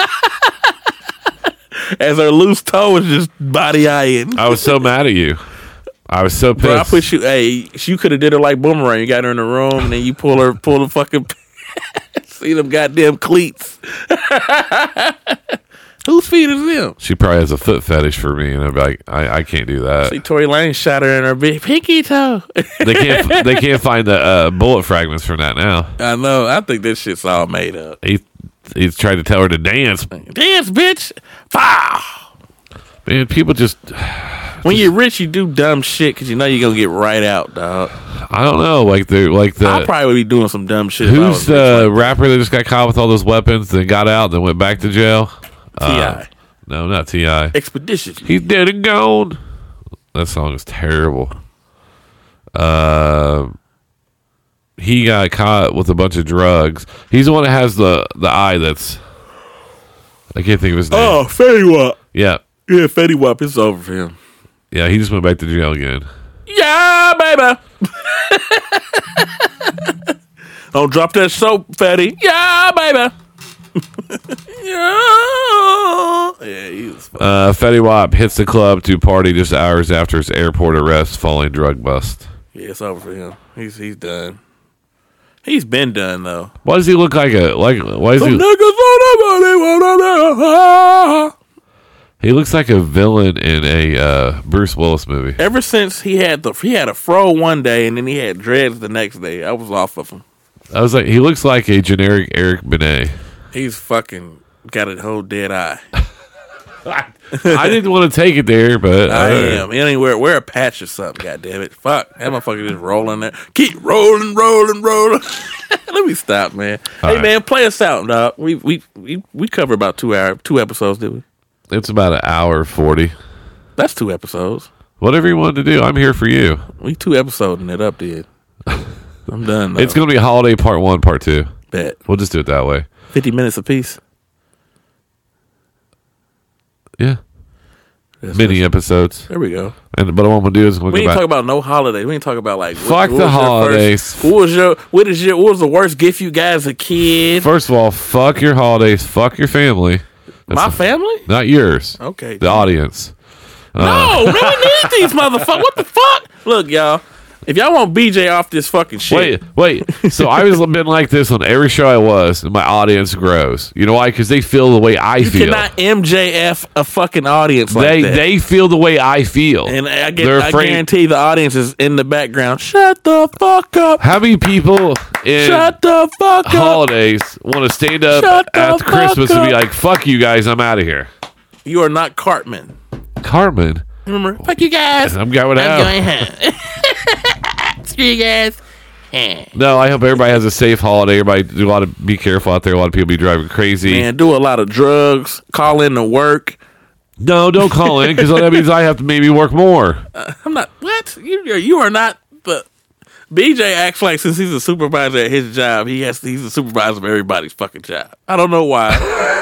As her loose toe was just body eyeing. I was so mad at you. I was so pissed. Bro, I put you. Hey, you could have did her like Boomerang. You got her in the room, and then you pull her, pull the fucking. See them goddamn cleats. Whose feet is them? She probably has a foot fetish for me, and I'm like, I, I can't do that. See, Tory Lane shot her in her big pinky toe. They can't. They can't find the uh, bullet fragments from that now. I know. I think this shit's all made up. He he's tried to tell her to dance. Dance, bitch. Pow. Man, people just. When you're rich, you do dumb shit because you know you're gonna get right out, dog. I don't know, like the like the. I'll probably be doing some dumb shit. if I Who's was the rich like rapper that just got caught with all those weapons, then got out, then went back to jail? T I Uh, no, not T I Expedition. He's dead and gone. That song is terrible. Uh, he got caught with a bunch of drugs. He's the one that has the the eye that's. I can't think of his name. Oh, Fetty Wap. Yeah, Yeah, Fetty Wap. It's over for him. yeah. He just went back to jail again. Yeah, baby. Don't drop that soap, Fetty. Yeah, baby. yeah. Yeah, he was fun. Uh, Fetty Wap hits the club to party just hours after his airport arrest following drug bust. Yeah, it's over for him. He's he's done. He's been done though. Why does he look like a like? Why is Some he? niggas on the money wanna know. He looks like a villain in a uh, Bruce Willis movie. Ever since he had the he had a fro one day and then he had dreads the next day, I was off of him. I was like, he looks like a generic Eric Benet. He's fucking got a whole dead eye. I didn't want to take it there, but I uh, am. Anywhere, wear a patch or something. God damn it! Fuck, that motherfucker just rolling there. Keep rolling, rolling, rolling. Let me stop, man. All hey, right. man, play us out, dog. We we we we covered about two hour two episodes, did we? It's about an hour forty. That's two episodes. Whatever you want to do, I'm here for you. We two episoding it up, dude. I'm done. Though. It's going to be a holiday part one, part two. Bet. We'll just do it that way. Fifty minutes apiece. Yeah. That's Mini episodes. There we go. And but what I'm gonna do is I'm gonna We go ain't back. talk about no holiday. We ain't talk about like Fuck what, what the was your holidays. First, what was your what is your what was the worst gift you guys as a kid? First of all, fuck your holidays. Fuck your family. That's My a- family? Not yours. Okay. The audience. Uh, No, no, we need these motherfuckers. What the fuck? Look, y'all. If y'all want B J off this fucking shit, Wait, wait. So I was been like this on every show I was, and my audience grows. You know why? Because they feel the way I you feel. cannot M J F a fucking audience like they that. they feel the way I feel. and I, get, They're I afraid. guarantee the audience is in the background. Shut the fuck up. How many people in Shut the fuck up. holidays want to stand up Shut the at Christmas fuck and be up. like, "Fuck you guys, I'm out of here." You are not Cartman. Cartman, Remember? Fuck you guys. I'm going I'm out. going home. Screw you guys. No, I hope everybody has a safe holiday. Everybody do a lot of be careful out there. A lot of people be driving crazy. Man, do a lot of drugs. Call in to work. No, don't call in because that means I have to maybe work more. I'm not. What? You are, you are not the. B J acts like since he's a supervisor at his job, he has he's a supervisor of everybody's fucking job. I don't know why.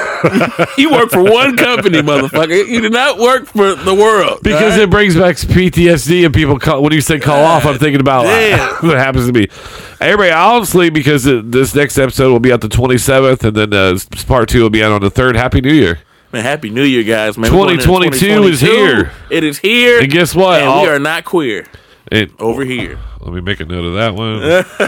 You work for one company, motherfucker. You do not work for the world. Because all right? it brings back P T S D and people call, when you say call off, I'm thinking about Damn. what happens to me. Everybody, I'll sleep because it, this next episode will be out the twenty-seventh, and then uh, part two will be out on the third. Happy New Year. Man, Happy New Year, guys. Man, We're going twenty into twenty-two is here. It is here. And guess what? And I'll- we are not queer It, over here. let me make a note of that one.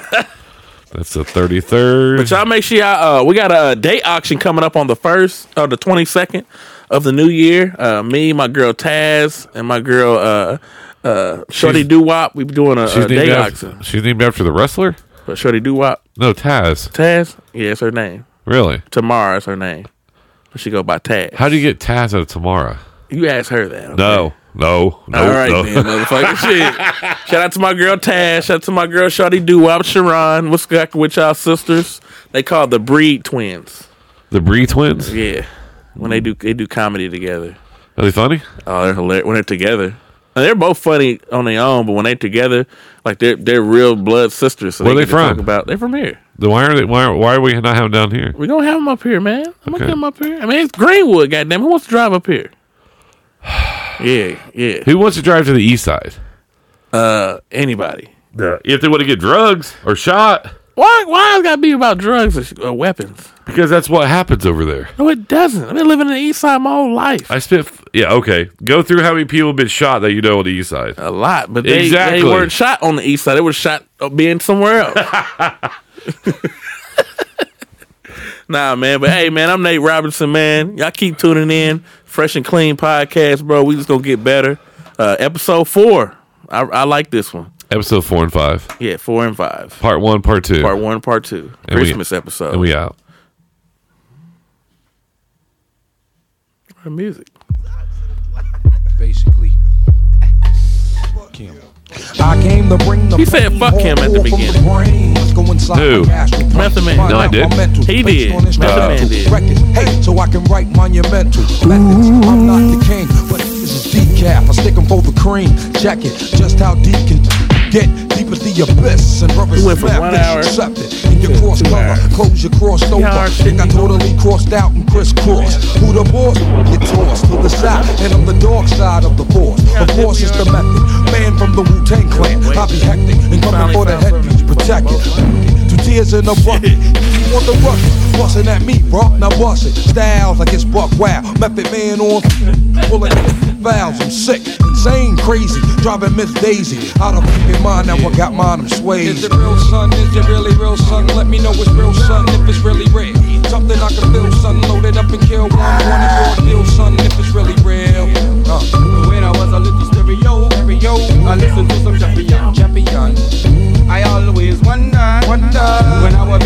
That's the thirty-third. But y'all make sure y'all, uh, we got a date auction coming up on the first or the twenty-second of the new year. Uh, me, my girl Taz, and my girl uh, uh, Shorty She's- Doo Wop. We be doing a, she's, a named date after, auction. she's named after the wrestler? But Shorty Doo Wop, No, Taz. Taz, yeah, it's her name. Really? Tamara is her name. But she go by Taz. How do you get Taz out of Tamara? You ask her that. Okay? No, no, no. All right, no. then, motherfucker. Shit. Shout out to my girl Taz. Shout out to my girl Shorty Doo Wop, Sharon. What's back with y'all sisters? They call the Breed Twins. The Bree twins? Yeah, when they do they do comedy together. Are they funny? Oh, they're hilarious when they're together. And they're both funny on their own, but when they're together, like they're they're real blood sisters. So Where they they get to talk from? About they're from here. Then why are they? Why, why are we not having them down here? We gonna have them up here, man. I'm Okay. gonna get them up here. I mean, it's Greenwood. Goddamn, who wants to drive up here? Yeah, yeah. Who wants to drive to the east side? Uh, anybody. If they want to get drugs or shot, Why? Why it gotta be about drugs or sh- or weapons? because that's what happens over there. No, it doesn't. I've been living in the East Side my whole life. I spent. Yeah, okay. Go through how many people have been shot that you know on the east side. A lot, but they, Exactly. they weren't shot on the East Side. They were shot uh, being somewhere else. Nah, man. But hey, man, I'm Nate Robinson, man. Y'all keep tuning in. Fresh and Clean podcast, bro. We just gonna get better. Uh, episode four. I, I like this one. Episode four and five, Yeah, four and five. part one, part two, Part one, part two. And we- Christmas episode. and we out. What music. Basically. Kim. I came to bring the He said fuck him at the beginning. Who? Method Man. No, I didn't. He did. Method Man did. Hey, so I can write monumental methods. I'm not the king, but this is decaf. I stick 'em for the cream. Check it, just how deep can get deep as the abyss. And brothers We went from one hour accept it. In your to cross two color, hours. clothes you crossed over. our shit Think I be going. totally crossed out and crisscrossed. Who the boss? Get tossed to the side, and I'm the dark side of the force. Of course, it's the method. Man from the Wu-Tang clan. I be hectic and coming for the headpiece, protect it. Two tears in a bucket. You want the ruckus? Bustin' at me, bro. Now bust it. Styles like it's buck wow. Method man on pulling valves. I'm sick, insane, crazy. Driving Miss Daisy out of fucking mind. Now I got mine. I'm swayed. Is it real, son? Is it really real, son? Let me know it's real, son, if it's really real. Something I can feel, son. Load it up and kill one. One and four deal, son, if it's really real. Uh. When I was a little stereo, stereo, I listened to some champion, champion. I always wonder, wonder when I was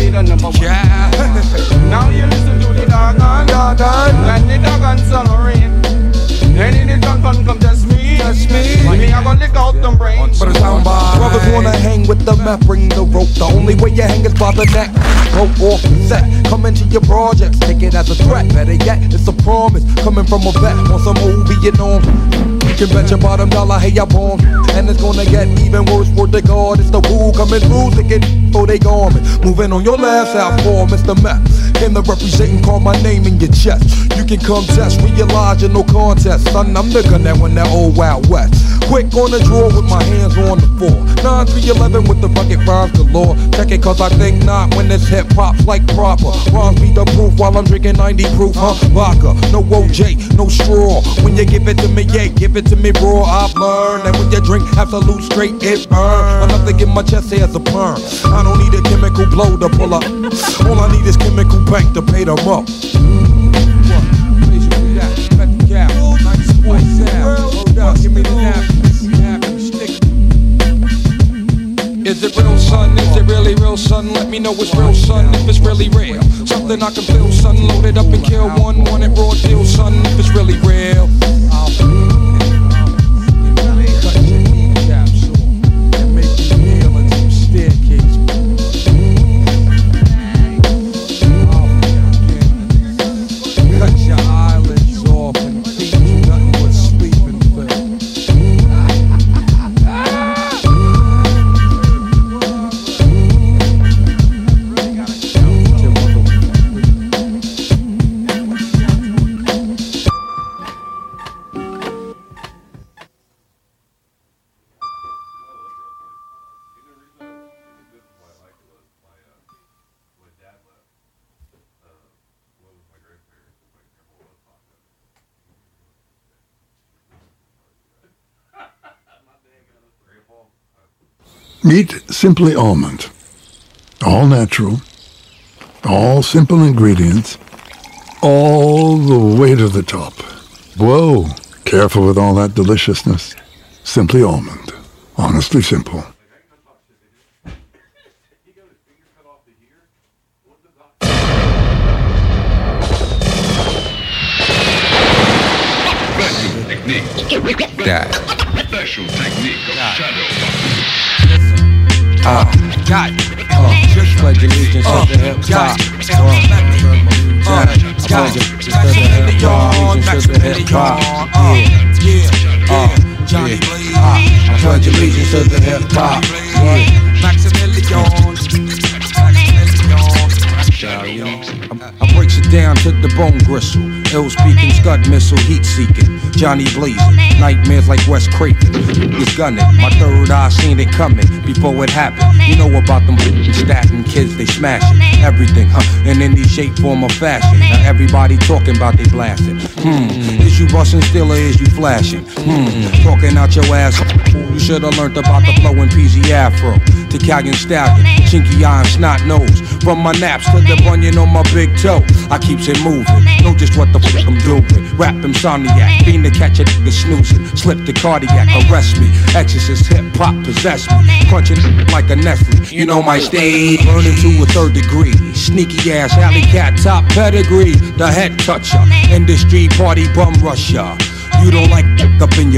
sun rain. Any the gun gun come test me, test me. Me I gonna lick out them brains. But it's down by brothers wanna hang with the meth, bring the rope. The only way you hang is by the neck. Rope off the set, come into your projects, take it as a threat. Better yet, it's a promise coming from a vet on some movie, you know. You can bet your bottom dollar, hey, I'm born. And it's gonna get even worse, word to God. It's the woo coming through, thinking so they garment. Moving on your last out for Mister Meth. Came to represent and call my name in your chest. You can come test, realize you're no contest. Son, I'm the gun that won that old Wild West. Quick on the draw with my hands on the floor. nine three eleven with the rugged rhymes galore. Check it cause I think not when this hip hop's like proper. Rhymes be the proof while I'm drinking ninety proof, huh? Vodka, no O J, no straw. When you give it to me, yeah, give it to me raw. I've learned that when you drink absolute straight, it burn. Enough to get my chest hair as a perm. I don't need a chemical blow to pull up. All I need is chemical bank to pay them up. Give me the nap, is it real, son? Is it really real, son? Let me know it's real, son, if it's really real. Something I can feel, son. Load it up and kill one, one and raw deal, son, if it's really real. I'll cut your kneecaps off and make you kneel in some staircase. Cut your eyelids off and feed you nothing but sleeping pills. Meet Simply Almond. All natural, all simple ingredients, all the way to the top. Whoa, careful with all that deliciousness. Simply Almond. Honestly simple. Special technique. God. Special technique of shadow. Uh, got it. Uh, just pledge allegiance to the hip hop. Uh, got it. Allegiance to the hip hop. Yeah, yeah, uh, Johnny Blaze. I pledge allegiance to the hip hop. Yeah, Maximilian. I, I breaks it down to the bone gristle. Ill speaking, scud missile, heat seeking. Johnny blazing, nightmares like Wes Craven. Was gunning, my third eye seen it coming before it happened. You know about them statin kids, they smashing everything, huh? In any shape, form, or fashion. Now everybody talking about they blasting. Hmm, is you busting still or is you flashing? Hmm, talking out your ass. You should've learned about the flowing P Z Afro. To Italian stallion, chinky eye and snot nose. From my naps to the bunion on my big toe, I keeps it moving. Know just what the fuck I'm doing. Rap insomniac, fiend to catch a nigga snoozing. Slip the cardiac, arrest me. Exorcist hip hop possess me. Crunching like a Nestle. You know my stage. Learning to a third degree. Sneaky ass alley cat top pedigree. The head toucher. Industry party bum rusher. You don't like up in your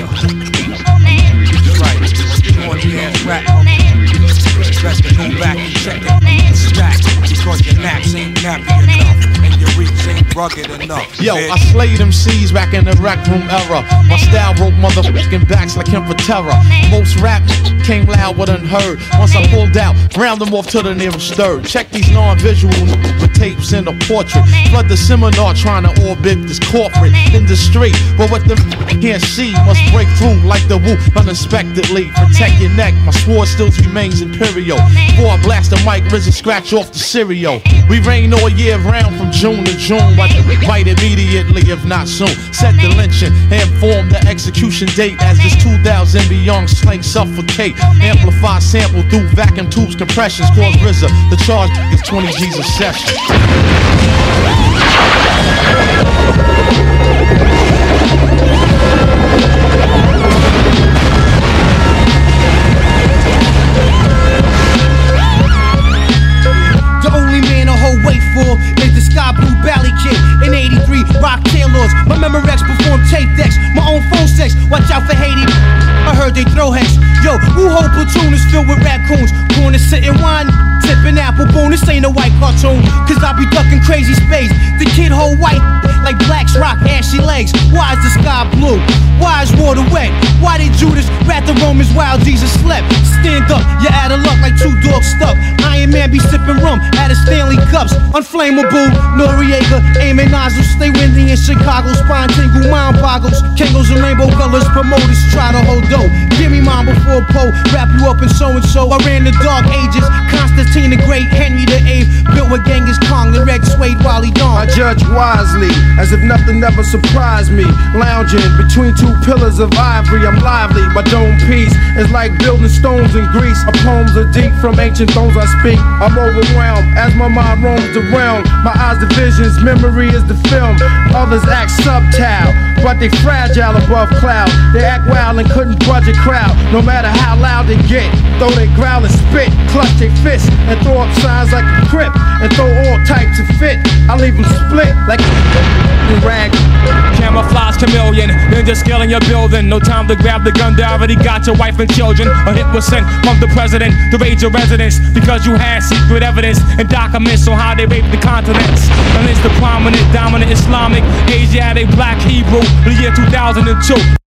right. Corny ass rap. Best to go back and check it. Stack. Because your naps ain't nappy enough. And your reach ain't rugged enough. Yo, bitch. I slayed them C's back in the rec room era. My style broke motherfucking backs like him for terror. Most rap came loud but unheard. Once I pulled out, round them off to the nearest third. Check these non-visual with tapes in a portrait. Flood the seminar trying to orbit this corporate industry. But what the can't see must break through like the woo unexpectedly. Protect your neck, my sword still remains imperial. Before I blast the mic, RZA scratch off the cereal. We rain all year round from June to June. But might immediately, if not soon. Set the lynching and form the execution date. As this two thousand beyond slang suffocate. Amplify sample through vacuum tubes compressions. Cause RZA, the charge is twenty G's a session. The only man a whole wait for is the Sky Blue Valley Kid. In eighty-three, Rock Taylor's Yo, who whole platoon is filled with raccoons? Corner sitting wine, sipping apple boom. This ain't a white cartoon, cause I be ducking crazy space. The kid hold white like Black's rock, ashy legs. Why is the sky blue? Why is water wet? Why did Judas rat the Romans while Jesus slept? Stand up, you're out of luck like two dogs stuck. Iron Man be sipping rum out of Stanley cups. Unflammable, Noriega, aiming nozzles. Stay windy in Chicago, spine tingle, mind boggles. Kangos and rainbow colors, promoters try to hold dough. Give me mine before Poe, wrap you up in so and so. I ran the dark ages, Constantine the Great, Henry the Eighth, built with Genghis Khan, the Red Suede Wally Dawn. I judge wisely, as if nothing ever surprised me. Lounging between two pillars of ivory, I'm lively. My dome piece is like building stones in Greece. My poems are deep, from ancient thrones I speak. I'm overwhelmed as my mind roams the realm. My eyes the visions, memory is the film. Others act subtile, but they fragile above cloud. They act wild and couldn't budge a crowd. No matter how loud they get, though they growl and spit, clutch their fists and throw up signs like a crip, and throw all types of fit. I leave them split like a rag. Camouflage chameleon, ninja skill in your building. No time to grab the gun, they already got your wife and children. A hit was sent from the president to raid your residence because you had secret evidence and documents on how they raped the continents. And it's the prominent, dominant Islamic, Asiatic, Black, Hebrew, the year two thousand two.